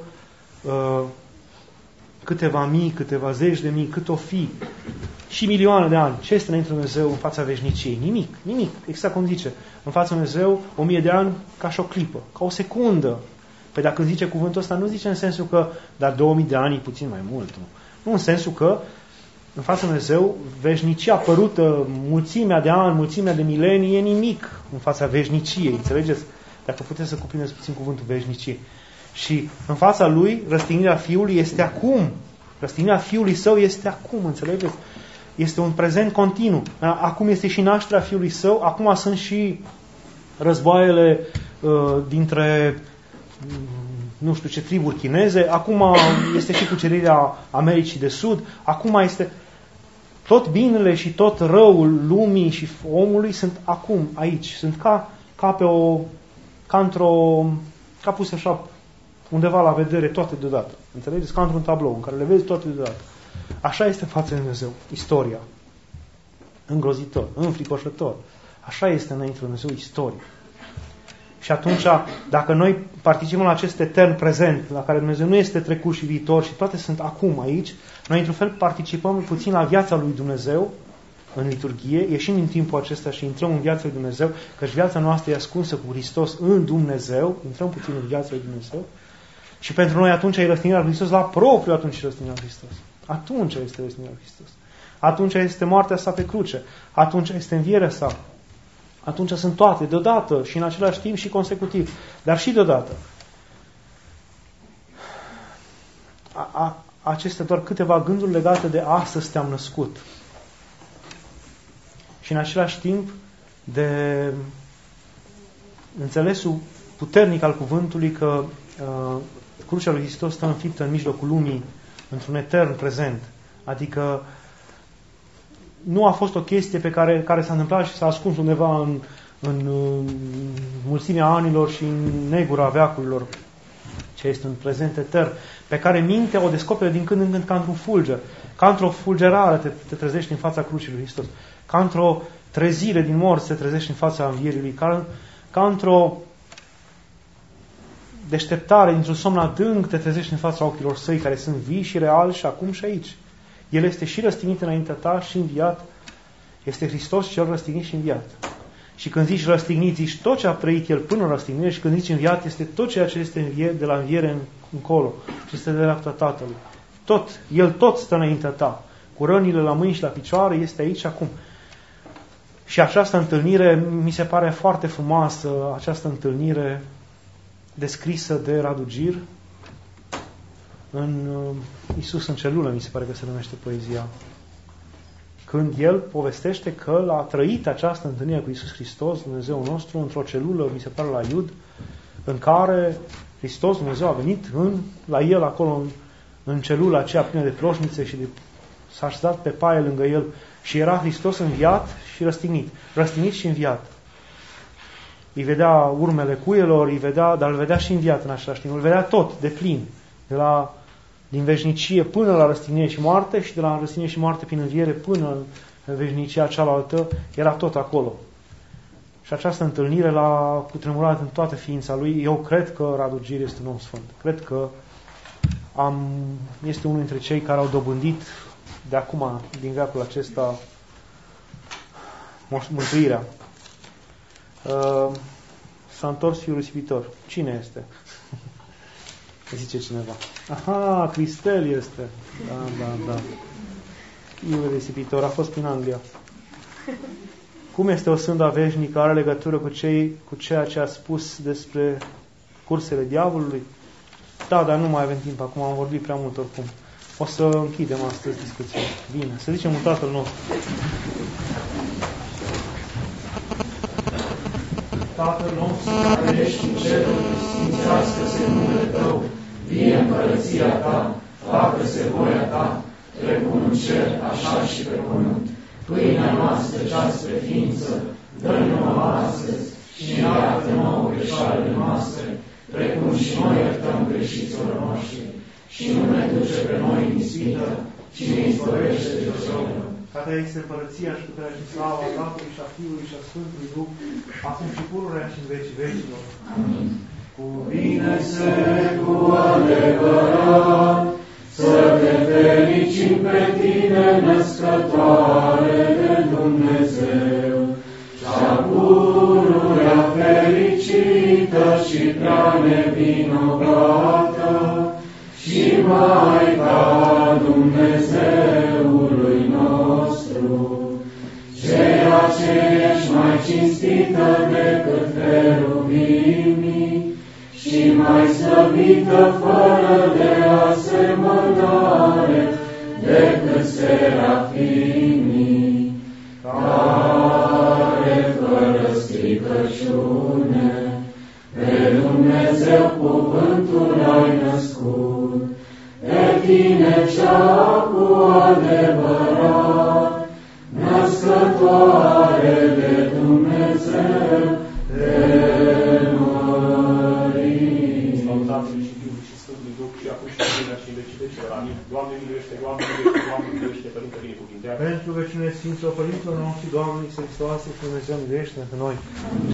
Câteva mii, câteva zeci de mii, cât o fi, și milioane de ani. Ce este înainte de Dumnezeu în fața veșniciei? Nimic, nimic. Exact cum zice. În fața Dumnezeu, o mie de ani ca și o clipă, ca o secundă. Păi dacă zice cuvântul ăsta, nu zice în sensul că, dar două mii de ani e puțin mai mult. Nu, nu în sensul că, în fața Dumnezeu, veșnicia apărută, mulțimea de ani, mulțimea de milenii, e nimic în fața veșniciei. Înțelegeți? Dacă puteți să cuprindeți puțin cuvântul veșnicie. Și în fața Lui, răstignirea Fiului este acum. Răstignirea Fiului Său este acum, înțelegeți? Este un prezent continuu. Acum este și nașterea Fiului Său, acum sunt și războaiele uh, dintre nu știu ce triburi chineze, acum este și cucerirea Americii de Sud, acum este tot binele și tot răul lumii și omului sunt acum, aici. Sunt ca, ca pe o, ca într-o, ca puse așa undeva la vedere toate deodată. Înțelegeți? Ca într-un tablou în care le vezi toate deodată. Așa este fața de Dumnezeu, istoria. Îngrozitor, înfricoșător. Așa este înainte de Dumnezeu istoria. Și atunci, dacă noi participăm la acest etern prezent, la care Dumnezeu nu este trecut și viitor și toate sunt acum aici, noi într-un fel participăm puțin la viața lui Dumnezeu în liturghie, ieșim din timpul acesta și intrăm în viața lui Dumnezeu, căci viața noastră e ascunsă cu Hristos în Dumnezeu, intrăm puțin în viața lui Dumnezeu și pentru noi atunci e răstignirea lui Hristos, la propriu atunci e răstignirea lui Hristos. Atunci este răstignirea lui Hristos. Atunci este moartea sa pe cruce. Atunci este învierea sa. Atunci sunt toate, deodată și în același timp și consecutiv. Dar și deodată. A, a, acestea doar câteva gânduri legate de astăzi te-am născut. Și în același timp de înțelesul puternic al cuvântului că uh, crucea lui Hristos stă înfiptă în mijlocul lumii într-un etern prezent. Adică nu a fost o chestie pe care, care s-a întâmplat și s-a ascuns undeva în, în, în mulțimea anilor și în negura veacurilor, ce este un prezent etern, pe care mintea o descoperă din când în când ca într-un fulger, ca într-o fulgerare te, te trezești în fața crucii lui Hristos, ca într-o trezire din morți te trezești în fața învierii lui, ca, ca într-o deșteptare, dintr-un somn adânc te trezești în fața ochilor săi, care sunt vii și reali și acum și aici. El este și răstignit înaintea ta și înviat. Este Hristos cel răstignit și înviat. Și când zici răstignit, zici tot ce a trăit El până în răstignire, și când zici înviat, este tot ceea ce este înviat de la înviere în, încolo. Și este de dreapta Tatălui. Tot. El tot stă înaintea ta. Cu rănile la mâini și la picioare, este aici acum. Și această întâlnire mi se pare foarte frumoasă, această întâlnire descrisă de Radu Gir în Iisus în celulă, mi se pare că se numește poezia. Când el povestește că l-a trăit această întâlnire cu Iisus Hristos, Dumnezeu nostru, într-o celulă, mi se pare la Iud, în care Hristos, Dumnezeu, a venit în, la el acolo, în, în celula aceea plină de ploșnițe și de, s-a așezat pe paie lângă el și era Hristos înviat și răstignit. Răstignit și înviat. Îi vedea urmele cuielor, îi vedea, dar îl vedea și înviat în același timp. Îl vedea tot, de plin. De la, din veșnicie până la răstignire și moarte și de la răstignire și moarte prin înviere până în veșnicia cealaltă, era tot acolo. Și această întâlnire l-a cutremurat în toată ființa lui. Eu cred că Radu Gir este un om sfânt. Cred că am, este unul dintre cei care au dobândit de acum, din veacul acesta, mântuirea. Uh, s-a întors fiul risipitor. Cine este? Zice cineva. Aha, Cristel este. Da, da, da. Fiul risipitor a fost prin Anglia. Cum este o sânda veșnică, are legătură cu, cei, cu ceea ce a spus despre cursele diavolului? Da, dar nu mai avem timp acum, am vorbit prea mult oricum. O să închidem astăzi discuția. Bine, să zicem un Tatăl nostru. Tatăl nostru, care ești în cerul, sfințească-se numele Tău, vie împărăția Ta, facă-se voia Ta, precum în cer, așa și pe pământ. Pâinea noastră, cea spre ființă, dă-ne nouă astăzi și iartă nouă greșalele noastre, precum și noi iertăm greșiților noștri. Și nu ne duce pe noi în ispită, ci ne izbăvește de cel rău. Ca Ta este împărăția și puterea și slava Tatălui și a Fiului și a Sfântului Duh, acum și pururea și în vecii vecilor. Amin. Cuvine-se cu adevărat, să te fericim pe Tine, născătoare de Dumnezeu, cea pururea fericită și prea nevinovată, și Maica Dumnezeului nostru, ceea ce ești mai cinstită decât heruvimii și mai slăvită fără de asemănare decât serafimii, care fără stricăciune pe Dumnezeu cuvântul ai născut, pe Tine cea cu adevărat, născătoare de Dumnezeu, te mărim. Slavă Tatălui și Fiului și Sfântului Duh și acum și în și în vecii vecilor. Amin. Doamne miluiește, Doamne miluiește, Doamne miluiește, Părinte binecuvintează. Pentru vecine Sfinților Părinților noștri, Doamne, Iisus Hristos, Dumnezeu miluiește pe noi.